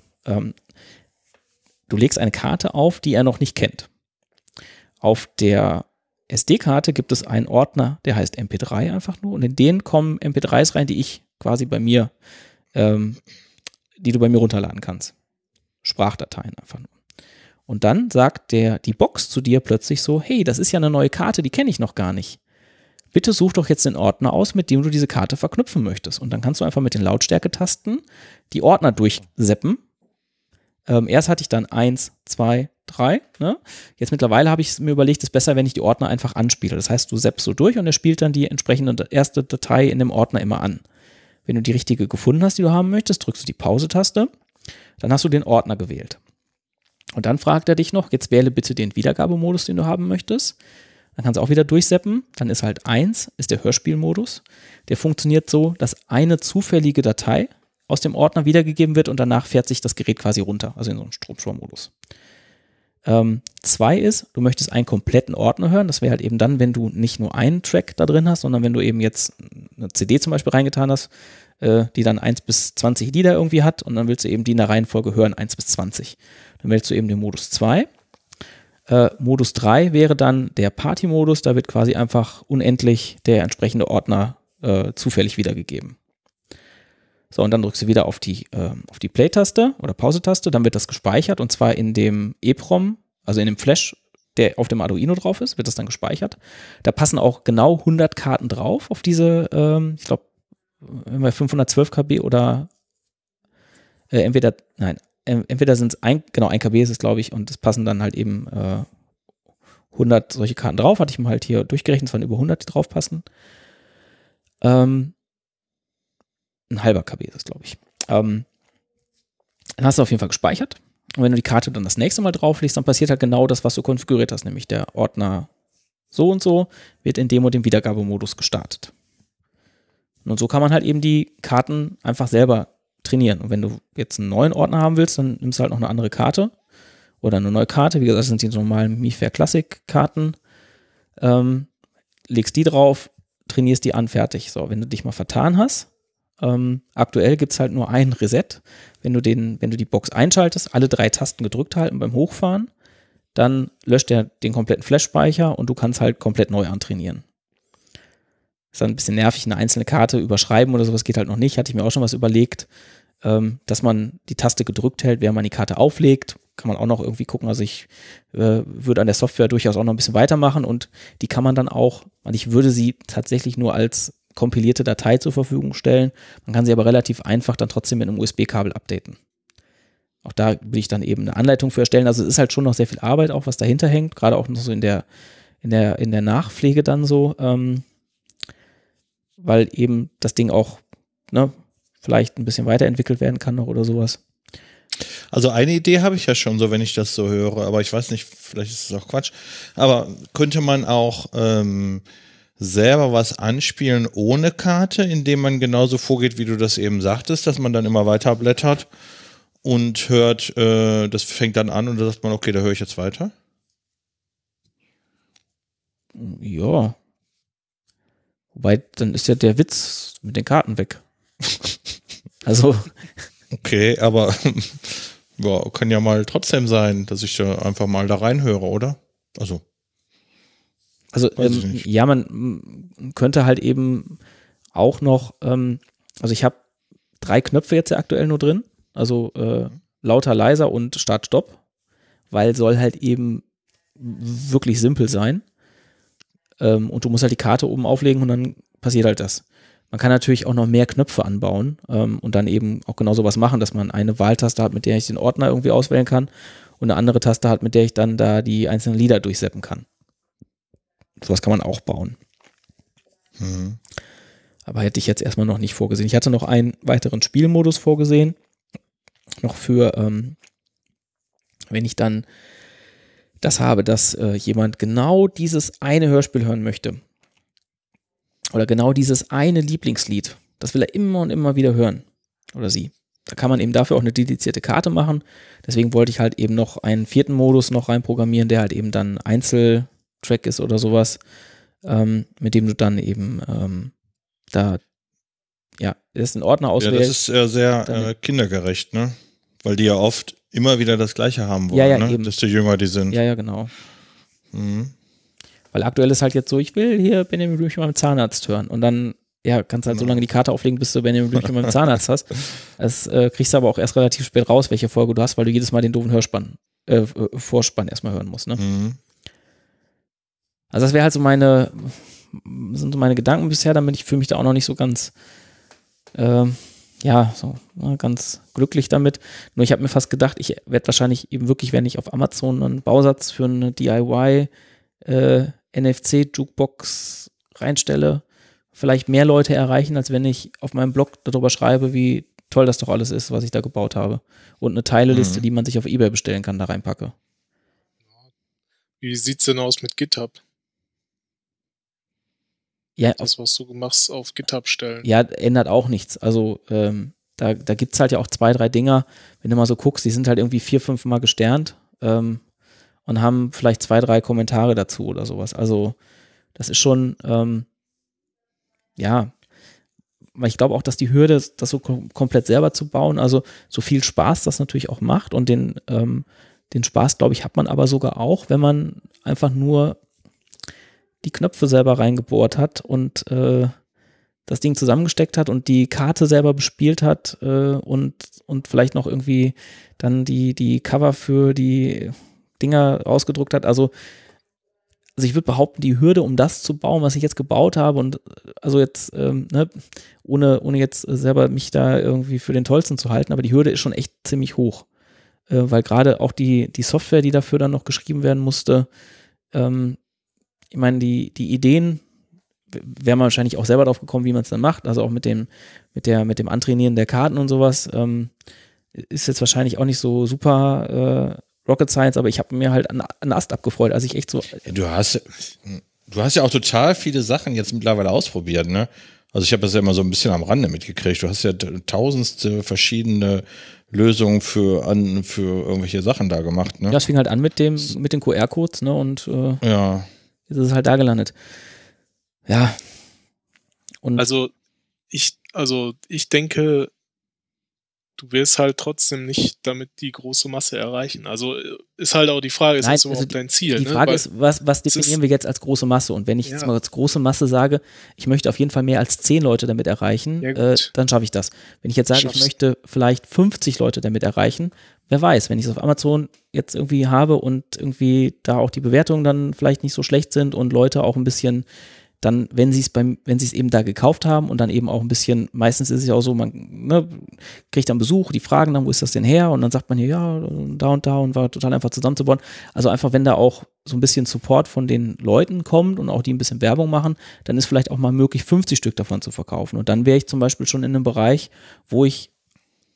du legst eine Karte auf, die er noch nicht kennt. Auf der SD-Karte gibt es einen Ordner, der heißt MP3 einfach nur und in den kommen MP3s rein, die ich quasi bei mir, die du bei mir runterladen kannst. Sprachdateien einfach nur. Und dann sagt die Box zu dir plötzlich so, hey, das ist ja eine neue Karte, die kenne ich noch gar nicht. Bitte such doch jetzt den Ordner aus, mit dem du diese Karte verknüpfen möchtest. Und dann kannst du einfach mit den Lautstärketasten die Ordner durchseppen. Erst hatte ich dann 1, 2, 3. Ne? Jetzt mittlerweile habe ich mir überlegt, es ist besser, wenn ich die Ordner einfach anspiele. Das heißt, du seppst so durch und er spielt dann die entsprechende erste Datei in dem Ordner immer an. Wenn du die richtige gefunden hast, die du haben möchtest, drückst du die Pause-Taste. Dann hast du den Ordner gewählt. Und dann fragt er dich noch, jetzt wähle bitte den Wiedergabemodus, den du haben möchtest. Dann kannst du auch wieder durchseppen. Dann ist halt 1, ist der Hörspielmodus. Der funktioniert so, dass eine zufällige Datei aus dem Ordner wiedergegeben wird und danach fährt sich das Gerät quasi runter, also in so einem Stromsparmodus. 2 ist, du möchtest einen kompletten Ordner hören. Das wäre halt eben dann, wenn du nicht nur einen Track da drin hast, sondern wenn du eben jetzt eine CD zum Beispiel reingetan hast, die dann 1 bis 20 Lieder irgendwie hat und dann willst du eben die in der Reihenfolge hören, 1 bis 20. Dann wählst du eben den Modus 2. Modus 3 wäre dann der Party-Modus, da wird quasi einfach unendlich der entsprechende Ordner zufällig wiedergegeben. So, und dann drückst du wieder auf die Play-Taste oder Pause-Taste, dann wird das gespeichert und zwar in dem EEPROM, also in dem Flash, der auf dem Arduino drauf ist, wird das dann gespeichert. Da passen auch genau 100 Karten drauf auf diese, ich glaube, 512 KB oder entweder sind es 1 KB ist es, glaube ich, und es passen dann halt eben 100 solche Karten drauf. Hatte ich mal halt hier durchgerechnet, es waren über 100, die drauf passen. Ein halber KB ist es, glaube ich. Dann hast du auf jeden Fall gespeichert. Und wenn du die Karte dann das nächste Mal drauflegst, dann passiert halt genau das, was du konfiguriert hast, nämlich der Ordner so und so wird in dem und dem Wiedergabemodus gestartet. Und so kann man halt eben die Karten einfach selber trainieren. Und wenn du jetzt einen neuen Ordner haben willst, dann nimmst du halt noch eine andere Karte oder eine neue Karte. Wie gesagt, das sind die normalen MIFARE Classic Karten. Legst die drauf, trainierst die an, fertig. So, wenn du dich mal vertan hast, aktuell gibt es halt nur ein Reset. Wenn du die Box einschaltest, alle 3 Tasten gedrückt halten beim Hochfahren, dann löscht er den kompletten Flash-Speicher und du kannst halt komplett neu antrainieren. Ist dann ein bisschen nervig, eine einzelne Karte überschreiben oder sowas geht halt noch nicht. Hatte ich mir auch schon was überlegt, dass man die Taste gedrückt hält, während man die Karte auflegt. Kann man auch noch irgendwie gucken. Also ich würde an der Software durchaus auch noch ein bisschen weitermachen und die kann man dann auch, und ich würde sie tatsächlich nur als kompilierte Datei zur Verfügung stellen. Man kann sie aber relativ einfach dann trotzdem mit einem USB-Kabel updaten. Auch da will ich dann eben eine Anleitung für erstellen. Also es ist halt schon noch sehr viel Arbeit, auch was dahinter hängt, gerade auch noch so in der Nachpflege dann so, weil eben das Ding auch vielleicht ein bisschen weiterentwickelt werden kann noch oder sowas. Also eine Idee habe ich ja schon so, wenn ich das so höre, aber ich weiß nicht, vielleicht ist es auch Quatsch. Aber könnte man auch selber was anspielen ohne Karte, indem man genauso vorgeht, wie du das eben sagtest, dass man dann immer weiter blättert und hört, das fängt dann an und da sagt man, okay, da höre ich jetzt weiter? Ja. Wobei, dann ist ja der Witz mit den Karten weg. Also. Okay, aber ja, kann ja mal trotzdem sein, dass ich da einfach mal da reinhöre, oder? Also ja, man könnte halt eben auch noch, also ich habe 3 Knöpfe jetzt ja aktuell nur drin, also lauter, leiser und Start, Stopp, weil soll halt eben wirklich simpel sein. Und du musst halt die Karte oben auflegen und dann passiert halt das. Man kann natürlich auch noch mehr Knöpfe anbauen und dann eben auch genau sowas machen, dass man eine Wahltaste hat, mit der ich den Ordner irgendwie auswählen kann und eine andere Taste hat, mit der ich dann da die einzelnen Lieder durchseppen kann. Sowas kann man auch bauen. Mhm. Aber hätte ich jetzt erstmal noch nicht vorgesehen. Ich hatte noch einen weiteren Spielmodus vorgesehen, noch für, wenn ich dann das habe, dass jemand genau dieses eine Hörspiel hören möchte oder genau dieses eine Lieblingslied, das will er immer und immer wieder hören oder sie. Da kann man eben dafür auch eine dedizierte Karte machen. Deswegen wollte ich halt eben noch einen 4. Modus noch reinprogrammieren, der halt eben dann Einzeltrack ist oder sowas, mit dem du dann eben da erst einen Ordner auswählst. Ja, das ist sehr kindergerecht, ne? Weil die ja oft immer wieder das Gleiche haben wollen, ja, ne? Eben. Desto jünger die sind. Ja, genau. Mhm. Weil aktuell ist halt jetzt so, ich will hier Benjamin Blümchen beim Zahnarzt hören und dann kannst du halt so lange die Karte auflegen, bis du Benjamin Blümchen beim Zahnarzt hast. Das kriegst du aber auch erst relativ spät raus, welche Folge du hast, weil du jedes Mal den doofen Vorspann erstmal hören musst, ne? Mhm. Also das wäre halt so sind so meine Gedanken bisher, damit ich fühle mich da auch noch nicht so ganz ganz glücklich damit. Nur ich habe mir fast gedacht, ich werde wahrscheinlich eben wirklich, wenn ich auf Amazon einen Bausatz für eine DIY NFC-Jukebox reinstelle, vielleicht mehr Leute erreichen, als wenn ich auf meinem Blog darüber schreibe, wie toll das doch alles ist, was ich da gebaut habe. Und eine Teileliste, die man sich auf eBay bestellen kann, da reinpacke. Wie sieht's denn aus mit GitHub? Ja, das, was du machst, auf GitHub stellen. Ja, ändert auch nichts. Also da gibt es halt ja auch 2, 3 Dinger, wenn du mal so guckst, die sind halt irgendwie 4, 5 Mal gesternt und haben vielleicht 2, 3 Kommentare dazu oder sowas. Also das ist schon, weil ich glaube auch, dass die Hürde, das so komplett selber zu bauen, also so viel Spaß das natürlich auch macht und den Spaß, glaube ich, hat man aber sogar auch, wenn man einfach nur die Knöpfe selber reingebohrt hat und das Ding zusammengesteckt hat und die Karte selber bespielt hat und vielleicht noch irgendwie dann die Cover für die Dinger ausgedruckt hat. Also ich würde behaupten, die Hürde, um das zu bauen, was ich jetzt gebaut habe und also jetzt, ohne jetzt selber mich da irgendwie für den Tollsten zu halten, aber die Hürde ist schon echt ziemlich hoch. Weil gerade auch die Software, die dafür dann noch geschrieben werden musste, ich meine, die Ideen wäre man wahrscheinlich auch selber drauf gekommen, wie man es dann macht, also auch mit dem Antrainieren der Karten und sowas, ist jetzt wahrscheinlich auch nicht so super Rocket Science, aber ich habe mir halt an Ast abgefreut, als ich echt so... Ja, du hast ja auch total viele Sachen jetzt mittlerweile ausprobiert, ne? Also ich habe das ja immer so ein bisschen am Rande mitgekriegt. Du hast ja tausendste verschiedene Lösungen für irgendwelche Sachen da gemacht, ne? Das fing halt an mit den QR-Codes, ne? Und ja. Jetzt ist es halt da gelandet. Ja. Und Also ich denke, du wirst halt trotzdem nicht damit die große Masse erreichen. Also ist halt auch die Frage, ist das überhaupt dein Ziel? Die Frage ist, was definieren wir jetzt als große Masse? Und wenn ich jetzt mal als große Masse sage, ich möchte auf jeden Fall mehr als 10 Leute damit erreichen, dann schaffe ich das. Wenn ich jetzt sage, ich möchte vielleicht 50 Leute damit erreichen, wer weiß, wenn ich es auf Amazon jetzt irgendwie habe und irgendwie da auch die Bewertungen dann vielleicht nicht so schlecht sind und Leute auch ein bisschen dann, wenn sie es eben da gekauft haben und dann eben auch ein bisschen, meistens ist es ja auch so, man kriegt dann Besuch, die fragen dann, wo ist das denn her? Und dann sagt man hier, ja, da und war total einfach zusammenzubauen. Also einfach, wenn da auch so ein bisschen Support von den Leuten kommt und auch die ein bisschen Werbung machen, dann ist vielleicht auch mal möglich, 50 Stück davon zu verkaufen. Und dann wäre ich zum Beispiel schon in einem Bereich, wo ich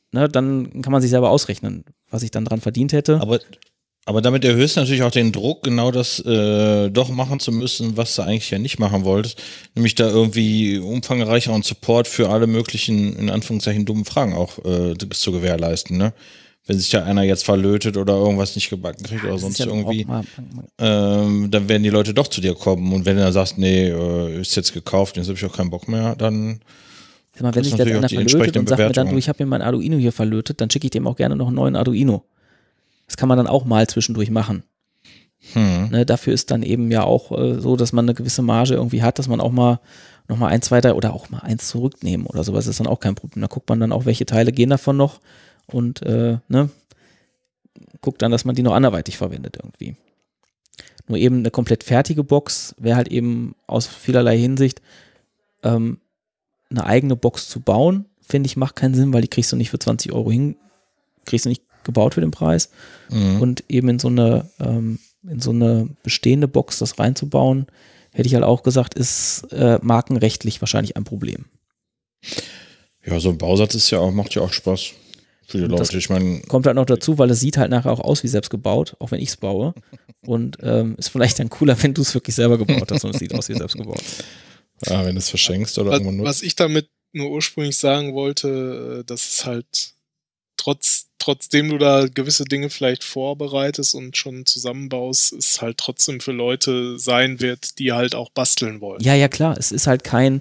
ne, dann kann man sich selber ausrechnen, was ich dann dran verdient hätte. Aber damit erhöhst du natürlich auch den Druck, genau das doch machen zu müssen, was du eigentlich ja nicht machen wolltest, nämlich da irgendwie umfangreicheren Support für alle möglichen, in Anführungszeichen, dummen Fragen auch zu gewährleisten, ne? Wenn sich da einer jetzt verlötet oder irgendwas nicht gebacken kriegt oder sonst irgendwie, dann werden die Leute doch zu dir kommen. Und wenn du dann sagst, nee, ist jetzt gekauft, jetzt habe ich auch keinen Bock mehr, dann sag mal, wenn sich jetzt einer verlötet und sagt mir dann, du, ich habe mir mein Arduino hier verlötet, dann schicke ich dem auch gerne noch einen neuen Arduino. Das kann man dann auch mal zwischendurch machen. Ne, dafür ist dann eben ja auch so, dass man eine gewisse Marge irgendwie hat, dass man auch mal nochmal 1, 2, 3 oder auch mal 1 zurücknehmen oder sowas, ist dann auch kein Problem. Da guckt man dann auch, welche Teile gehen davon noch und ne, guckt dann, dass man die noch anderweitig verwendet irgendwie. Nur eben eine komplett fertige Box wäre halt eben aus vielerlei Hinsicht eine eigene Box zu bauen, finde ich, macht keinen Sinn, weil die kriegst du nicht für 20 Euro hin, kriegst du nicht gebaut für den Preis. Und eben in so eine bestehende Box das reinzubauen, hätte ich halt auch gesagt, ist markenrechtlich wahrscheinlich ein Problem. Ja, so ein Bausatz ist ja auch, macht ja auch Spaß für die Leute. Ich meine, kommt halt noch dazu, weil es sieht halt nachher auch aus wie selbst gebaut, auch wenn ich es baue. Und ist vielleicht dann cooler, wenn du es wirklich selber gebaut hast und es sieht aus wie selbst gebaut. Ja, wenn du es verschenkst oder irgendwo nutzt. Was ich damit nur ursprünglich sagen wollte, dass es halt trotzdem du da gewisse Dinge vielleicht vorbereitest und schon zusammenbaust, es halt trotzdem für Leute sein wird, die halt auch basteln wollen. Ja, klar. Es ist halt keine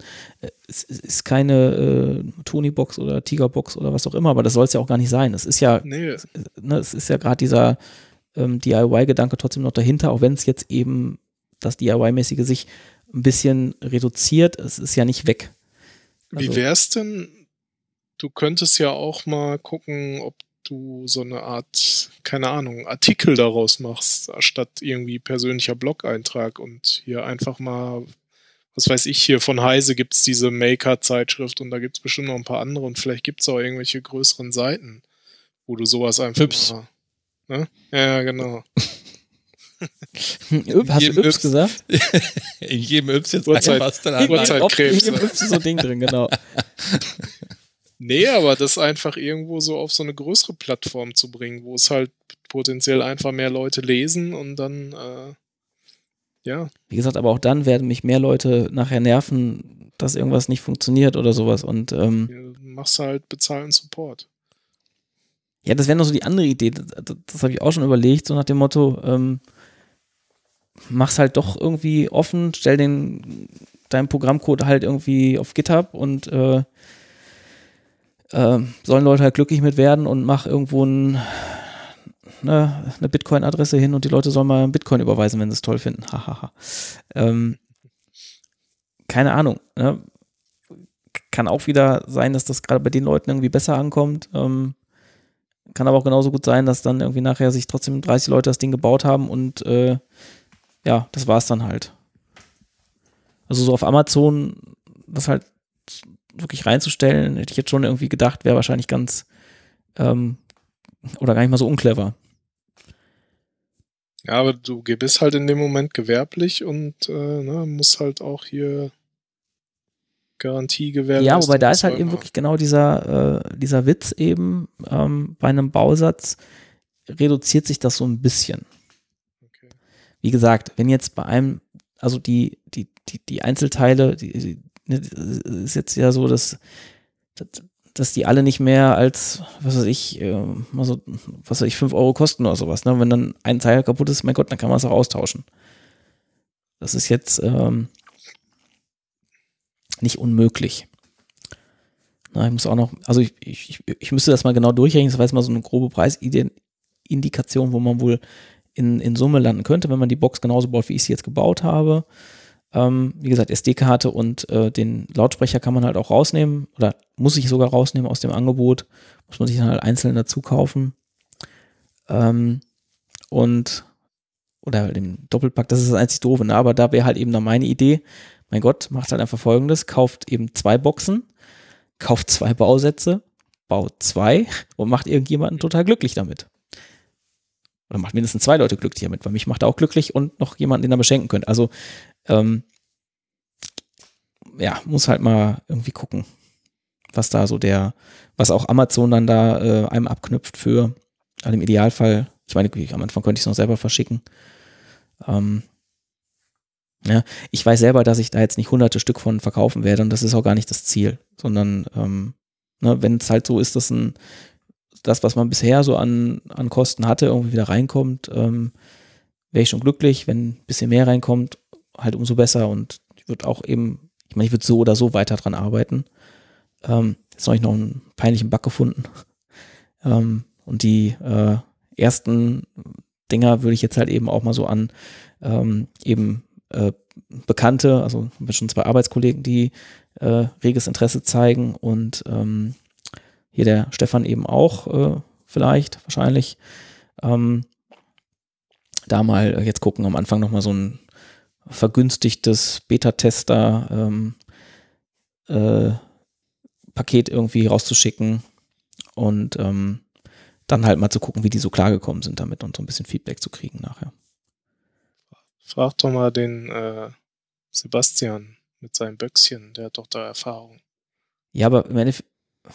Tony-Box oder Tiger-Box oder was auch immer, aber das soll es ja auch gar nicht sein. Es ist ja, es ist ja gerade dieser DIY-Gedanke trotzdem noch dahinter, auch wenn es jetzt eben das DIY-mäßige sich ein bisschen reduziert, es ist ja nicht weg. Also, wie wär's denn? Du könntest ja auch mal gucken, ob du so eine Art, keine Ahnung, Artikel daraus machst, statt irgendwie persönlicher Blog-Eintrag und hier einfach mal, was weiß ich, hier von Heise gibt's diese Maker-Zeitschrift und da gibt's bestimmt noch ein paar andere und vielleicht gibt's auch irgendwelche größeren Seiten, wo du sowas einfach Yps. mal, ne? Ja, genau. Hast du Yps gesagt? In jedem Yps jetzt Uhrzeitkrebs. In jedem Yps ist so ein Ding drin, genau. Nee, aber das einfach irgendwo so auf so eine größere Plattform zu bringen, wo es halt potenziell einfach mehr Leute lesen und dann, ja. Wie gesagt, aber auch dann werden mich mehr Leute nachher nerven, dass irgendwas nicht funktioniert oder sowas und machst halt bezahlten Support. Ja, das wäre noch so die andere Idee, das habe ich auch schon überlegt, so nach dem Motto, mach's halt doch irgendwie offen, stell deinen Programmcode halt irgendwie auf GitHub und sollen Leute halt glücklich mit werden und mach irgendwo eine Bitcoin-Adresse hin und die Leute sollen mal einen Bitcoin überweisen, wenn sie es toll finden. Hahaha. Keine Ahnung. Ne? Kann auch wieder sein, dass das gerade bei den Leuten irgendwie besser ankommt. Kann aber auch genauso gut sein, dass dann irgendwie nachher sich trotzdem 30 Leute das Ding gebaut haben und ja, das war's dann halt. Also so auf Amazon das halt wirklich reinzustellen, hätte ich jetzt schon irgendwie gedacht, wäre wahrscheinlich ganz oder gar nicht mal so unclever. Ja, aber du bist halt in dem Moment gewerblich und musst halt auch hier Garantie gewährleisten. Ja, wobei da ist halt eben wirklich genau dieser Witz eben, bei einem Bausatz reduziert sich das so ein bisschen. Okay. Wie gesagt, wenn jetzt bei einem, also die Einzelteile, ist jetzt ja so, dass die alle nicht mehr als, was weiß ich, 5 Euro kosten oder sowas. Ne? Wenn dann ein Teil kaputt ist, mein Gott, dann kann man es auch austauschen. Das ist jetzt nicht unmöglich. Na, ich muss auch noch, also ich müsste das mal genau durchrechnen, das war jetzt mal so eine grobe Preisindikation, wo man wohl in Summe landen könnte, wenn man die Box genauso baut, wie ich sie jetzt gebaut habe. Wie gesagt, SD-Karte und den Lautsprecher kann man halt auch rausnehmen oder muss ich sogar rausnehmen aus dem Angebot, muss man sich dann halt einzeln dazu kaufen oder den Doppelpack, das ist das einzig Doofe, ne? Aber da wäre halt eben dann meine Idee, mein Gott, macht halt einfach Folgendes, kauft eben 2 Boxen, kauft 2 Bausätze, baut 2 und macht irgendjemanden total glücklich damit. Oder macht mindestens 2 Leute glücklich damit, weil mich macht er auch glücklich und noch jemanden, den er beschenken könnte. Also, ja, muss halt mal irgendwie gucken, was da so was auch Amazon dann da einem abknüpft für, also im Idealfall, ich meine, am Anfang konnte ich es noch selber verschicken. Ja, ich weiß selber, dass ich da jetzt nicht hunderte Stück von verkaufen werde und das ist auch gar nicht das Ziel, sondern wenn es halt so ist, dass das, was man bisher so an Kosten hatte, irgendwie wieder reinkommt, wäre ich schon glücklich. Wenn ein bisschen mehr reinkommt, halt umso besser und ich würde auch eben, ich meine, ich würde so oder so weiter dran arbeiten. Jetzt habe ich noch einen peinlichen Bug gefunden und die ersten Dinger würde ich jetzt halt eben auch mal so an Bekannte, also haben wir schon 2 Arbeitskollegen, die reges Interesse zeigen und hier der Stefan eben auch vielleicht, wahrscheinlich da mal jetzt gucken, am Anfang nochmal so ein vergünstigtes Beta-Tester Paket irgendwie rauszuschicken und dann halt mal zu gucken, wie die so klargekommen sind damit und so ein bisschen Feedback zu kriegen nachher. Frag doch mal den Sebastian mit seinem Böckchen, der hat doch da Erfahrung. Ja, aber im Endeffekt,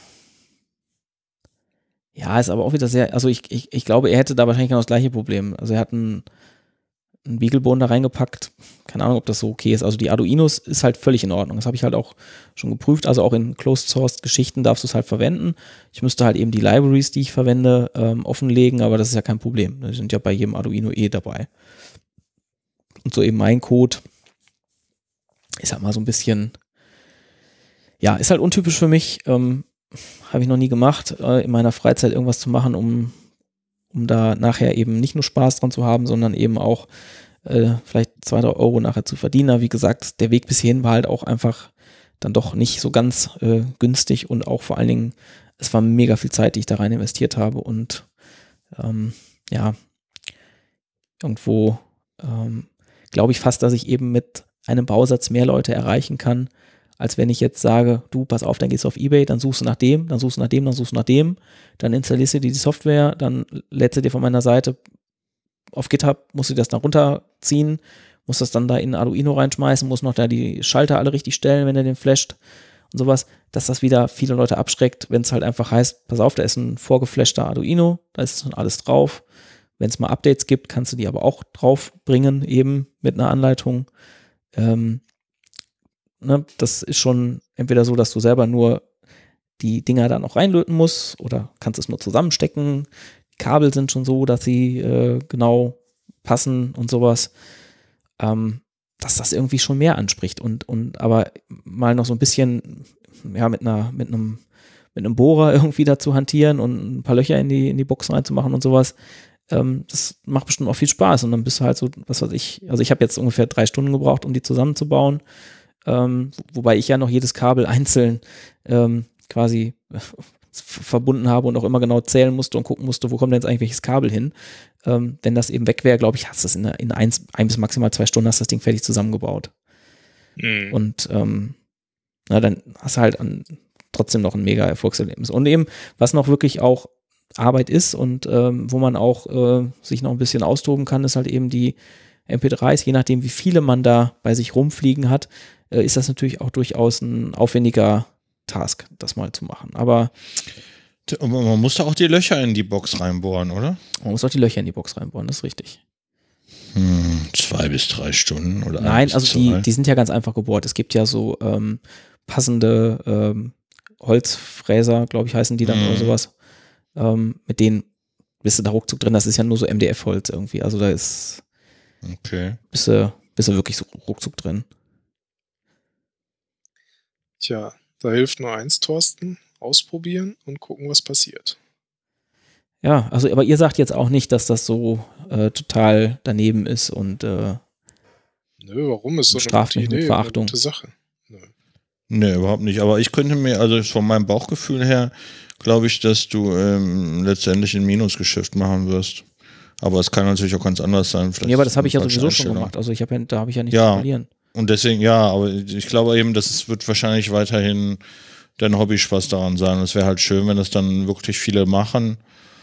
ja, ist aber auch wieder sehr, also ich glaube, er hätte da wahrscheinlich genau das gleiche Problem. Also er hat einen Beaglebone da reingepackt, keine Ahnung, ob das so okay ist. Also die Arduinos ist halt völlig in Ordnung. Das habe ich halt auch schon geprüft. Also auch in Closed-Source-Geschichten darfst du es halt verwenden. Ich müsste halt eben die Libraries, die ich verwende, offenlegen, aber das ist ja kein Problem. Die sind ja bei jedem Arduino dabei. Und so eben mein Code ist halt mal so ein bisschen, ja, ist halt untypisch für mich. Habe ich noch nie gemacht, in meiner Freizeit irgendwas zu machen, um da nachher eben nicht nur Spaß dran zu haben, sondern eben auch vielleicht 2-3 Euro nachher zu verdienen. Aber wie gesagt, der Weg bis hierhin war halt auch einfach dann doch nicht so ganz günstig und auch vor allen Dingen, es war mega viel Zeit, die ich da rein investiert habe und ja, irgendwo glaube ich fast, dass ich eben mit einem Bausatz mehr Leute erreichen kann, als wenn ich jetzt sage, du, pass auf, dann gehst du auf eBay, dann suchst du nach dem, dann suchst du nach dem, dann suchst du nach dem, dann installierst du dir die Software, dann lädst du dir von meiner Seite auf GitHub, musst du das dann runterziehen, musst das dann da in Arduino reinschmeißen, musst noch da die Schalter alle richtig stellen, wenn du den flasht und sowas, dass das wieder viele Leute abschreckt, wenn es halt einfach heißt, pass auf, da ist ein vorgeflashter Arduino, da ist schon alles drauf. Wenn es mal Updates gibt, kannst du die aber auch drauf bringen, eben mit einer Anleitung. Das ist schon entweder so, dass du selber nur die Dinger da noch reinlöten musst oder kannst es nur zusammenstecken. Die Kabel sind schon so, dass sie genau passen und sowas. Dass das irgendwie schon mehr anspricht und aber mal noch so ein bisschen ja mit einem Bohrer irgendwie dazu hantieren und ein paar Löcher in die Box reinzumachen und sowas. Das macht bestimmt auch viel Spaß und dann bist du halt so, was weiß ich, also ich habe jetzt ungefähr 3 Stunden gebraucht, um die zusammenzubauen, wobei ich ja noch jedes Kabel einzeln quasi verbunden habe und auch immer genau zählen musste und gucken musste, wo kommt denn jetzt eigentlich welches Kabel hin. Wenn das eben weg wäre, glaube ich, hast du es in 1 bis maximal 2 Stunden hast das Ding fertig zusammengebaut. Mhm. Und dann hast du halt trotzdem noch ein mega Erfolgserlebnis. Und eben, was noch wirklich auch Arbeit ist und wo man auch sich noch ein bisschen austoben kann, ist halt eben die MP3s, je nachdem wie viele man da bei sich rumfliegen hat, ist das natürlich auch durchaus ein aufwendiger Task, das mal zu machen. Aber man muss da auch die Löcher in die Box reinbohren, oder? Man muss auch die Löcher in die Box reinbohren, das ist richtig. 2 bis 3 Stunden oder? Nein, also die sind ja ganz einfach gebohrt. Es gibt ja so passende Holzfräser, glaube ich, heißen die dann oder sowas. Mit denen bist du da ruckzuck drin. Das ist ja nur so MDF-Holz irgendwie. Also da ist bist du wirklich so ruckzuck drin. Tja, da hilft nur eins, Thorsten, ausprobieren und gucken, was passiert. Ja, also aber ihr sagt jetzt auch nicht, dass das so total daneben ist und nö, warum ist so straft mich mit Verachtung. Eine gute Sache. Nee, überhaupt nicht. Aber ich könnte mir, also von meinem Bauchgefühl her, glaube ich, dass du letztendlich ein Minusgeschäft machen wirst. Aber es kann natürlich auch ganz anders sein. Ja, aber das habe ich ja sowieso schon gemacht. Also da habe ich ja nichts zu verlieren. Und deswegen, ja, aber ich glaube eben, das wird wahrscheinlich weiterhin dein Hobby-Spaß daran sein. Und es wäre halt schön, wenn das dann wirklich viele machen.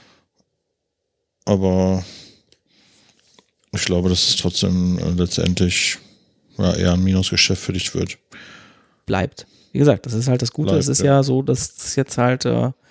Aber ich glaube, dass es trotzdem letztendlich eher ein Minusgeschäft für dich wird. bleibt. Wie gesagt, das ist halt das Gute. Es ist ja so, dass das jetzt halt,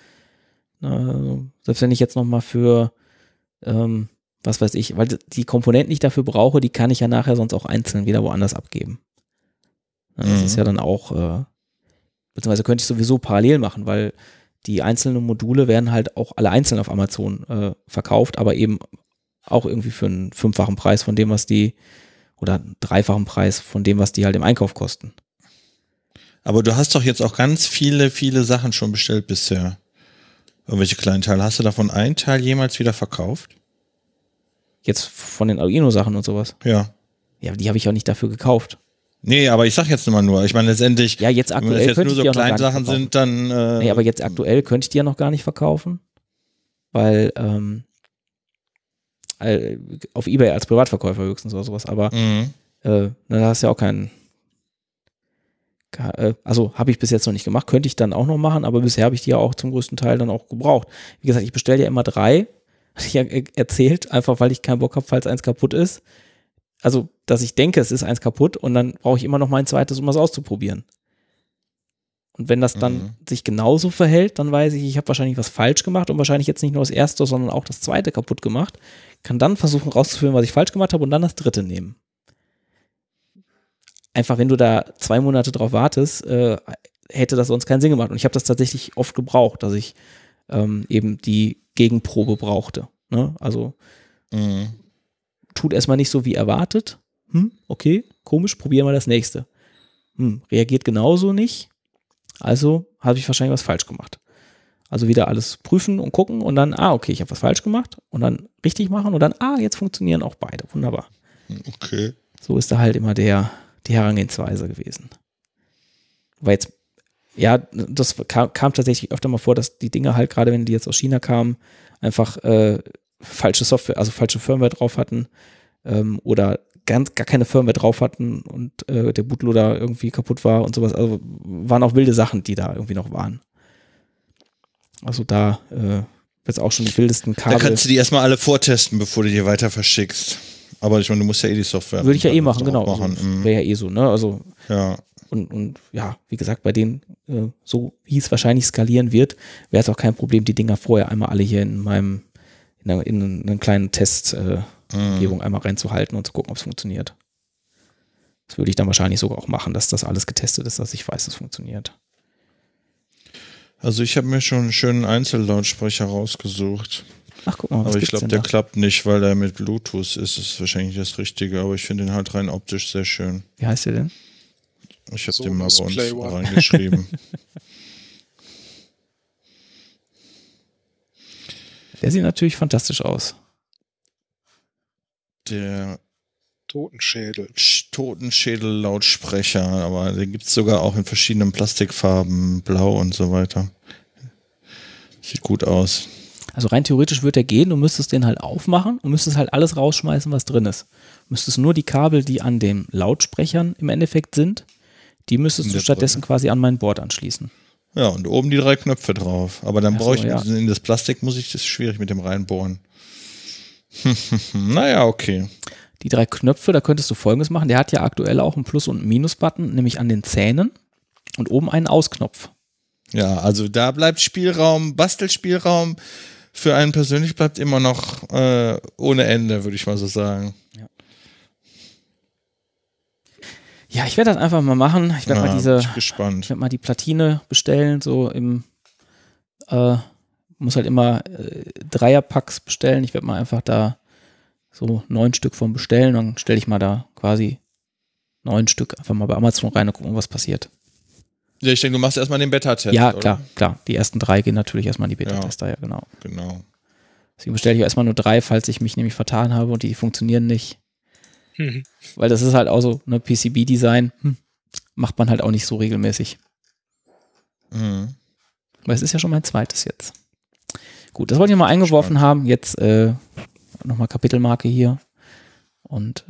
selbst wenn ich jetzt nochmal für, was weiß ich, weil die Komponenten, die ich dafür brauche, die kann ich ja nachher sonst auch einzeln wieder woanders abgeben. Das ist ja dann auch, beziehungsweise könnte ich sowieso parallel machen, weil die einzelnen Module werden halt auch alle einzeln auf Amazon verkauft, aber eben auch irgendwie für einen 5-fachen Preis von dem, was die, oder einen 3-fachen Preis von dem, was die halt im Einkauf kosten. Aber du hast doch jetzt auch ganz viele Sachen schon bestellt bisher. Irgendwelche kleinen Teile. Hast du davon einen Teil jemals wieder verkauft? Jetzt von den Arduino-Sachen und sowas? Ja. Ja, die habe ich auch nicht dafür gekauft. Nee, aber ich sag jetzt immer nur, ich meine letztendlich, ja, jetzt aktuell wenn das jetzt nur so kleine kleine Sachen sind, dann nee, aber jetzt aktuell könnte ich die ja noch gar nicht verkaufen, weil auf eBay als Privatverkäufer höchstens oder sowas, aber da hast du ja auch keinen, also habe ich bis jetzt noch nicht gemacht, könnte ich dann auch noch machen, aber bisher habe ich die ja auch zum größten Teil dann auch gebraucht. Wie gesagt, ich bestelle ja immer 3, hatte ich ja erzählt, einfach weil ich keinen Bock habe, falls eins kaputt ist. Also, dass ich denke, es ist eins kaputt und dann brauche ich immer noch mein zweites, um es auszuprobieren. Und wenn das dann sich genauso verhält, dann weiß ich habe wahrscheinlich was falsch gemacht und wahrscheinlich jetzt nicht nur das erste, sondern auch das zweite kaputt gemacht. Kann dann versuchen rauszufinden, was ich falsch gemacht habe und dann das dritte nehmen. Einfach, wenn du da 2 Monate drauf wartest, hätte das sonst keinen Sinn gemacht. Und ich habe das tatsächlich oft gebraucht, dass ich eben die Gegenprobe brauchte. Ne? Also tut erstmal nicht so wie erwartet. Okay, komisch, probieren wir das nächste. Reagiert genauso nicht. Also habe ich wahrscheinlich was falsch gemacht. Also wieder alles prüfen und gucken und dann, okay, ich habe was falsch gemacht und dann richtig machen und dann, jetzt funktionieren auch beide. Wunderbar. Okay. So ist da halt immer die Herangehensweise gewesen. Weil jetzt, ja, das kam tatsächlich öfter mal vor, dass die Dinge halt, gerade wenn die jetzt aus China kamen, einfach falsche Software, also falsche Firmware drauf hatten oder gar keine Firmware drauf hatten und der Bootloader irgendwie kaputt war und sowas. Also waren auch wilde Sachen, die da irgendwie noch waren. Also da jetzt auch schon die wildesten Kabel. Da kannst du die erstmal alle vortesten, bevor du die weiter verschickst. Aber ich meine, du musst ja die Software. Würde ich ja machen, genau. Machen. Also, wäre ja so, ne? Also ja. Und ja, wie gesagt, bei denen, so wie es wahrscheinlich skalieren wird, wäre es auch kein Problem, die Dinger vorher einmal alle hier in einen kleinen Testumgebung einmal reinzuhalten und zu gucken, ob es funktioniert. Das würde ich dann wahrscheinlich sogar auch machen, dass das alles getestet ist, dass ich weiß, es funktioniert. Also ich habe mir schon einen schönen Einzellautsprecher rausgesucht. Ach, guck mal, was aber ich glaube, der da? klappt nicht, weil der mit Bluetooth ist. Das ist wahrscheinlich das Richtige, aber ich finde den halt rein optisch sehr schön. Wie heißt der denn? Ich habe den mal bei uns reingeschrieben. Der sieht natürlich fantastisch aus. Der Totenschädel-Lautsprecher, aber den gibt es sogar auch in verschiedenen Plastikfarben, blau und so weiter. Sieht gut aus. Also rein theoretisch würde der gehen, du müsstest den halt aufmachen und müsstest halt alles rausschmeißen, was drin ist. Du müsstest nur die Kabel, die an den Lautsprechern im Endeffekt sind, die müsstest du stattdessen quasi an mein Board anschließen. Ja, und oben die 3 Knöpfe drauf. Aber dann brauche ich in das Plastik, das ist schwierig mit dem reinbohren. Naja, okay. Die 3 Knöpfe, da könntest du Folgendes machen. Der hat ja aktuell auch einen Plus- und einen Minus-Button, nämlich an den Zähnen und oben einen Ausknopf. Ja, also da bleibt Spielraum, Bastelspielraum für einen persönlich bleibt immer noch ohne Ende, würde ich mal so sagen. Ja, ich werde das einfach mal machen. Ich werde gespannt. Ich werde mal die Platine bestellen, so muss halt immer Dreierpacks bestellen. Ich werde mal einfach da so 9 Stück von bestellen, dann stelle ich mal da quasi 9 Stück einfach mal bei Amazon rein und gucken, was passiert. Ja, ich denke, du machst erstmal den Beta-Test. Ja, klar. Die ersten 3 gehen natürlich erstmal in die Beta-Tester, ja, genau. Deswegen bestelle ich erstmal nur 3, falls ich mich nämlich vertan habe und die funktionieren nicht. Weil das ist halt auch so, ne, PCB-Design macht man halt auch nicht so regelmäßig. Weil es ist ja schon mein zweites jetzt. Gut, das wollte ich mal eingeworfen haben. Jetzt nochmal Kapitelmarke hier und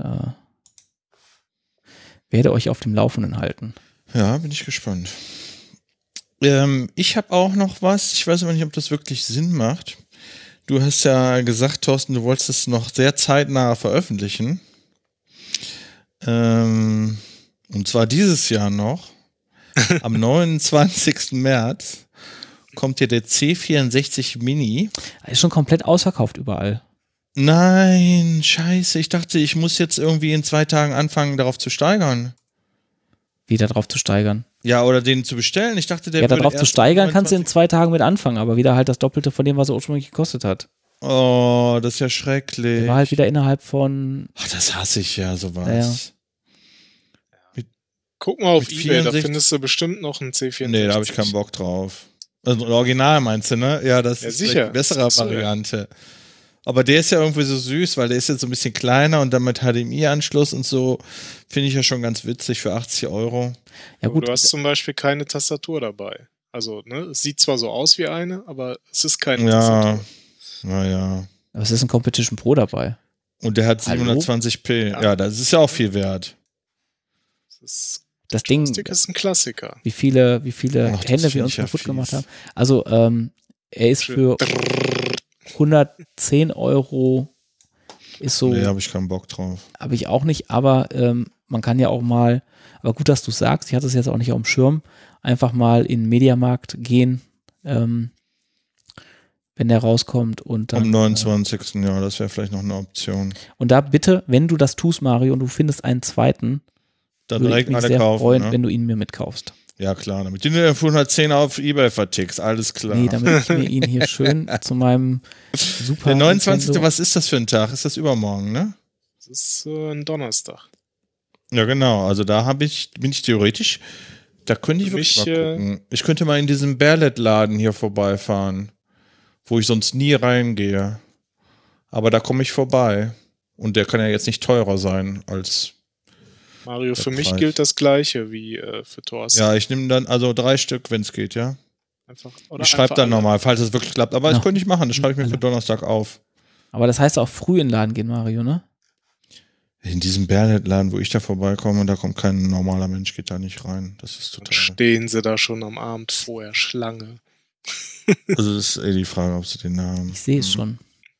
werde euch auf dem Laufenden halten. Ja, bin ich gespannt. Ich habe auch noch was. Ich weiß aber nicht, ob das wirklich Sinn macht. Du hast ja gesagt, Thorsten, du wolltest es noch sehr zeitnah veröffentlichen. Und zwar dieses Jahr noch. Am 29. März kommt hier der C64 Mini. Ist schon komplett ausverkauft überall. Nein, scheiße. Ich dachte, ich muss jetzt irgendwie in 2 Tagen anfangen, darauf zu steigern. Wieder drauf zu steigern. Ja, oder den zu bestellen. Ich dachte, der Ja, würde darauf zu erst steigern kannst du in 29 2 Tagen mit anfangen, aber wieder halt das Doppelte von dem, was er ursprünglich gekostet hat. Oh, das ist ja schrecklich. Der war halt wieder innerhalb von. Ach, das hasse ich ja, sowas. Ja. Guck mal auf Mit eBay, da 64 findest du bestimmt noch einen C64. Nee, da habe ich keinen Bock drauf. Also Original meinst du, ne? Ja, das Ja, ist sicher. vielleicht die bessere So, ja. Variante. Aber der ist ja irgendwie so süß, weil der ist jetzt so ein bisschen kleiner und dann mit HDMI-Anschluss und so finde ich ja schon ganz witzig für 80 €. Ja, Aber gut. du hast zum Beispiel keine Tastatur dabei. Also, ne, es sieht zwar so aus wie eine, aber es ist keine Ja, Tastatur. naja. Aber es ist ein Competition Pro dabei. Und der hat Hallo? 720p. Ja, das ist ja auch viel wert. Das Ding, Joystick ist ein Klassiker. wie viele Ach, das Hände wir find uns ich ja kaputt fies. gemacht haben. Also, er ist für 110 € ist so, Nee, habe ich keinen Bock drauf. habe ich auch nicht, aber man kann ja auch mal, aber gut, dass du sagst, ich hatte es jetzt auch nicht auf dem Schirm, einfach mal in den Mediamarkt gehen, wenn der rauskommt und dann. Am 29. Ja, das wäre vielleicht noch eine Option. Und da bitte, wenn du das tust, Mario, und du findest einen zweiten, Dann würde ich direkt mich alle sehr kaufen. freuen, Ne? wenn du ihn mir mitkaufst. Ja, klar. Damit du den für 110 auf Ebay vertickst. Alles klar. Nee, damit ich mir ihn hier schön zu meinem Super Der 29. Nintendo- Was ist das für ein Tag? Ist das übermorgen, ne? Das ist ein Donnerstag. Ja, genau. Also da bin ich theoretisch, da könnte ich Für wirklich mich, mal gucken. Ich könnte mal in diesem Berlet-Laden hier vorbeifahren, wo ich sonst nie reingehe. Aber da komme ich vorbei. Und der kann ja jetzt nicht teurer sein als. Mario, Der für mich Preis. gilt das Gleiche wie für Thorsten. Ja, ich nehme dann also 3 Stück, wenn es geht, ja. Einfach, oder Ich schreibe einfach dann alle. nochmal, falls es wirklich klappt. Aber das Ja. könnte ich machen. Das schreibe ich mir Alle. für Donnerstag auf. Aber das heißt auch früh in den Laden gehen, Mario, ne? In diesem Berlet-Laden, wo ich da vorbeikomme, da kommt kein normaler Mensch, geht da nicht rein. Das ist Dann total. stehen sie da schon am Abend vorher Schlange. Also das ist die Frage, ob sie den haben. Ich sehe es schon.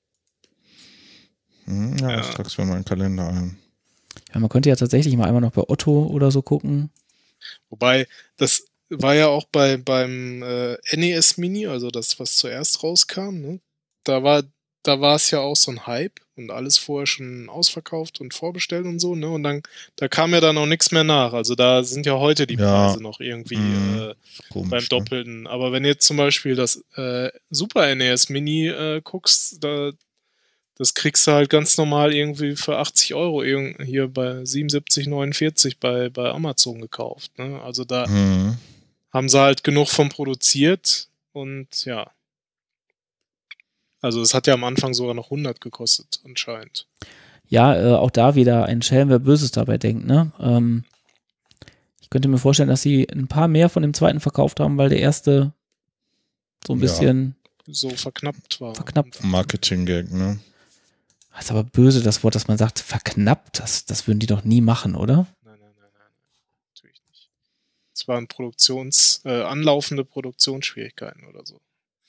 Ja, Ja. ich trag's mir in meinen Kalender ein. Ja, man könnte ja tatsächlich mal einmal noch bei Otto oder so gucken. Wobei, das war ja auch beim NES Mini, also das, was zuerst rauskam, ne? Da war es ja auch so ein Hype und alles vorher schon ausverkauft und vorbestellt und so, ne? Und dann, da kam ja dann auch nichts mehr nach. Also da sind ja heute die Ja. Preise noch irgendwie Komisch, beim ne? Doppelten. Aber wenn jetzt zum Beispiel das Super NES Mini guckst, das kriegst du halt ganz normal irgendwie für 80 € hier bei 77,49 bei Amazon gekauft. Ne? Also da Mhm. haben sie halt genug von produziert und ja. Also es hat ja am Anfang sogar noch 100 gekostet anscheinend. Ja, auch da wieder ein Schelm, wer Böses dabei denkt, ne? Ich könnte mir vorstellen, dass sie ein paar mehr von dem zweiten verkauft haben, weil der erste so ein Ja. bisschen So verknappt war. verknappt. Marketing-Gag, ne? Das ist aber böse, das Wort, dass man sagt, verknappt, das würden die doch nie machen, oder? Nein. Natürlich nicht. Es waren anlaufende Produktionsschwierigkeiten oder so.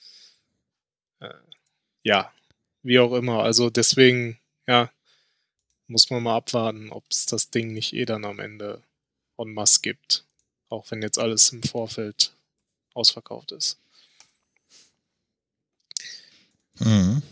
Ja, wie auch immer. Also deswegen, ja, muss man mal abwarten, ob es das Ding nicht dann am Ende en masse gibt. Auch wenn jetzt alles im Vorfeld ausverkauft ist. Mhm.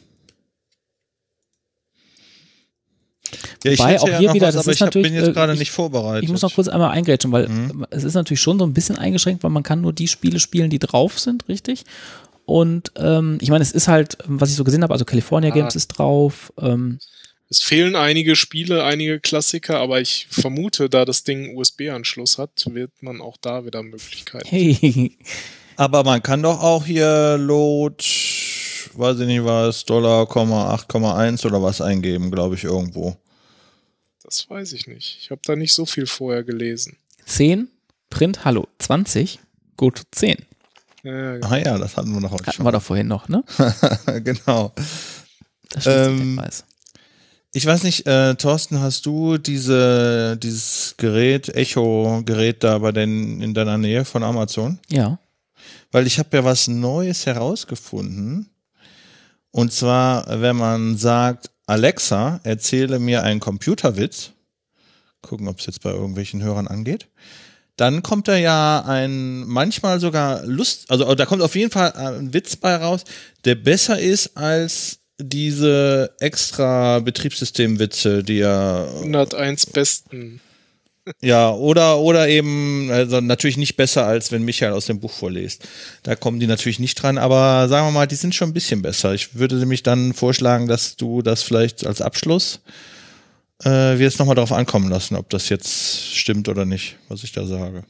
Ja, ich Wobei, hätte auch ja hier noch wieder, was, das aber ist ich bin natürlich, jetzt gerade ich- nicht vorbereitet. Ich muss noch kurz einmal eingrätschen, weil Mhm. es ist natürlich schon so ein bisschen eingeschränkt, weil man kann nur die Spiele spielen, die drauf sind, richtig? Und ich meine, es ist halt, was ich so gesehen habe, also California Games ist drauf. Es fehlen einige Spiele, einige Klassiker, aber ich vermute, da das Ding USB-Anschluss hat, wird man auch da wieder Möglichkeiten. Hey, Aber man kann doch auch hier Load, weiß ich nicht was, $8,1 oder was eingeben, glaube ich, irgendwo. Das weiß ich nicht. Ich habe da nicht so viel vorher gelesen. 10, Print, hallo, 20, gut 10. Ja, Ah ja, das hatten wir noch heute Hatten schon. wir doch vorhin noch, ne? Genau. Das schließt sich der Kreis. Ich weiß nicht, Thorsten, hast du dieses Gerät, Echo-Gerät da in deiner Nähe von Amazon? Ja. Weil ich habe ja was Neues herausgefunden. Und zwar, wenn man sagt, Alexa, erzähle mir einen Computerwitz. Gucken, ob es jetzt bei irgendwelchen Hörern angeht. dann kommt da ja manchmal sogar also da kommt auf jeden Fall ein Witz bei raus, der besser ist als diese extra Betriebssystemwitze, die ja 101 besten. ja, oder eben, also natürlich nicht besser, als wenn Michael aus dem Buch vorliest. Da kommen die natürlich nicht dran, aber sagen wir mal, die sind schon ein bisschen besser. Ich würde nämlich dann vorschlagen, dass du das vielleicht als Abschluss wir jetzt nochmal darauf ankommen lassen, ob das jetzt stimmt oder nicht, was ich da sage.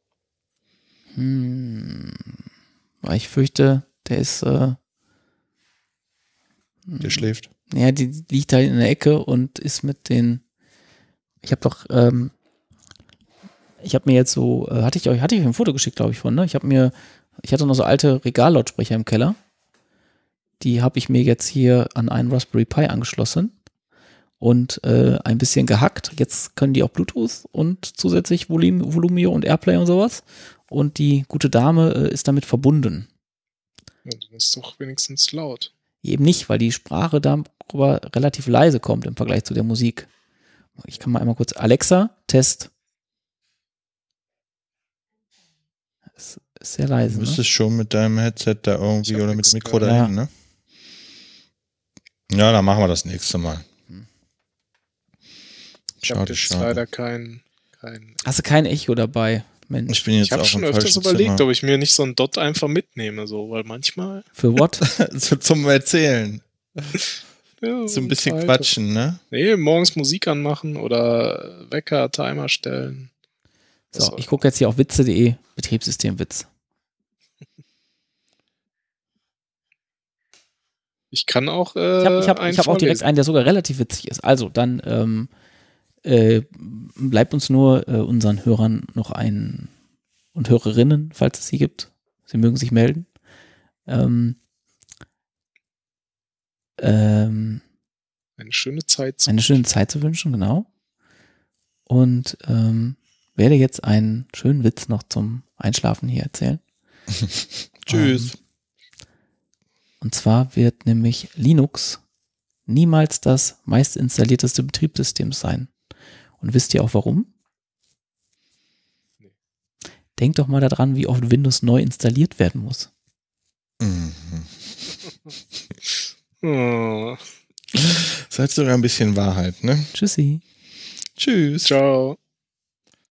Ich fürchte, der ist Der schläft. ja, die liegt halt in der Ecke und ist mit den ich habe doch ich habe mir jetzt so, hatte ich euch ein Foto geschickt, glaube ich, von, ne? Ich hatte noch so alte Regallautsprecher im Keller. Die habe ich mir jetzt hier an einen Raspberry Pi angeschlossen und ein bisschen gehackt. Jetzt können die auch Bluetooth und zusätzlich Volumio und Airplay und sowas. Und die gute Dame ist damit verbunden. Ja, dann ist doch wenigstens laut. Eben nicht, weil die Sprache darüber relativ leise kommt im Vergleich zu der Musik. Ich kann mal einmal kurz, Alexa, Test. Ist sehr leise. Du Ne? müsstest schon mit deinem Headset da irgendwie oder mit dem Mikro gehört. dahin, ne? Ja, dann machen wir das nächste Mal. Ich habe jetzt leider kein. Hast du kein Echo dabei, Mensch? Ich bin jetzt Ich habe auch schon im öfters falschen überlegt, Zimmer. ob ich mir nicht so ein Dot einfach mitnehme, so, weil manchmal. Für what? So zum Erzählen. Ja, So ein bisschen Zeit. quatschen, ne? Nee, morgens Musik anmachen oder Wecker, Timer stellen. So, ich gucke jetzt hier auf witze.de, Betriebssystemwitz. Ich kann auch Ich hab auch direkt einen, der sogar relativ witzig ist. Also, dann bleibt uns nur unseren Hörern noch und Hörerinnen, falls es sie gibt. Sie mögen sich melden. eine schöne Zeit Eine schöne Zeit zu wünschen, genau. Und werde jetzt einen schönen Witz noch zum Einschlafen hier erzählen. Tschüss. Und zwar wird nämlich Linux niemals das meist installierteste Betriebssystem sein. Und wisst ihr auch warum? Nee. Denkt doch mal daran, wie oft Windows neu installiert werden muss. Oh. Das hat sogar ein bisschen Wahrheit, ne? Tschüssi. Tschüss. Ciao.